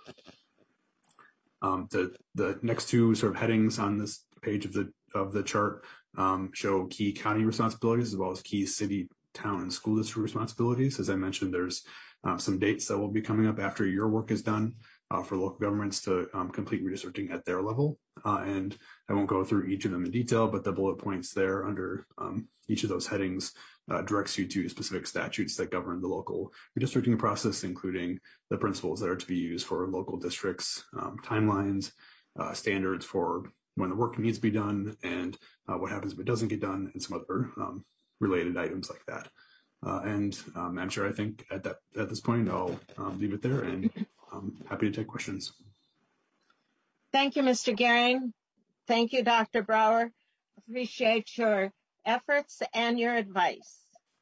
E: The next two sort of headings on this page of the chart show key county responsibilities as well as key city, town, and school district responsibilities. As I mentioned, there's some dates that will be coming up after your work is done for local governments to complete redistricting at their level. And I won't go through each of them in detail, but the bullet points there under each of those headings directs you to specific statutes that govern the local redistricting process, including the principles that are to be used for local districts, timelines, standards for when the work needs to be done, and what happens if it doesn't get done, and some other related items like that. I'm sure I think at this point I'll leave it there, and I'm happy to take questions.
A: Thank you, Mr. Gehring. Thank you, Dr. Brower. Appreciate your efforts and your advice.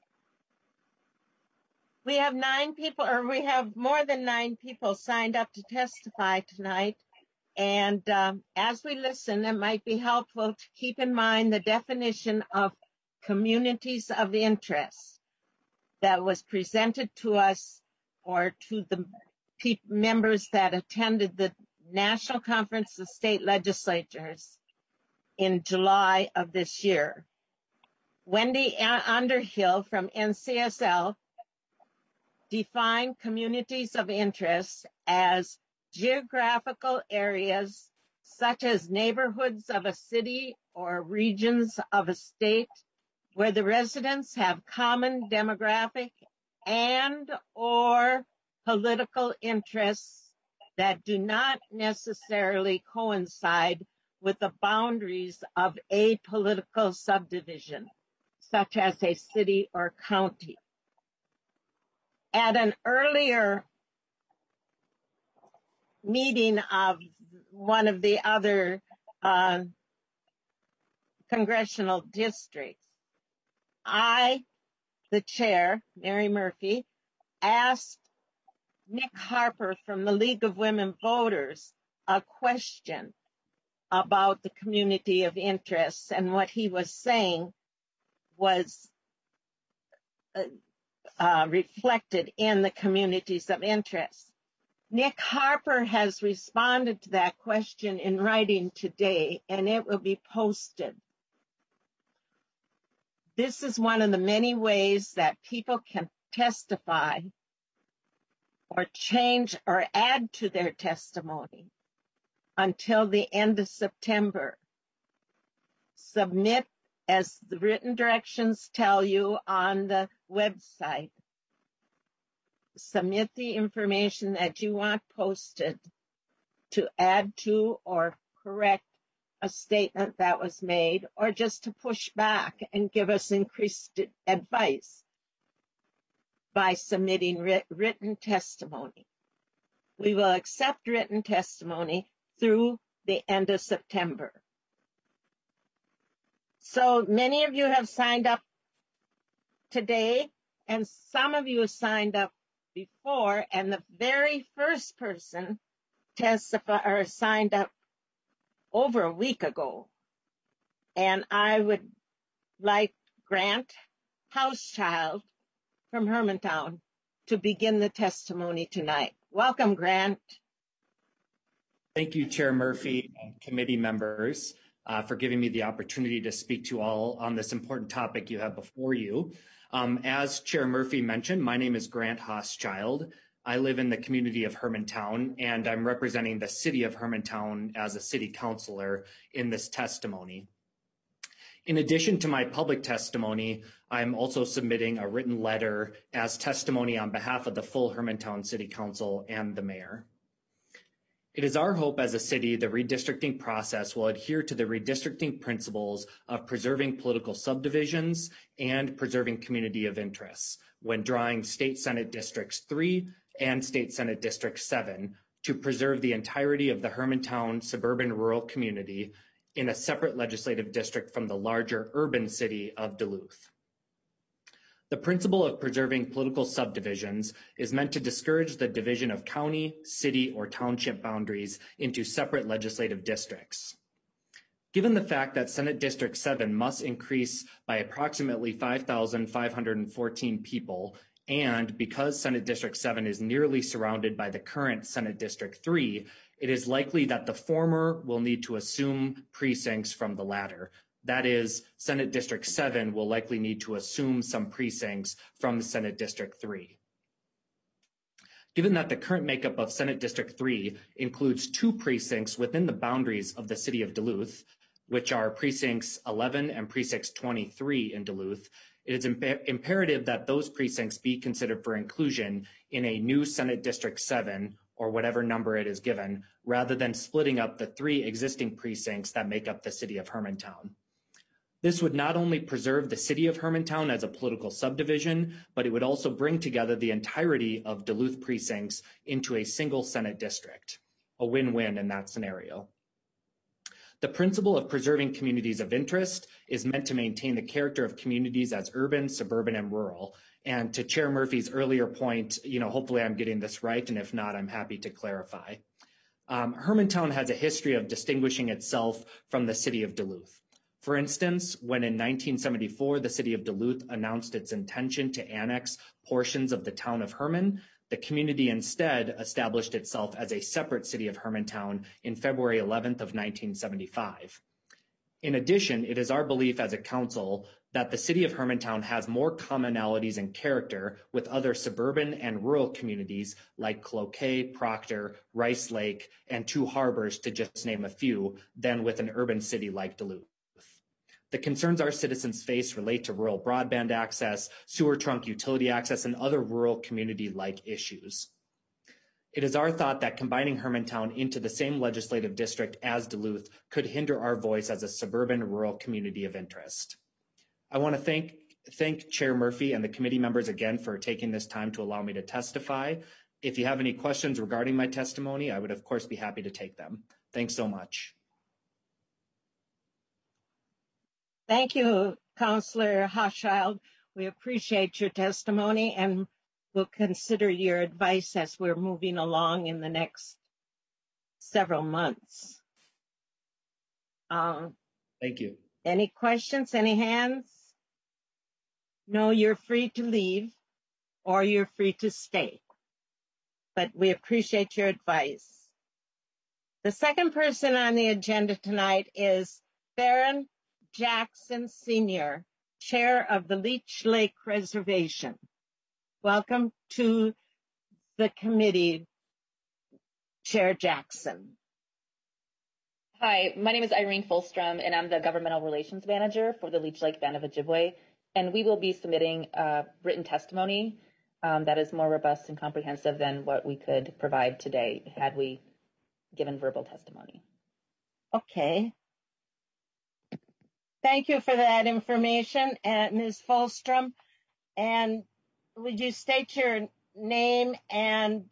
A: We have we have more than 9 people signed up to testify tonight. And as we listen, it might be helpful to keep in mind the definition of communities of interest that was presented to us or to the members that attended the National Conference of State Legislatures in July of this year. Wendy Underhill from NCSL defined communities of interest as geographical areas such as neighborhoods of a city or regions of a state where the residents have common demographic and or political interests that do not necessarily coincide with the boundaries of a political subdivision, such as a city or county. At an earlier meeting of one of the other congressional districts, I, the chair, Mary Murphy, asked Nick Harper from the League of Women Voters a question about the community of interest, and what he was saying was reflected in the communities of interest. Nick Harper has responded to that question in writing today, and it will be posted. This is one of the many ways that people can testify or change or add to their testimony until the end of September. Submit, as the written directions tell you on the website, submit the information that you want posted to add to or correct a statement that was made, or just to push back and give us increased advice by submitting written testimony. We will accept written testimony through the end of September. So many of you have signed up today, and some of you have signed up before, and the very first person signed up over a week ago. And I would like Grant Housechild from Hermantown to begin the testimony tonight. Welcome, Grant.
F: Thank you, Chair Murphy and committee members, for giving me the opportunity to speak to you all on this important topic you have before you. As Chair Murphy mentioned, my name is Grant Housechild. I live in the community of Hermantown, and I'm representing the city of Hermantown as a city councilor in this testimony. In addition to my public testimony, I'm also submitting a written letter as testimony on behalf of the full Hermantown City Council and the mayor. It is our hope as a city the redistricting process will adhere to the redistricting principles of preserving political subdivisions and preserving community of interests when drawing State Senate Districts 3 and State Senate District 7 to preserve the entirety of the Hermantown suburban rural community in a separate legislative district from the larger urban city of Duluth. The principle of preserving political subdivisions is meant to discourage the division of county, city, or township boundaries into separate legislative districts. Given the fact that Senate District 7 must increase by approximately 5,514 people, and because Senate District 7 is nearly surrounded by the current Senate District 3, it is likely that the former will need to assume precincts from the latter. That is, Senate District 7 will likely need to assume some precincts from Senate District 3. Given that the current makeup of Senate District 3 includes 2 precincts within the boundaries of the city of Duluth, which are precincts 11 and precinct 23 in Duluth, it is imperative that those precincts be considered for inclusion in a new Senate District 7, or whatever number it is given, rather than splitting up the 3 existing precincts that make up the city of Hermantown. This would not only preserve the city of Hermantown as a political subdivision, but it would also bring together the entirety of Duluth precincts into a single Senate district, a win-win in that scenario. The principle of preserving communities of interest is meant to maintain the character of communities as urban, suburban, and rural. And to Chair Murphy's earlier point, hopefully I'm getting this right, and if not, I'm happy to clarify. Hermantown has a history of distinguishing itself from the city of Duluth. For instance, when in 1974, the city of Duluth announced its intention to annex portions of the town of Herman, the community instead established itself as a separate city of Hermantown in February 11th of 1975. In addition, it is our belief as a council that the city of Hermantown has more commonalities in character with other suburban and rural communities like Cloquet, Proctor, Rice Lake, and Two Harbors, to just name a few, than with an urban city like Duluth. The concerns our citizens face relate to rural broadband access, sewer trunk utility access, and other rural community-like issues. It is our thought that combining Hermantown into the same legislative district as Duluth could hinder our voice as a suburban rural community of interest. I want to thank Chair Murphy and the committee members again for taking this time to allow me to testify. If you have any questions regarding my testimony, I would of course be happy to take them. Thanks so much.
A: Thank you, Councillor Hochschild. We appreciate your testimony and we'll consider your advice as we're moving along in the next several months.
F: Thank you.
A: Any questions, any hands? No, you're free to leave or you're free to stay, but we appreciate your advice. The second person on the agenda tonight is Farron Jackson Sr., Chair of the Leech Lake Reservation. Welcome to the committee, Chair Jackson.
B: Hi, my name is Irene Fulstrom, and I'm the Governmental Relations Manager for the Leech Lake Band of Ojibwe, and we will be submitting written testimony that is more robust and comprehensive than what we could provide today had we given verbal testimony.
A: Okay. Thank you for that information, Ms. Fulstrom. And would you state your name and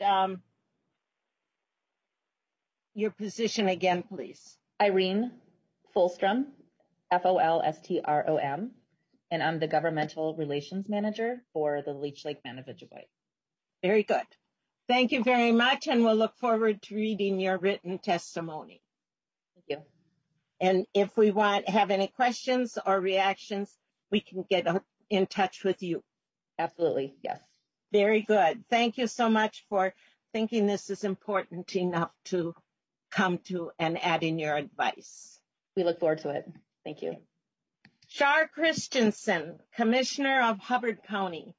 A: your position again, please?
B: Irene Fulstrom, F-O-L-S-T-R-O-M, and I'm the Governmental Relations Manager for the Leech Lake Band of Ojibwe.
A: Very good. Thank you very much, and we'll look forward to reading your written testimony.
B: Thank you.
A: And if we have any questions or reactions, we can get in touch with you.
B: Absolutely, yes.
A: Very good. Thank you so much for thinking this is important enough to come to and add in your advice.
B: We look forward to it. Thank you.
A: Shar Christensen, Commissioner of Hubbard County.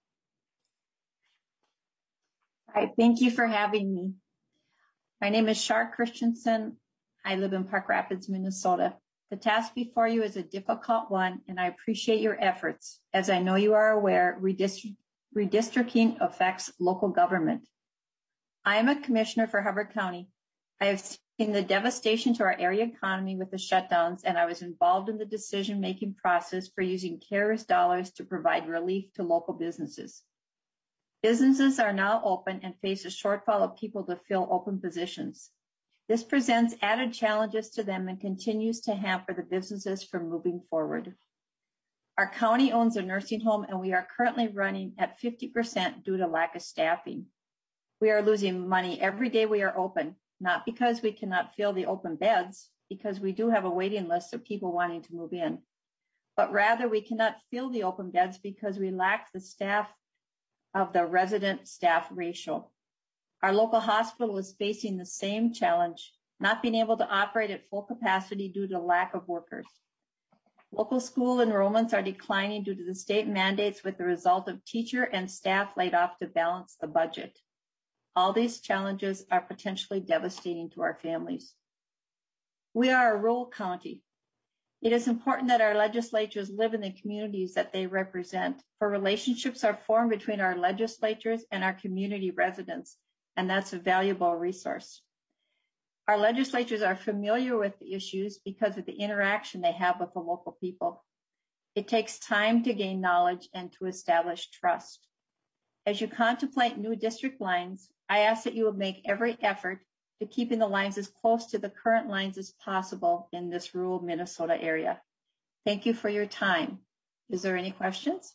V: Hi, thank you for having me. My name is Shar Christensen. I live in Park Rapids, Minnesota. The task before you is a difficult one, and I appreciate your efforts. As I know you are aware, redistricting affects local government. I am a commissioner for Hubbard County. I have seen the devastation to our area economy with the shutdowns, and I was involved in the decision-making process for using CARES dollars to provide relief to local businesses. Businesses are now open and face a shortfall of people to fill open positions. This presents added challenges to them and continues to hamper the businesses from moving forward. Our county owns a nursing home, and we are currently running at 50% due to lack of staffing. We are losing money every day we are open, not because we cannot fill the open beds, because we do have a waiting list of people wanting to move in, but rather we cannot fill the open beds because we lack the staff of the resident staff ratio. Our local hospital is facing the same challenge, not being able to operate at full capacity due to lack of workers. Local school enrollments are declining due to the state mandates, with the result of teacher and staff laid off to balance the budget. All these challenges are potentially devastating to our families. We are a rural county. It is important that our legislatures live in the communities that they represent, for relationships are formed between our legislatures and our community residents, and that's a valuable resource. Our legislatures are familiar with the issues because of the interaction they have with the local people. It takes time to gain knowledge and to establish trust. As you contemplate new district lines, I ask that you will make every effort to keeping the lines as close to the current lines as possible in this rural Minnesota area. Thank you for your time. Is there any questions?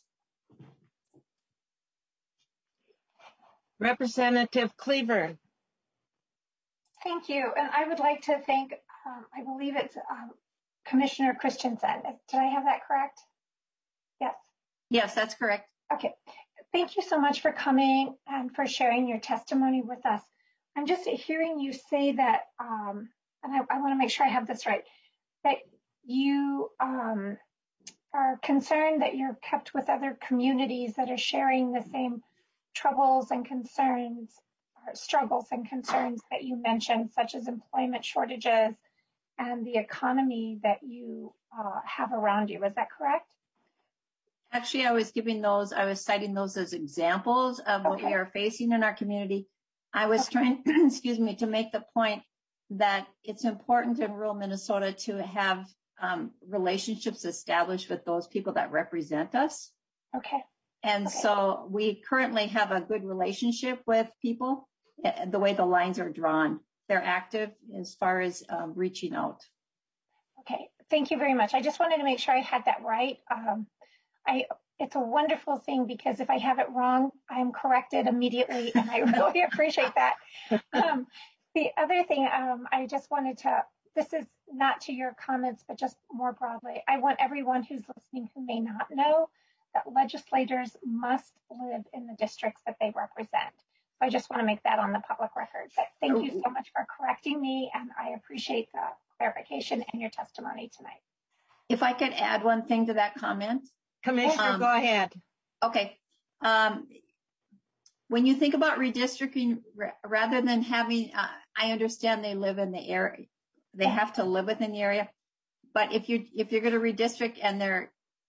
A: Representative Cleaver.
C: Thank you. And I would like to thank, I believe it's Commissioner Christensen. Did I have that correct? Yes.
V: Yes, that's correct.
C: Okay. Thank you so much for coming and for sharing your testimony with us. I'm just hearing you say that, and I want to make sure I have this right, that you are concerned that you're kept with other communities that are sharing the same troubles and concerns, or struggles and concerns that you mentioned, such as employment shortages and the economy that you have around you. Is that correct?
V: Actually, I was citing those as examples of what we are facing in our community. I was trying, excuse me, to make the point that it's important in rural Minnesota to have relationships established with those people that represent us.
C: Okay.
V: And so we currently have a good relationship with people, the way the lines are drawn. They're active as far as reaching out.
C: Okay, thank you very much. I just wanted to make sure I had that right. It's a wonderful thing because if I have it wrong, I'm corrected immediately, and I really appreciate that. The other thing I just wanted to, this is not to your comments, but just more broadly, I want everyone who's listening who may not know that legislators must live in the districts that they represent. So I just want to make that on the public record. But thank you so much for correcting me, and I appreciate the clarification and your testimony tonight.
V: If I could add one thing to that comment.
A: Commissioner, go ahead.
V: Okay. When you think about redistricting, rather than having, I understand they live in the area, they have to live within the area. But if you're going to redistrict and they're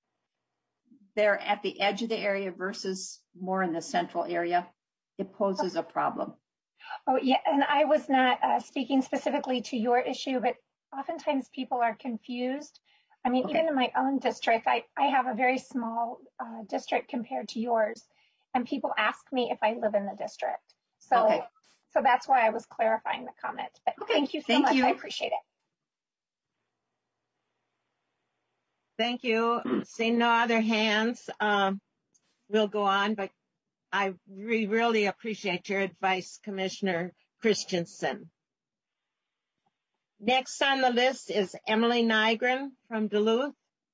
V: at the edge of the area versus more in the central area, it poses a problem.
C: Oh, yeah. And I was not speaking specifically to your issue, but oftentimes people are confused. I mean, even in my own district, I have a very small district compared to yours. And people ask me if I live in the district. So that's why I was clarifying the comment. But thank you so much. I appreciate it.
A: Thank you. Seeing no other hands, we'll go on. But I really appreciate your advice, Commissioner Christensen. Next on the list is Emily Nygren from Duluth.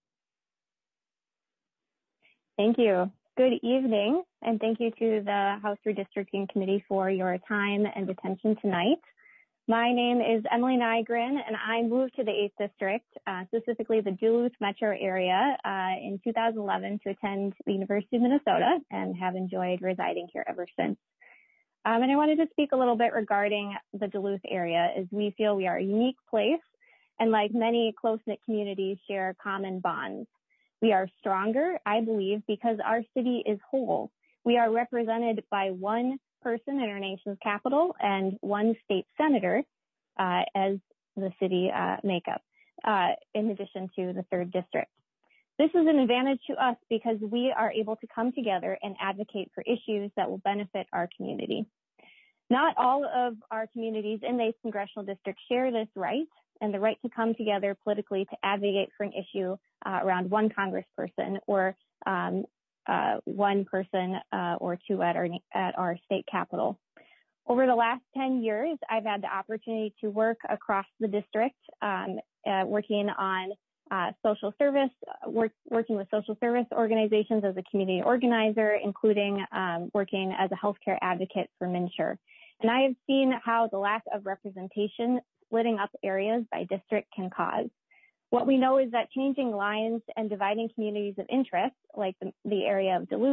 D: Thank you. Good evening, and thank you to the House Redistricting Committee for your time and attention tonight. My name is Emily Nygren, and I moved to the 8th District, specifically the Duluth metro area, in 2011 to attend the University of Minnesota and have enjoyed residing here ever since. And I wanted to speak a little bit regarding the Duluth area, as we feel we are a unique place and, like many close-knit communities, share common bonds. We are stronger, I believe, because our city is whole. We are represented by one person in our nation's capital and one state senator as the city makeup, in addition to the 3rd District. This is an advantage to us because we are able to come together and advocate for issues that will benefit our community. Not all of our communities in the 8th Congressional District share this right and the right to come together politically to advocate for an issue around one congressperson or one person or two at our state capitol. Over the last 10 years, I've had the opportunity to work across the district, working on social service, working with social service organizations as a community organizer, including working as a healthcare advocate for MNsure. And I have seen how the lack of representation splitting up areas by district can cause. What we know is that changing lines and dividing communities of interest, like the area of Duluth,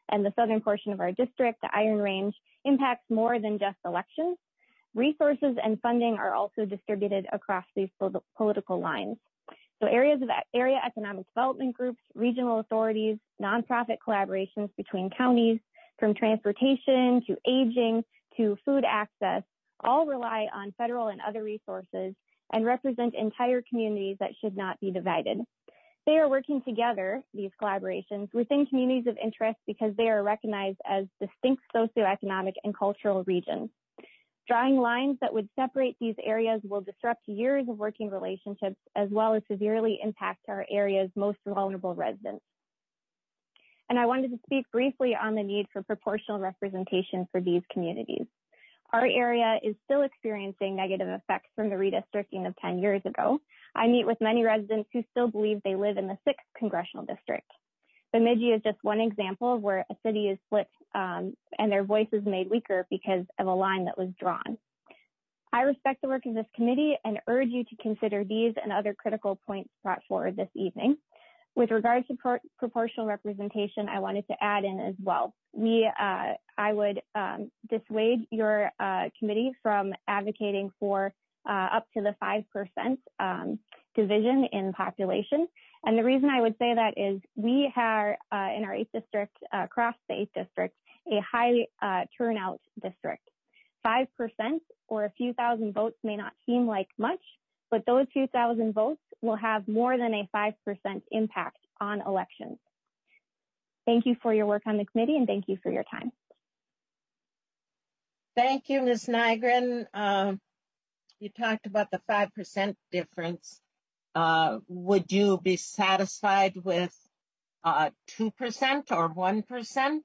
D: and the southern portion of our district, the Iron Range, impacts more than just elections. Resources and funding are also distributed across these political lines. So areas of area economic development groups, regional authorities, nonprofit collaborations between counties, from transportation to aging to food access, all rely on federal and other resources and represent entire communities that should not be divided. They are working together, these collaborations, within communities of interest because they are recognized as distinct socioeconomic and cultural regions. Drawing lines that would separate these areas will disrupt years of working relationships as well as severely impact our area's most vulnerable residents. And I wanted to speak briefly on the need for proportional representation for these communities. Our area is still experiencing negative effects from the redistricting of 10 years ago. I meet with many residents who still believe they live in the 6th congressional district. Bemidji is just one example of where a city is split and their voice is made weaker because of a line that was drawn. I respect the work of this committee and urge you to consider these and other critical points brought forward this evening. With regards to proportional representation, I wanted to add in as well. I would dissuade your committee from advocating for up to the 5% division in population. And the reason I would say that is we have in our 8th district, across the 8th district, a high turnout district. 5% or a few thousand votes may not seem like much, but those few thousand votes will have more than a 5% impact on elections. Thank you for your work on the committee and thank you for your time.
A: Thank you, Ms. Nygren. You talked about the 5% difference. Would you be satisfied with 2% or 1%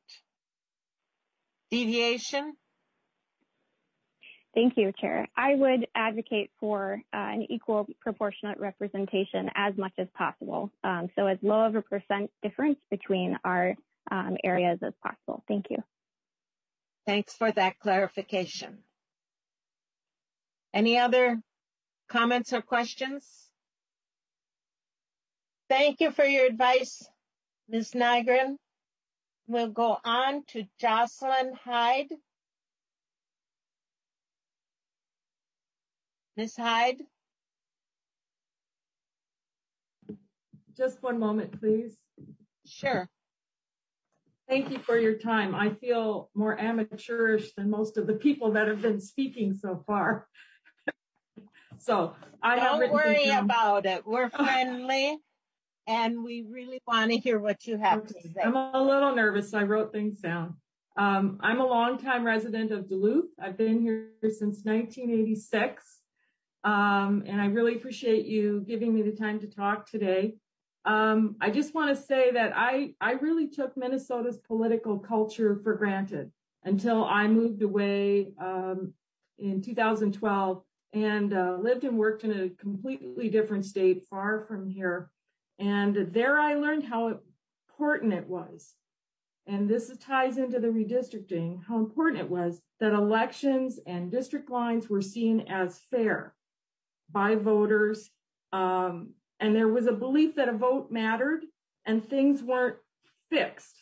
A: deviation?
D: Thank you, Chair. I would advocate for an equal proportionate representation as much as possible. So as low of a percent difference between our areas as possible. Thank you.
A: Thanks for that clarification. Any other comments or questions? Thank you for your advice, Ms. Nygren. We'll go on to Jocelyn Hyde. Ms. Hyde?
G: Just one moment, please.
A: Sure.
G: Thank you for your time. I feel more amateurish than most of the people that have been speaking so far. So
A: don't worry about it. We're friendly and we really want to hear what you have to say.
G: I'm a little nervous. I wrote things down. I'm a longtime resident of Duluth. I've been here since 1986. And I really appreciate you giving me the time to talk today. I just want to say that I really took Minnesota's political culture for granted until I moved away in 2012 and lived and worked in a completely different state far from here. And there I learned how important it was. And this ties into the redistricting, how important it was that elections and district lines were seen as fair by voters. And there was a belief that a vote mattered and things weren't fixed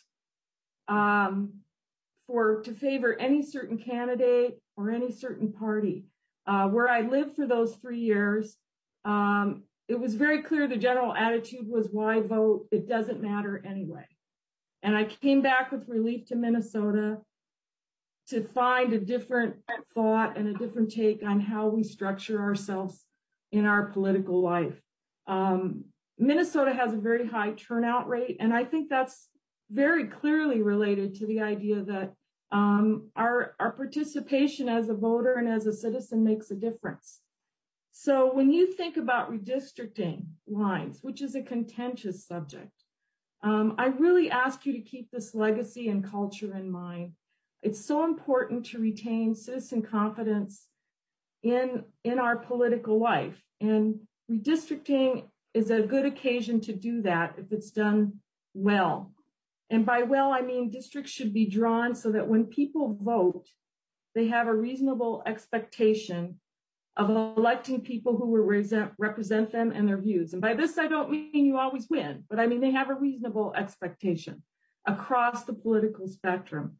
G: to favor any certain candidate or any certain party. Where I lived for those 3 years, it was very clear the general attitude was, why vote? It doesn't matter anyway. And I came back with relief to Minnesota to find a different thought and a different take on how we structure ourselves in our political life. Minnesota has a very high turnout rate, and I think that's very clearly related to the idea that our participation as a voter and as a citizen makes a difference. So when you think about redistricting lines, which is a contentious subject, I really ask you to keep this legacy and culture in mind. It's so important to retain citizen confidence in our political life. And redistricting is a good occasion to do that if it's done well. And by well, I mean districts should be drawn so that when people vote, they have a reasonable expectation of electing people who will represent them and their views. And by this, I don't mean you always win, but I mean they have a reasonable expectation. across the political spectrum.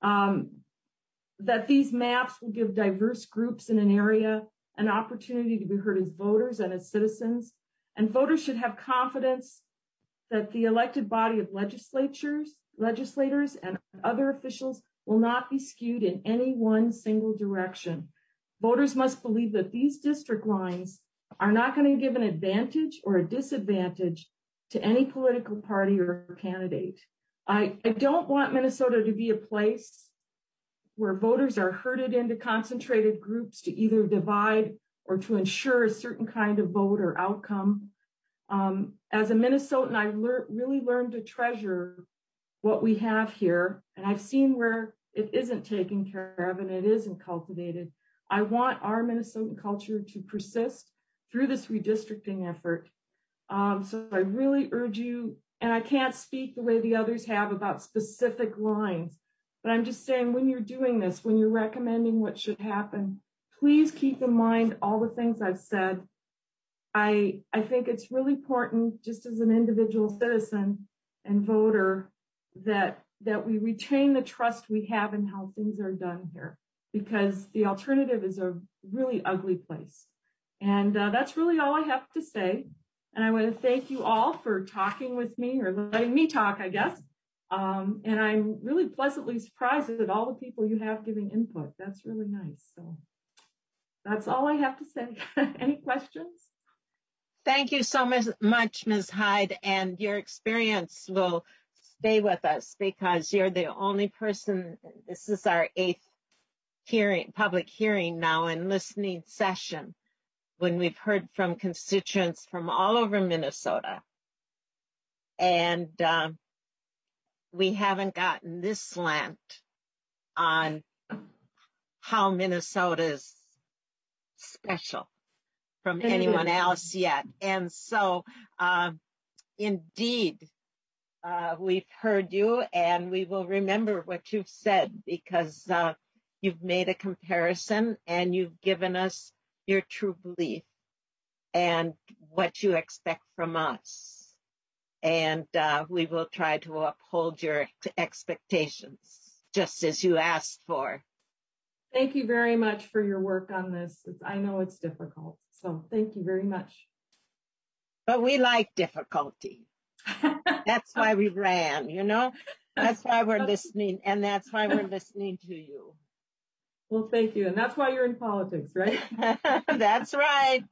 G: That these maps will give diverse groups in an area an opportunity to be heard as voters and as citizens. And voters should have confidence that the elected body of legislators and other officials will not be skewed in any one single direction. Voters must believe that these district lines are not going to give an advantage or a disadvantage to any political party or candidate. I don't want Minnesota to be a place where voters are herded into concentrated groups to either divide or to ensure a certain kind of vote or outcome. As a Minnesotan, I really learned to treasure what we have here, and I've seen where it isn't taken care of and it isn't cultivated. I want our Minnesotan culture to persist through this redistricting effort. So I really urge you, and I can't speak the way the others have about specific lines, but I'm just saying when you're doing this, when you're recommending what should happen, please keep in mind all the things I've said. I think it's really important, just as an individual citizen and voter, that we retain the trust we have in how things are done here, because the alternative is a really ugly place. And that's really all I have to say. And I want to thank you all for talking with me, or letting me talk, I guess. And I'm really pleasantly surprised at all the people you have giving input. That's really nice. So that's all I have to say. Any questions?
A: Thank you so much, Ms. Hyde, and your experience will stay with us because you're the only person. This is our 8th public hearing now and listening session, when we've heard from constituents from all over Minnesota. And we haven't gotten this slant on how Minnesota's special from anyone else yet. And so, indeed, we've heard you, and we will remember what you've said, because you've made a comparison and you've given us your true belief and what you expect from us. And we will try to uphold your expectations, just as you asked for.
G: Thank you very much for your work on this. I know it's difficult, so thank you very much.
A: But we like difficulty. That's why we ran, you know? That's why we're listening, and that's why we're listening to you.
G: Well, thank you. And that's why you're in politics, right?
A: That's right.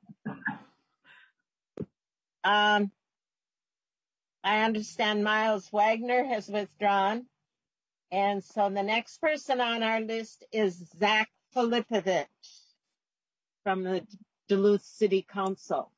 A: I understand Miles Wagner has withdrawn. And so the next person on our list is Zach Filipovich from the Duluth City Council.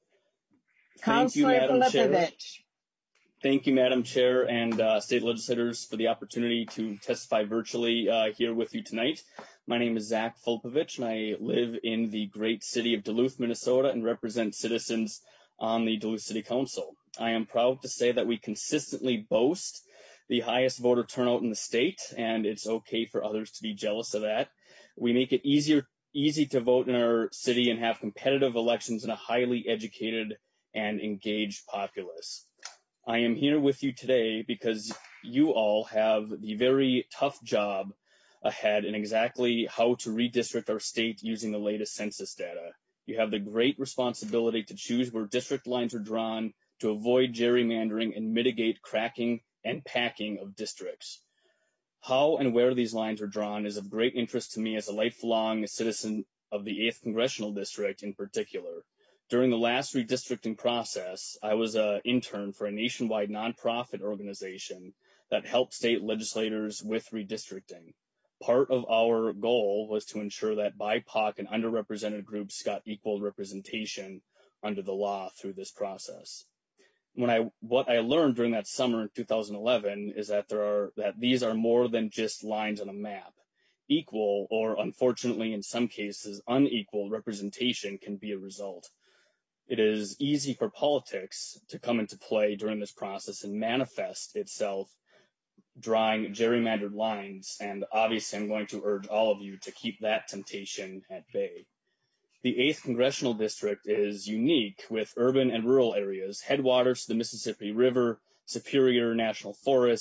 A: Councilor Filipovich.
H: Thank you, Madam Chair, and state legislators for the opportunity to testify virtually here with you tonight. My name is Zach Filipovich, and I live in the great city of Duluth, Minnesota, and represent citizens on the Duluth City Council. I am proud to say that we consistently boast the highest voter turnout in the state, and it's okay for others to be jealous of that. We make it easy to vote in our city and have competitive elections in a highly educated and engaged populace. I am here with you today because you all have the very tough job ahead in exactly how to redistrict our state using the latest census data. You have the great responsibility to choose where district lines are drawn to avoid gerrymandering and mitigate cracking and packing of districts. How and where these lines are drawn is of great interest to me as a lifelong citizen of the 8th Congressional District in particular. During the last redistricting process, I was an intern for a nationwide nonprofit organization that helped state legislators with redistricting. Part of our goal was to ensure that BIPOC and underrepresented groups got equal representation under the law through this process. What I learned during that summer in 2011 is that these are more than just lines on a map. Equal, or unfortunately in some cases unequal, representation can be a result. It is easy for politics to come into play during this process and manifest itself drawing gerrymandered lines, and obviously I'm going to urge all of you to keep that temptation at bay. The 8th Congressional District is unique with urban and rural areas, headwaters to the Mississippi River, Superior National Forest,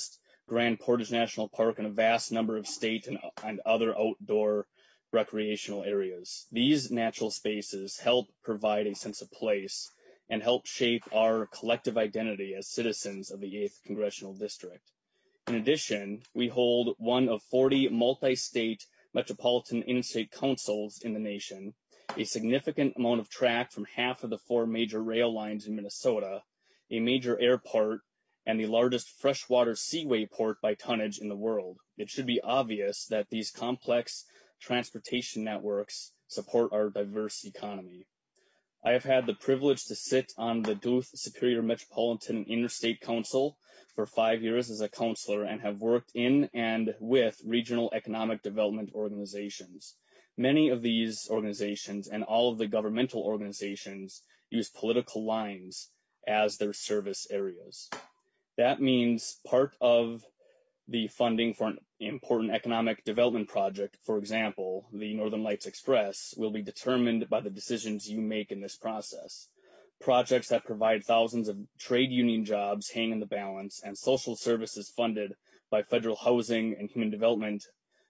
H: Grand Portage National Park, and a vast number of state and other outdoor recreational areas. These natural spaces help provide a sense of place and help shape our collective identity as citizens of the 8th Congressional District. In addition, we hold one of 40 multi-state metropolitan interstate councils in the nation, a significant amount of track from half of the 4 major rail lines in Minnesota, a major airport, and the largest freshwater seaway port by tonnage in the world. It should be obvious that these complex transportation networks support our diverse economy. I have had the privilege to sit on the Duluth Superior Metropolitan Interstate Council for 5 years as a counselor and have worked in and with regional economic development organizations. Many of these organizations and all of the governmental organizations use political lines as their service areas. That means part of the funding for an important economic development project, for example, the Northern Lights Express, will be determined by the decisions you make in this process. Projects that provide thousands of trade union jobs hang in the balance, and social services funded by Federal Housing and Human Development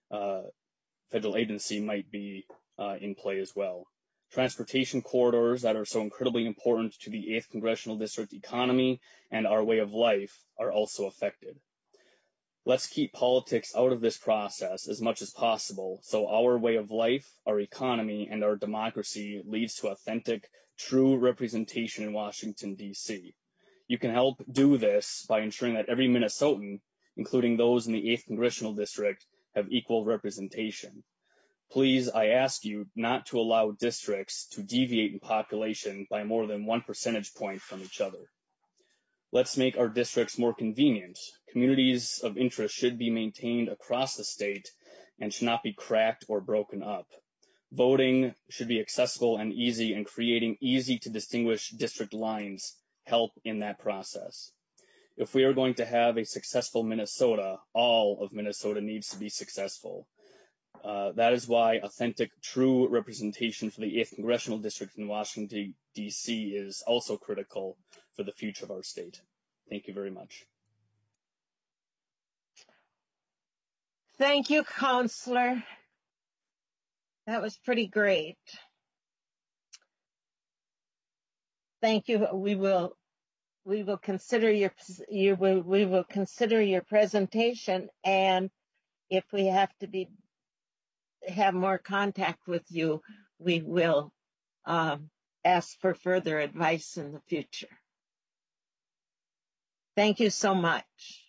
H: Federal Agency might be in play as well. Transportation corridors that are so incredibly important to the 8th Congressional District economy and our way of life are also affected. Let's keep politics out of this process as much as possible so our way of life, our economy, and our democracy leads to authentic, true representation in Washington, D.C. You can help do this by ensuring that every Minnesotan, including those in the 8th Congressional District, have equal representation. Please, I ask you not to allow districts to deviate in population by more than 1 percentage point from each other. Let's make our districts more convenient. Communities of interest should be maintained across the state and should not be cracked or broken up. Voting should be accessible and easy, and creating easy to distinguish district lines help in that process. If we are going to have a successful Minnesota, all of Minnesota needs to be successful. That is why authentic, true representation for the 8th Congressional District in Washington, D.C. is also critical for the future of our state. Thank you very much.
A: Thank you, Counselor. That was pretty great. Thank you. We will consider your presentation, and if we have to have more contact with you, we will ask for further advice in the future. Thank you so much.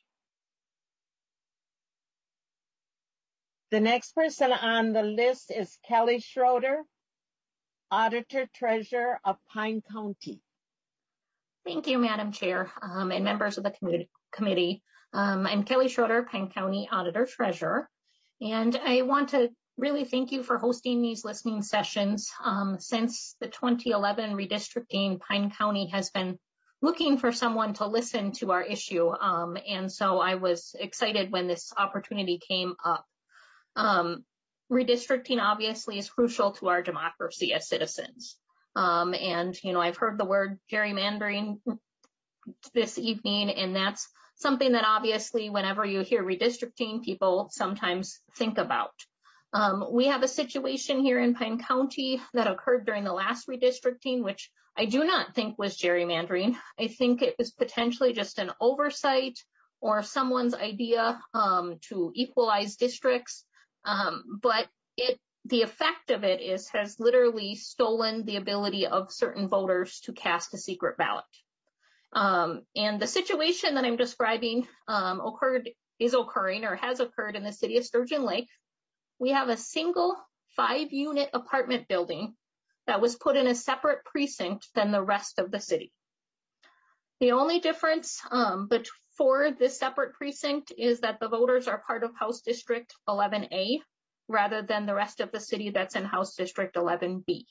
A: The next person on the list is Kelly Schroeder, Auditor Treasurer of Pine County.
I: Thank you, Madam Chair, and members of the committee. I'm Kelly Schroeder, Pine County Auditor Treasurer, and I want to really thank you for hosting these listening sessions. Since the 2011 redistricting, Pine County has been looking for someone to listen to our issue, and so I was excited when this opportunity came up. Redistricting obviously is crucial to our democracy as citizens. And, you know, I've heard the word gerrymandering this evening, and that's something that obviously whenever you hear redistricting, people sometimes think about. We have a situation here in Pine County that occurred during the last redistricting, which I do not think was gerrymandering. I think it was potentially just an oversight or someone's idea to equalize districts. But the effect of it has literally stolen the ability of certain voters to cast a secret ballot. And the situation that I'm describing is occurring or has occurred in the city of Sturgeon Lake. We have a single 5-unit apartment building that was put in a separate precinct than the rest of the city. The only difference for this separate precinct is that the voters are part of House District 11A rather than the rest of the city that's in House District 11B.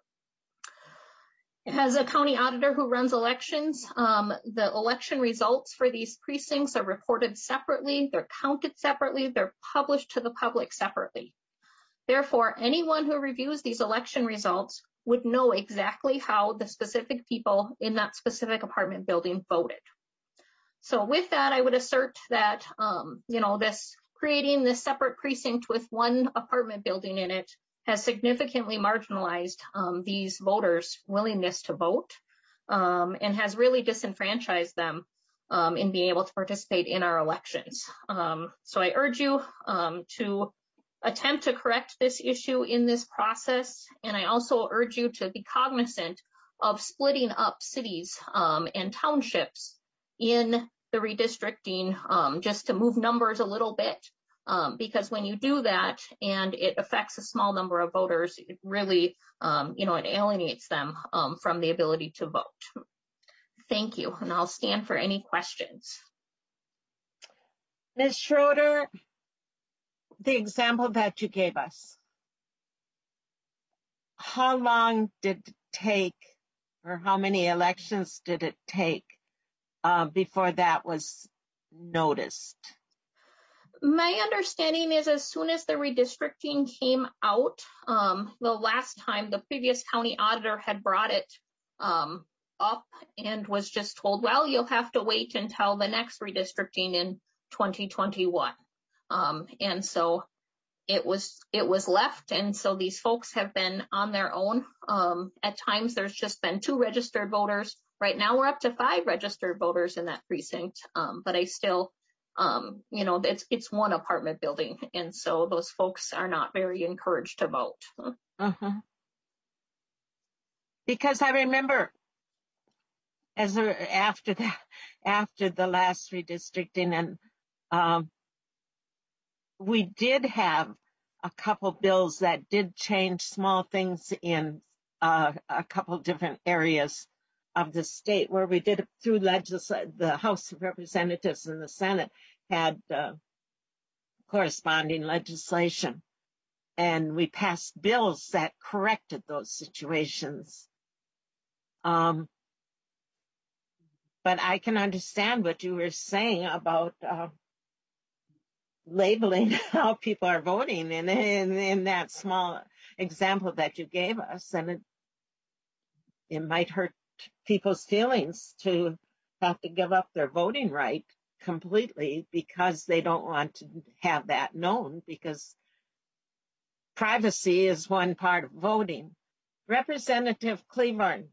I: As a county auditor who runs elections, the election results for these precincts are reported separately, they're counted separately, they're published to the public separately. Therefore, anyone who reviews these election results would know exactly how the specific people in that specific apartment building voted. So with that, I would assert that, this creating this separate precinct with one apartment building in it has significantly marginalized these voters' willingness to vote and has really disenfranchised them in being able to participate in our elections. So I urge you to attempt to correct this issue in this process. And I also urge you to be cognizant of splitting up cities and townships in the redistricting just to move numbers a little bit. Because when you do that and it affects a small number of voters, it really, it alienates them from the ability to vote. Thank you. And I'll stand for any questions.
A: Ms. Schroeder, the example that you gave us, how long did it take, or how many elections did it take before that was noticed?
I: My understanding is as soon as the redistricting came out, the last time the previous county auditor had brought it up and was just told, well, you'll have to wait until the next redistricting in 2021. And so it was left. And so these folks have been on their own. At times there's just been 2 registered voters. Right now we're up to 5 registered voters in that precinct. But I still, it's one apartment building. And so those folks are not very encouraged to vote.
A: Because I remember after the last redistricting, and we did have a couple bills that did change small things in a couple different areas of the state where we did it through the House of Representatives and the Senate had corresponding legislation. And we passed bills that corrected those situations. But I can understand what you were saying about labeling how people are voting in that small example that you gave us. And it might hurt people's feelings to have to give up their voting right completely because they don't want to have that known, because privacy is one part of voting. Representative Cleavorn.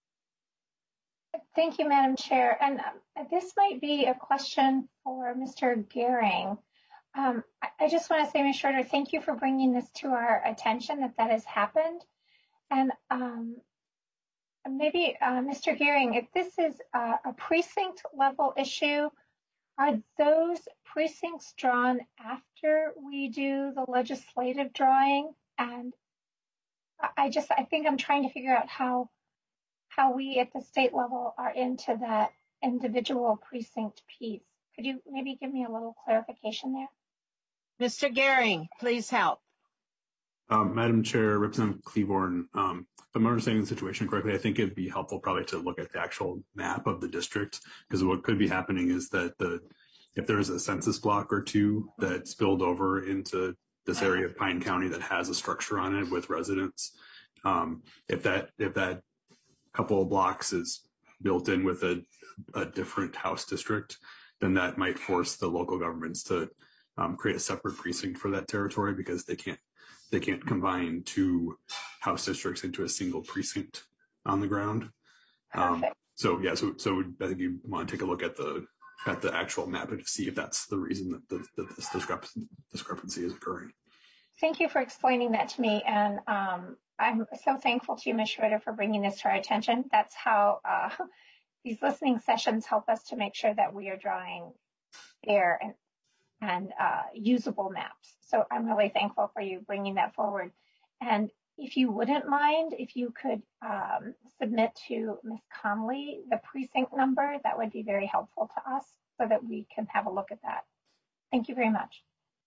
C: Thank you, Madam Chair. And this might be a question for Mr. Gehring. I just want to say, Ms. Schroeder, thank you for bringing this to our attention, that has happened. And maybe, Mr. Gehring, if this is a precinct level issue, are those precincts drawn after we do the legislative drawing? And I think I'm trying to figure out how we at the state level are into that individual precinct piece. Could you maybe give me a little clarification there?
A: Mr. Gehring, please help.
E: Madam Chair, Representative Cleavorn, if I'm understanding the situation correctly, I think it'd be helpful probably to look at the actual map of the district, because what could be happening is that if there is a census block or 2 that spilled over into this area of Pine County that has a structure on it with residents, if that couple of blocks is built in with a different House district, then that might force the local governments to create a separate precinct for that territory, because they can't combine 2 House districts into a single precinct on the ground. So I think you want to take a look at the actual map to see if that's the reason that this discrepancy is occurring.
C: Thank you for explaining that to me, and I'm so thankful to you, Ms. Schroeder, for bringing this to our attention. That's how these listening sessions help us to make sure that we are drawing fair and usable maps. So I'm really thankful for you bringing that forward. And if you wouldn't mind, if you could submit to Ms. Conley the precinct number, that would be very helpful to us so that we can have a look at that. Thank you very much.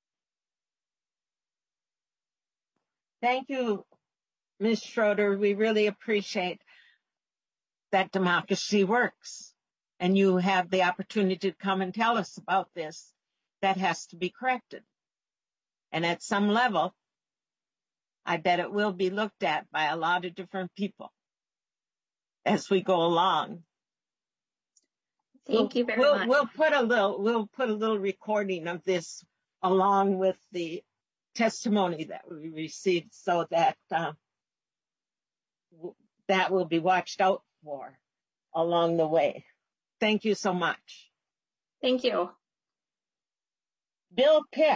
A: Thank you, Ms. Schroeder. We really appreciate that democracy works, and you have the opportunity to come and tell us about this. That has to be corrected. And at some level, I bet it will be looked at by a lot of different people as we go along.
I: Thank you very much.
A: We'll put a little recording of this along with the testimony that we received, so that that will be watched out for along the way. Thank you so much.
I: Thank you.
A: Bill Pick.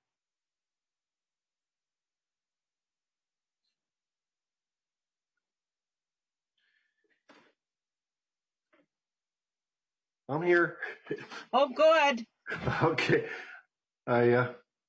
J: I'm here.
A: Oh, good.
J: Okay. I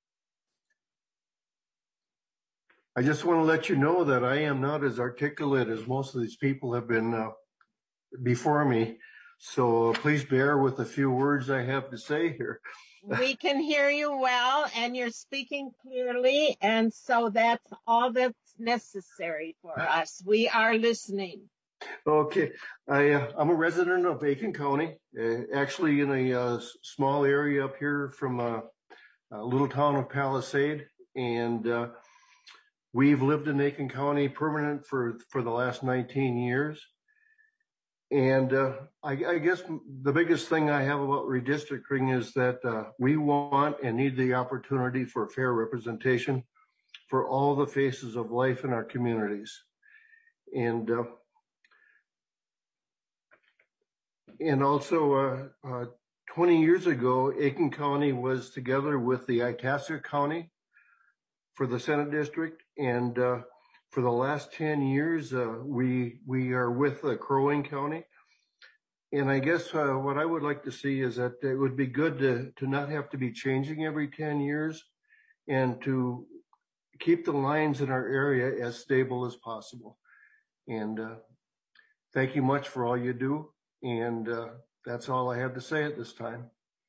J: just want to let you know that I am not as articulate as most of these people have been before me. So please bear with the few words I have to say here.
A: We can hear you well, and you're speaking clearly, and so that's all that's necessary for us. We are listening.
J: Okay, I'm a resident of Aiken County, actually in a small area up here from a little town of Palisade, and we've lived in Aiken County permanent for the last 19 years. And I guess the biggest thing I have about redistricting is that we want and need the opportunity for fair representation for all the faces of life in our communities. And also 20 years ago, Aiken County was together with the Itasca County for the Senate district. And for the last 10 years, we are with Crow Wing County. And I guess what I would like to see is that it would be good to not have to be changing every 10 years and to keep the lines in our area as stable as possible. And thank you much for all you do. And that's all I have to say at this time.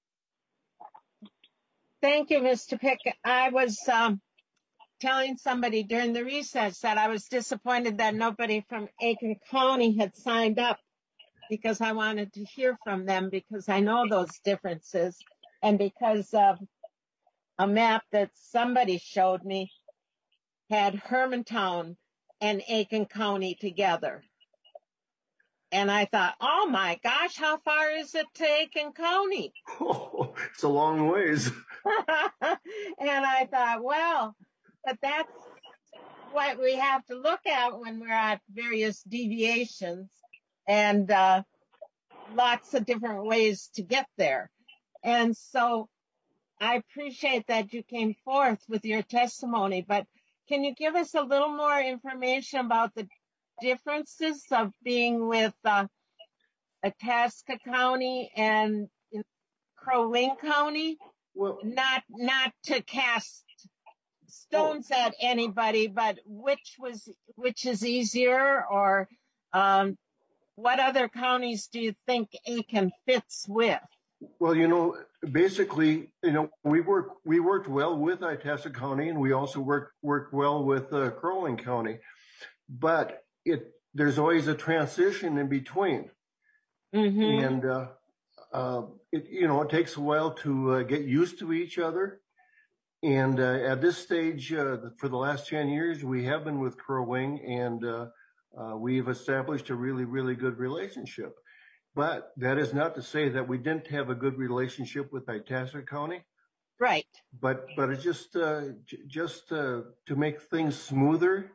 A: Thank you, Mr. Pick. I was telling somebody during the recess that I was disappointed that nobody from Aiken County had signed up, because I wanted to hear from them, because I know those differences, and because of a map that somebody showed me had Hermantown and Aiken County together. And I thought, oh my gosh, how far is it to Aiken County?
J: Oh, it's a long ways.
A: And I thought, well, but that's what we have to look at when we're at various deviations, and lots of different ways to get there. And so I appreciate that you came forth with your testimony, but can you give us a little more information about the differences of being with Itasca County and Crow Wing County?
J: Well,
A: not to cast stones at anybody, but which is easier, or what other counties do you think Aiken fits with?
J: Well, basically, we worked well with Itasca County, and we also worked well with Crow Wing County, but there's always a transition in between. Mm-hmm. And it takes a while to get used to each other. And at this stage, for the last 10 years, we have been with Crow Wing, and we've established a really, really good relationship. But that is not to say that we didn't have a good relationship with Itasca County.
A: Right.
J: But it's just to make things smoother,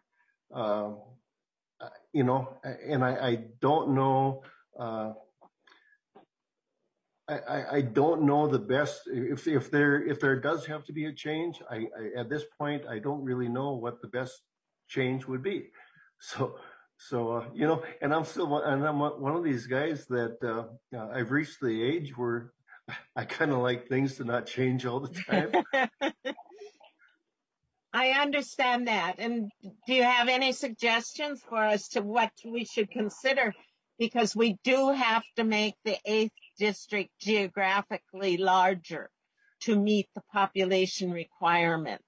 J: and I don't know. I don't know the best if there does have to be a change. I at this point I don't really know what the best change would be. So and I'm one of these guys that I've reached the age where I kind of like things to not change all the time.
A: I understand that. And do you have any suggestions for us to what we should consider? Because we do have to make the 8th district geographically larger to meet the population requirements.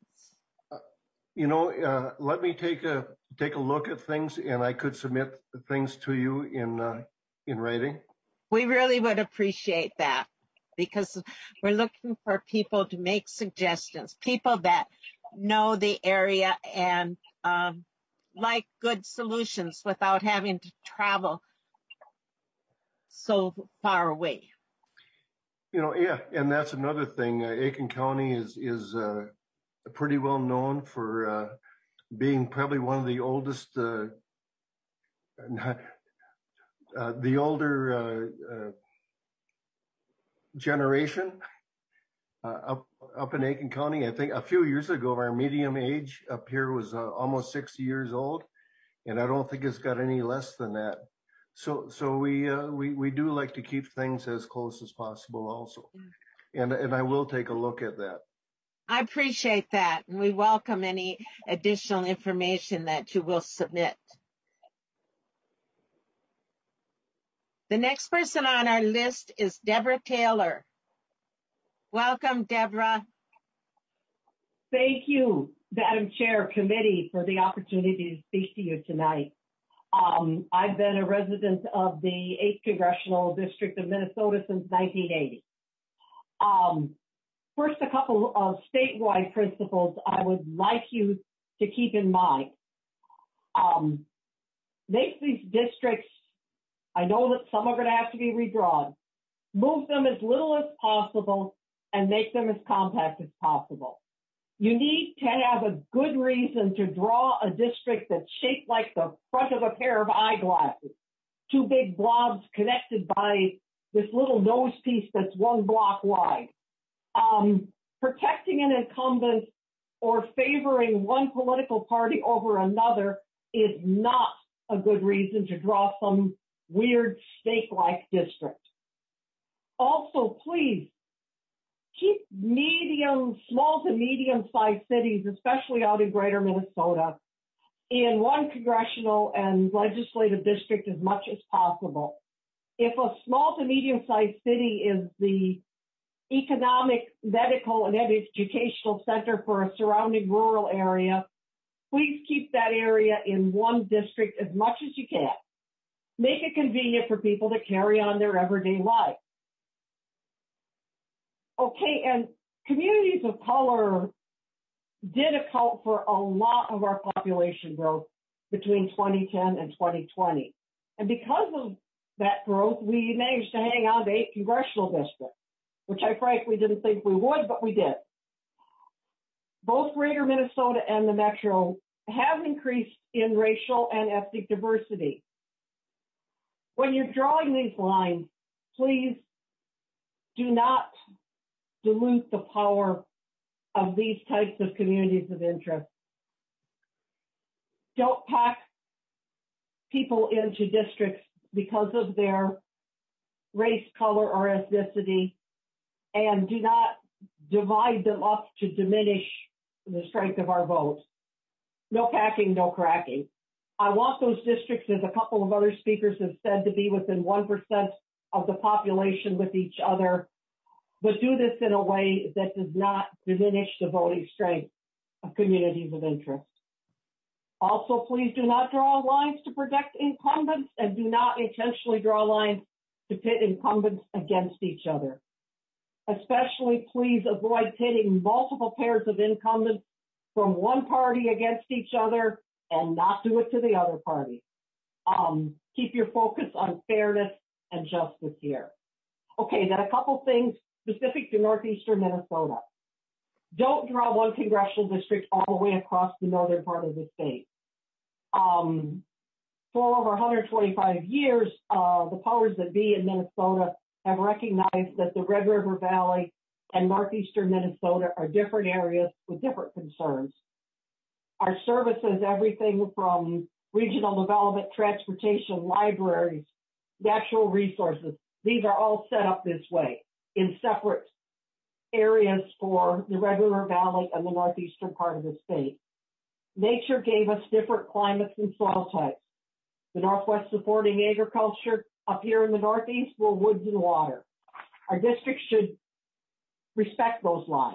J: Let me take a look at things, and I could submit things to you in writing.
A: We really would appreciate that, because we're looking for people to make suggestions, people that know the area and like good solutions without having to travel so far away.
J: Yeah, and that's another thing. Aiken County is pretty well known for being probably one of the oldest, the older generation up in Aiken County. I think a few years ago, our median age up here was almost 60 years old, and I don't think it's got any less than that. So we do like to keep things as close as possible also. And I will take a look at that.
A: I appreciate that. And we welcome any additional information that you will submit. The next person on our list is Deborah Taylor. Welcome, Deborah.
K: Thank you, Madam Chair, Committee, for the opportunity to speak to you tonight. I've been a resident of the 8th Congressional District of Minnesota since 1980. First, a couple of statewide principles I would like you to keep in mind. Make these districts, I know that some are going to have to be redrawn, move them as little as possible and make them as compact as possible. You need to have a good reason to draw a district that's shaped like the front of a pair of eyeglasses, two big blobs connected by this little nose piece that's one block wide. Protecting an incumbent or favoring one political party over another is not a good reason to draw some weird snake-like district. Also, please keep small to medium-sized cities, especially out in greater Minnesota, in one congressional and legislative district as much as possible. If a small to medium-sized city is the economic, medical, and educational center for a surrounding rural area, please keep that area in one district as much as you can. Make it convenient for people to carry on their everyday life. Okay, and communities of color did account for a lot of our population growth between 2010 and 2020. And because of that growth, we managed to hang on to 8 congressional districts, which I frankly didn't think we would, but we did. Both greater Minnesota and the Metro have increased in racial and ethnic diversity. When you're drawing these lines, please do not dilute the power of these types of communities of interest. Don't pack people into districts because of their race, color, or ethnicity, and do not divide them up to diminish the strength of our vote. No packing, no cracking. I want those districts, as a couple of other speakers have said, to be within 1% of the population with each other, but do this in a way that does not diminish the voting strength of communities of interest. Also, please do not draw lines to protect incumbents and do not intentionally draw lines to pit incumbents against each other. Especially, please avoid pitting multiple pairs of incumbents from one party against each other and not do it to the other party. Keep your focus on fairness and justice here. Okay, then a couple things specific to northeastern Minnesota. Don't draw one congressional district all the way across the northern part of the state. For over 125 years, the powers that be in Minnesota have recognized that the Red River Valley and northeastern Minnesota are different areas with different concerns. Our services, everything from regional development, transportation, libraries, natural resources, these are all set up this way in separate areas for the Red River Valley and the northeastern part of the state. Nature gave us different climates and soil types. The Northwest supporting agriculture. Up here in the Northeast, we're woods and water. Our districts should respect those lines.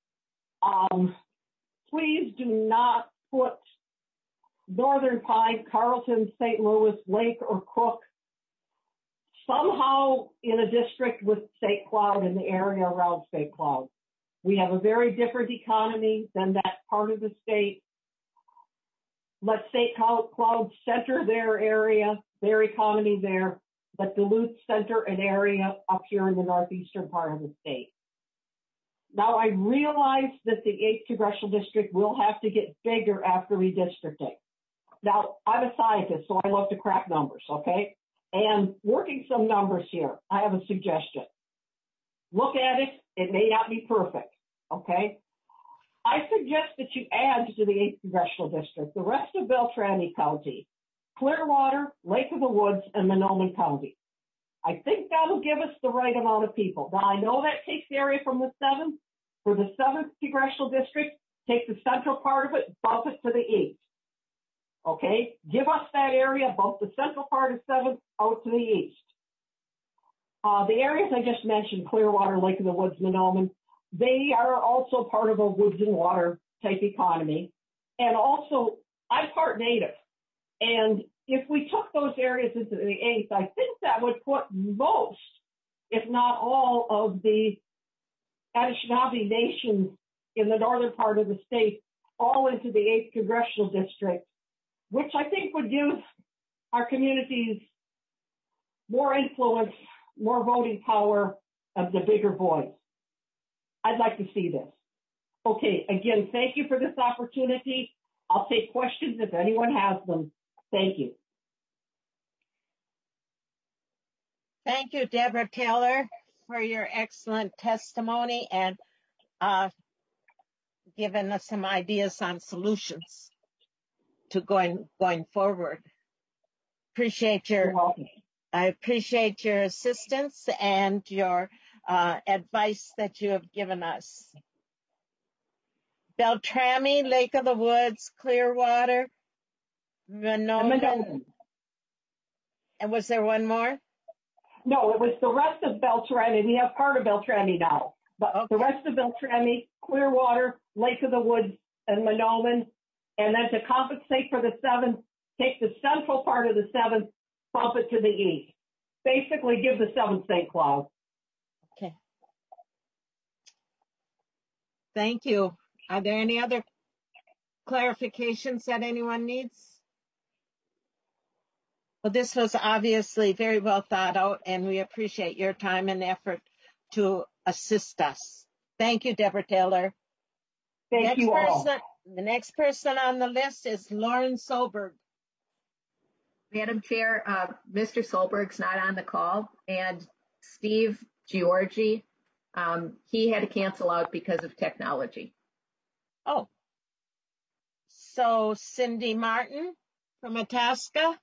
K: Please do not put Northern Pine, Carlton, St. Louis, Lake, or Cook somehow in a district with St. Cloud in the area around St. Cloud. We have a very different economy than that part of the state. Let St. Cloud center their area, their economy there. the Duluth Center and area up here in the northeastern part of the state. Now, I realize that the 8th Congressional District will have to get bigger after redistricting. Now, I'm a scientist, so I love to crack numbers, okay? And working some numbers here, I have a suggestion. Look at it. It may not be perfect, okay? I suggest that you add to the 8th Congressional District the rest of Beltrami County, Clearwater, Lake of the Woods, and Mahnomen County. I think that'll give us the right amount of people. Now, I know that takes the area from the 7th. For the 7th Congressional District, take the central part of it, bump it to the 8th. Okay? Give us that area, bump the central part of 7th out to the east. The areas I just mentioned, Clearwater, Lake of the Woods, Mahnomen, they are also part of a woods and water type economy. And also, I'm part Native. And if we took those areas into the 8th, I think that would put most, if not all, of the Anishinaabe nations in the northern part of the state all into the 8th Congressional District, which I think would give our communities more influence, more voting power of the bigger voice. I'd like to see this. Okay, again, thank you for this opportunity. I'll take questions if anyone has them. Thank you.
A: Thank you, Deborah Taylor, for your excellent testimony and giving us some ideas on solutions to going forward. I appreciate your assistance and your advice that you have given us. Beltrami, Lake of the Woods, Clearwater, Mahnomen. And was there one more?
K: No, it was the rest of Beltrami. We have part of Beltrami now. But okay. The rest of Beltrami, Clearwater, Lake of the Woods, and Mahnomen. And then to compensate for the 7th, take the central part of the 7th, bump it to the east. Basically, give the 7th St. Cloud.
A: Okay. Thank you. Are there any other clarifications that anyone needs? Well, this was obviously very well thought out, and we appreciate your time and effort to assist us. Thank you, Deborah Taylor.
K: Thank you all.
A: The next person on the list is Lauren Solberg.
S: Madam Chair, Mr. Solberg's not on the call, and Steve Georgi, he had to cancel out because of technology.
A: Oh. So Cindy Martin from Itasca.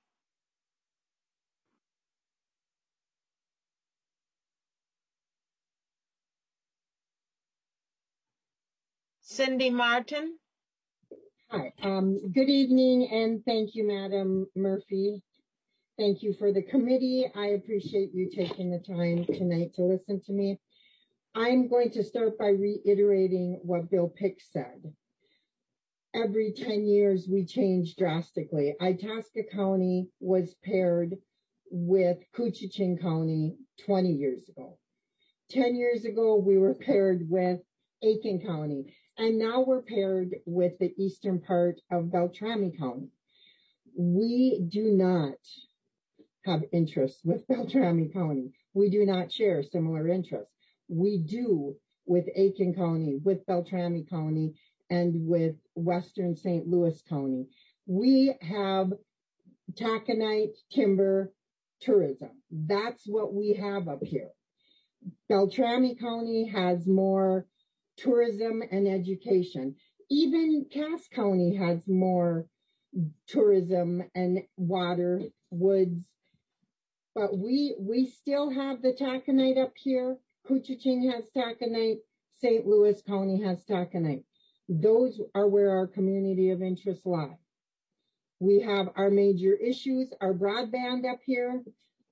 A: Cindy Martin.
L: Hi, good evening, and thank you, Madam Murphy. Thank you for the committee. I appreciate you taking the time tonight to listen to me. I'm going to start by reiterating what Bill Pick said. Every 10 years, we change drastically. Itasca County was paired with Koochiching County 20 years ago. 10 years ago, we were paired with Aiken County. And now we're paired with the eastern part of Beltrami County. We do not have interests with Beltrami County. We do not share similar interests. We do with Aiken County, with Beltrami County, and with Western St. Louis County. We have taconite, timber, tourism. That's what we have up here. Beltrami County has more tourism and education. Even Cass County has more tourism and water, woods. But we still have the taconite up here. Koochiching has taconite. St. Louis County has taconite. Those are where our community of interest lie. We have our major issues, our broadband up here.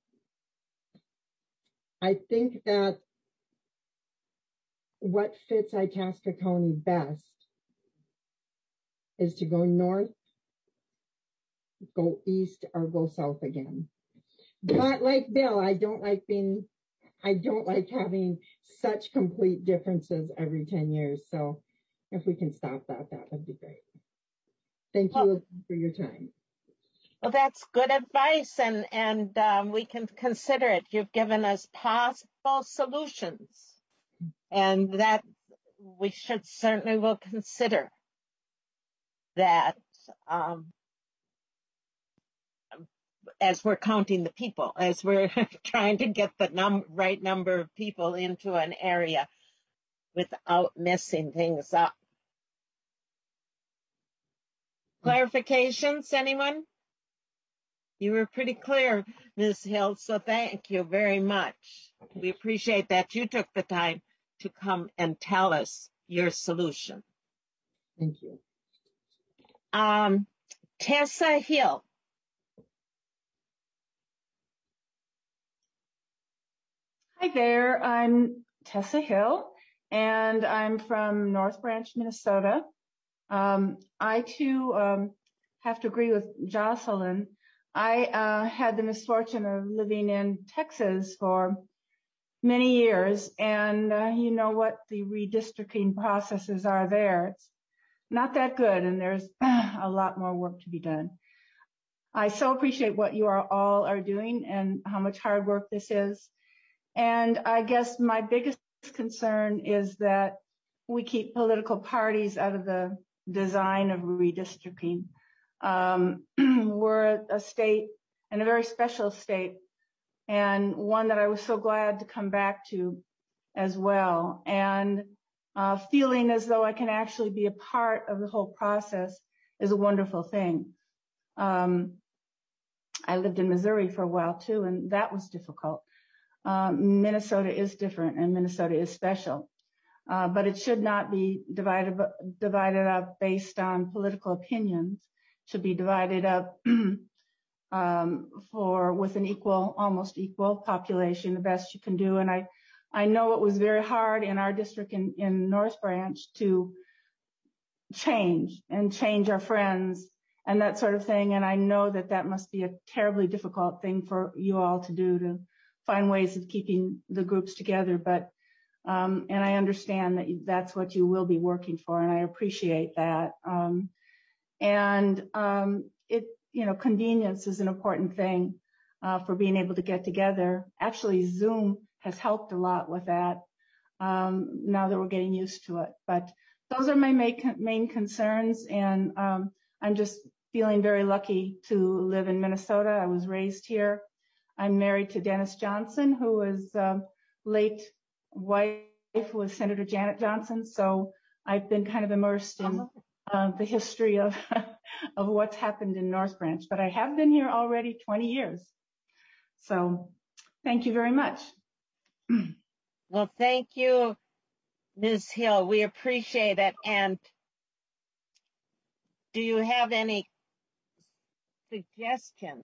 L: I think that what fits Itasca County best is to go north, go east, or go south again. But like Bill, I don't like having such complete differences every 10 years. So if we can stop that, that would be great. Thank you for your time.
A: Well, that's good advice, and we can consider it. You've given us possible solutions, and that we should certainly will consider that as we're counting the people, as we're trying to get the right number of people into an area without messing things up. Clarifications, anyone? You were pretty clear, Ms. Hill, so thank you very much. We appreciate that you took the time to come and tell us your solution.
L: Thank you.
A: Tessa Hill.
M: Hi there, I'm Tessa Hill, and I'm from North Branch, Minnesota. I too have to agree with Jocelyn. I had the misfortune of living in Texas for many years, and you know what the redistricting processes are there. It's not that good, and there's a lot more work to be done. I so appreciate what you all are doing and how much hard work this is. And I guess my biggest concern is that we keep political parties out of the design of redistricting. We're a state, and a very special state, and one that I was so glad to come back to as well. And feeling as though I can actually be a part of the whole process is a wonderful thing. I lived in Missouri for a while too, and that was difficult. Minnesota is different, and Minnesota is special. But it should not be divided up based on political opinions. It should be divided up with an almost equal population, the best you can do. And I know it was very hard in our district in North Branch to change our friends and that sort of thing. And I know that must be a terribly difficult thing for you all to do, to find ways of keeping the groups together. But and I understand that that's what you will be working for, and I appreciate that. Convenience is an important thing for being able to get together. Actually, Zoom has helped a lot with that now that we're getting used to it. But those are my main concerns, and I'm just feeling very lucky to live in Minnesota. I was raised here. I'm married to Dennis Johnson, who was late wife with Senator Janet Johnson. So I've been kind of immersed in the history of what's happened in North Branch, but I have been here already 20 years. So thank you very much.
A: Well, thank you, Ms. Hill. We appreciate it. And do you have any suggestions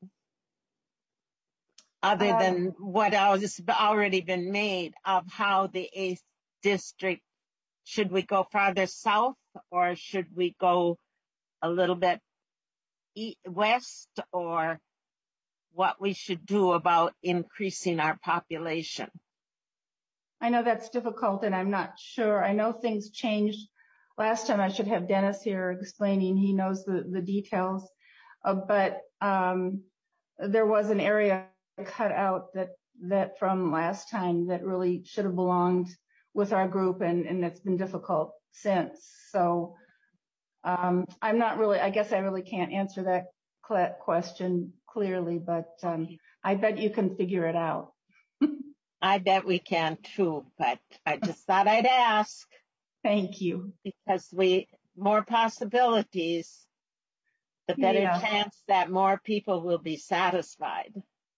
A: other than what has already been made of how the 8th district, should we go farther south or should we go a little bit west, or what we should do about increasing our population?
M: I know that's difficult, and I'm not sure. I know things changed last time. I should have Dennis here explaining. He knows the details. But there was an area cut out that from last time that really should have belonged with our group, and it's been difficult since. So I'm not really, I guess I really can't answer that question clearly, but I bet you can figure it out.
A: I bet we can too, but I just thought I'd ask.
M: Thank you.
A: Because more possibilities, the better chance that more people will be satisfied.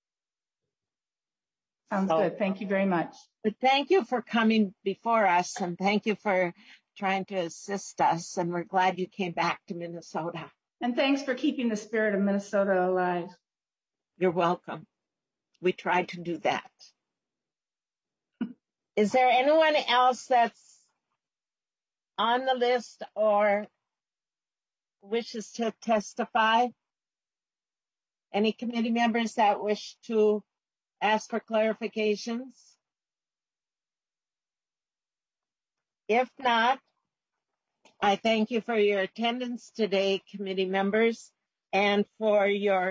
M: Sounds good. Thank you very much.
A: But thank you for coming before us, and thank you for trying to assist us. And we're glad you came back to Minnesota.
M: And thanks for keeping the spirit of Minnesota alive.
A: You're welcome. We tried to do that. Is there anyone else that's on the list or wishes to testify? Any committee members that wish to ask for clarifications? If not, I thank you for your attendance today, committee members. and for your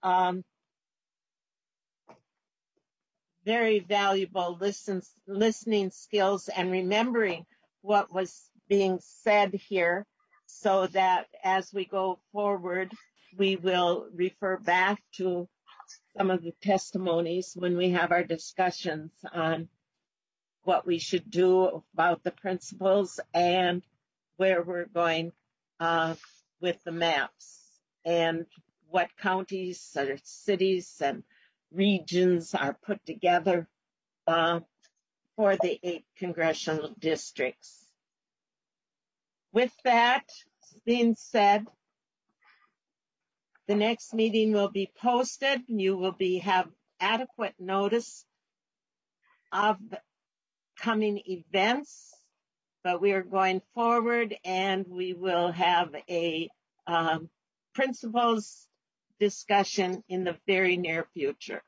A: very valuable listening skills and remembering what was being said here, so that as we go forward, we will refer back to some of the testimonies when we have our discussions on what we should do about the principles and where we're going with the maps and what counties or cities and regions are put together for the 8 congressional districts. With that being said, the next meeting will be posted. You will have adequate notice of the coming events, but we are going forward, and we will have a principles discussion in the very near future.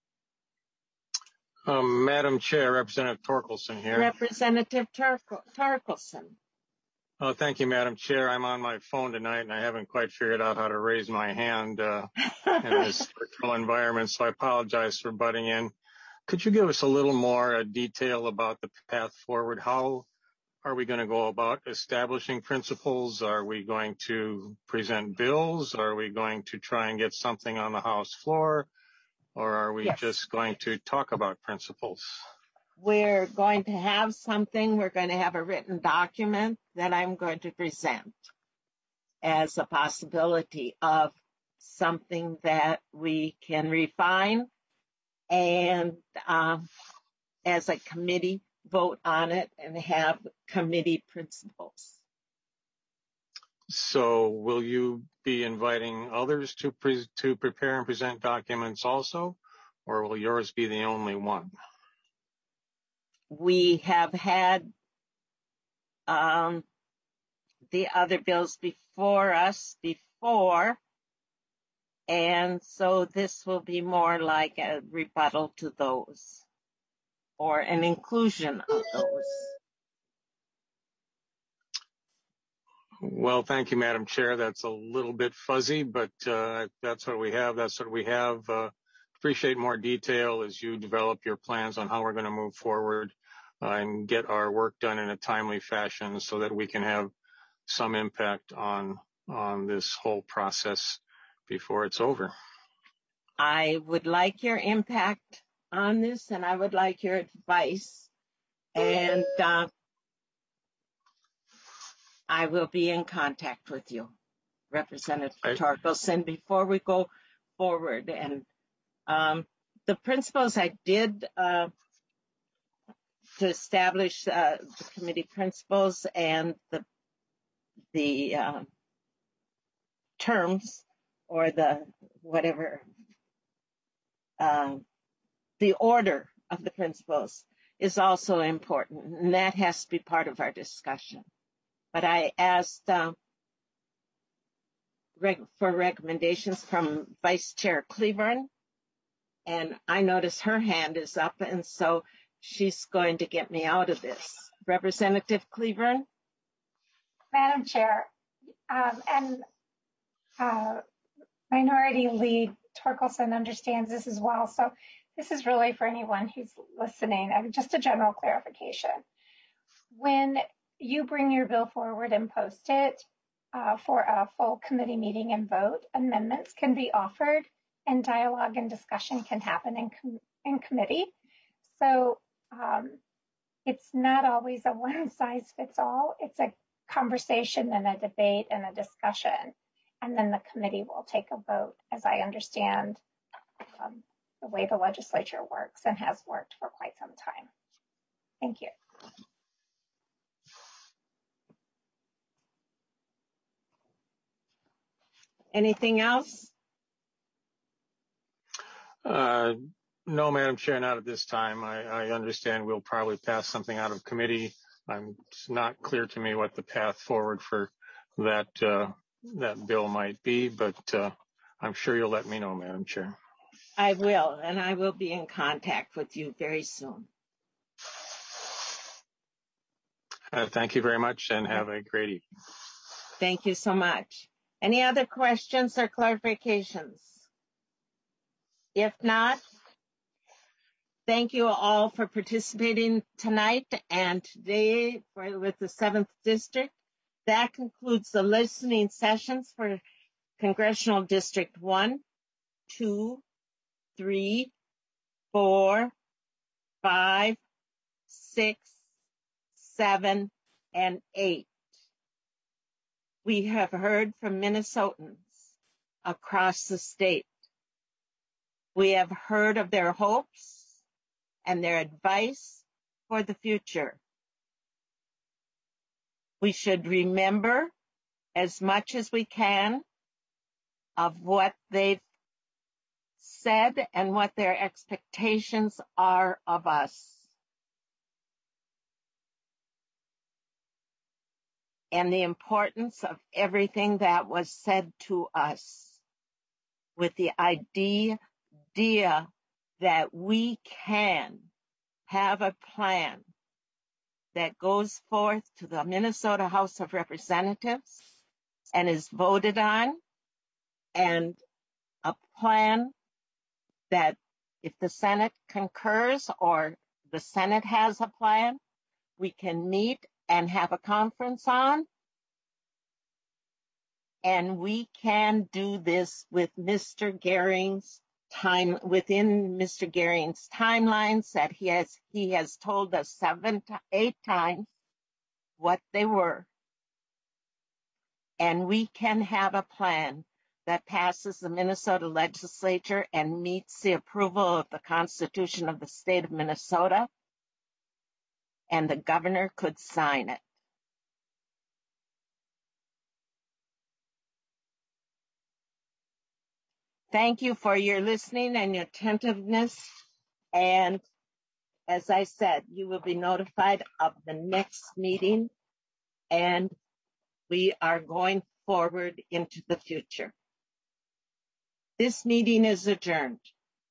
N: Madam Chair, Representative Torkelson here.
A: Representative Torkelson.
N: Oh, thank you, Madam Chair. I'm on my phone tonight, and I haven't quite figured out how to raise my hand in this virtual environment, so I apologize for butting in. Could you give us a little more detail about the path forward? How are we going to go about establishing principles? Are we going to present bills? Are we going to try and get something on the House floor? Or are we just going to talk about principles?
A: We're going to have something. We're going to have a written document that I'm going to present as a possibility of something that we can refine and as a committee vote on it and have committee principles.
N: So will you be inviting others to prepare and present documents also, or will yours be the only one?
A: We have had the other bills before us before, and so this will be more like a rebuttal to those or an inclusion of those.
N: Well, thank you, Madam Chair. That's a little bit fuzzy, but that's what we have. That's what we have. Appreciate more detail as you develop your plans on how we're going to move forward and get our work done in a timely fashion so that we can have some impact on this whole process before it's over.
A: I would like your impact on this, and I would like your advice. And I will be in contact with you, Representative Torkelson, before we go forward. And the principles I did to establish the committee principles and the terms or the whatever, the order of the principles is also important, and that has to be part of our discussion. But I asked for recommendations from Vice Chair Cleburne, and I notice her hand is up, and so she's going to get me out of this. Representative Cleburne?
C: Madam Chair, and Minority Lead Torkelson understands this as well. So this is really for anyone who's listening. Just a general clarification. When you bring your bill forward and post it for a full committee meeting and vote, amendments can be offered and dialogue and discussion can happen in committee. So it's not always a one size fits all. It's a conversation and a debate and a discussion. And then the committee will take a vote, as I understand the way the legislature works and has worked for quite some time. Thank you.
A: Anything else?
N: No, Madam Chair, not at this time. I understand we'll probably pass something out of committee. It's not clear to me what the path forward for that bill might be, but I'm sure you'll let me know, Madam Chair.
A: I will, and I will be in contact with you very soon.
N: Thank you very much, and have a great evening.
A: Thank you so much. Any other questions or clarifications? If not, thank you all for participating tonight and today with the 7th District. That concludes the listening sessions for Congressional District 1, 2, 3, 4, 5, 6, 7, and 8. We have heard from Minnesotans across the state. We have heard of their hopes and their advice for the future. We should remember as much as we can of what they've said and what their expectations are of us. And the importance of everything that was said to us with the idea that we can have a plan that goes forth to the Minnesota House of Representatives and is voted on, and a plan that if the Senate concurs or the Senate has a plan, we can meet and have a conference on, and we can do this with Mr. Gehring's time, within Mr. Gehring's timelines that he has told us 7 to 8 times what they were. And we can have a plan that passes the Minnesota legislature and meets the approval of the Constitution of the state of Minnesota, and the governor could sign it. Thank you for your listening and your attentiveness. And as I said, you will be notified of the next meeting, and we are going forward into the future. This meeting is adjourned.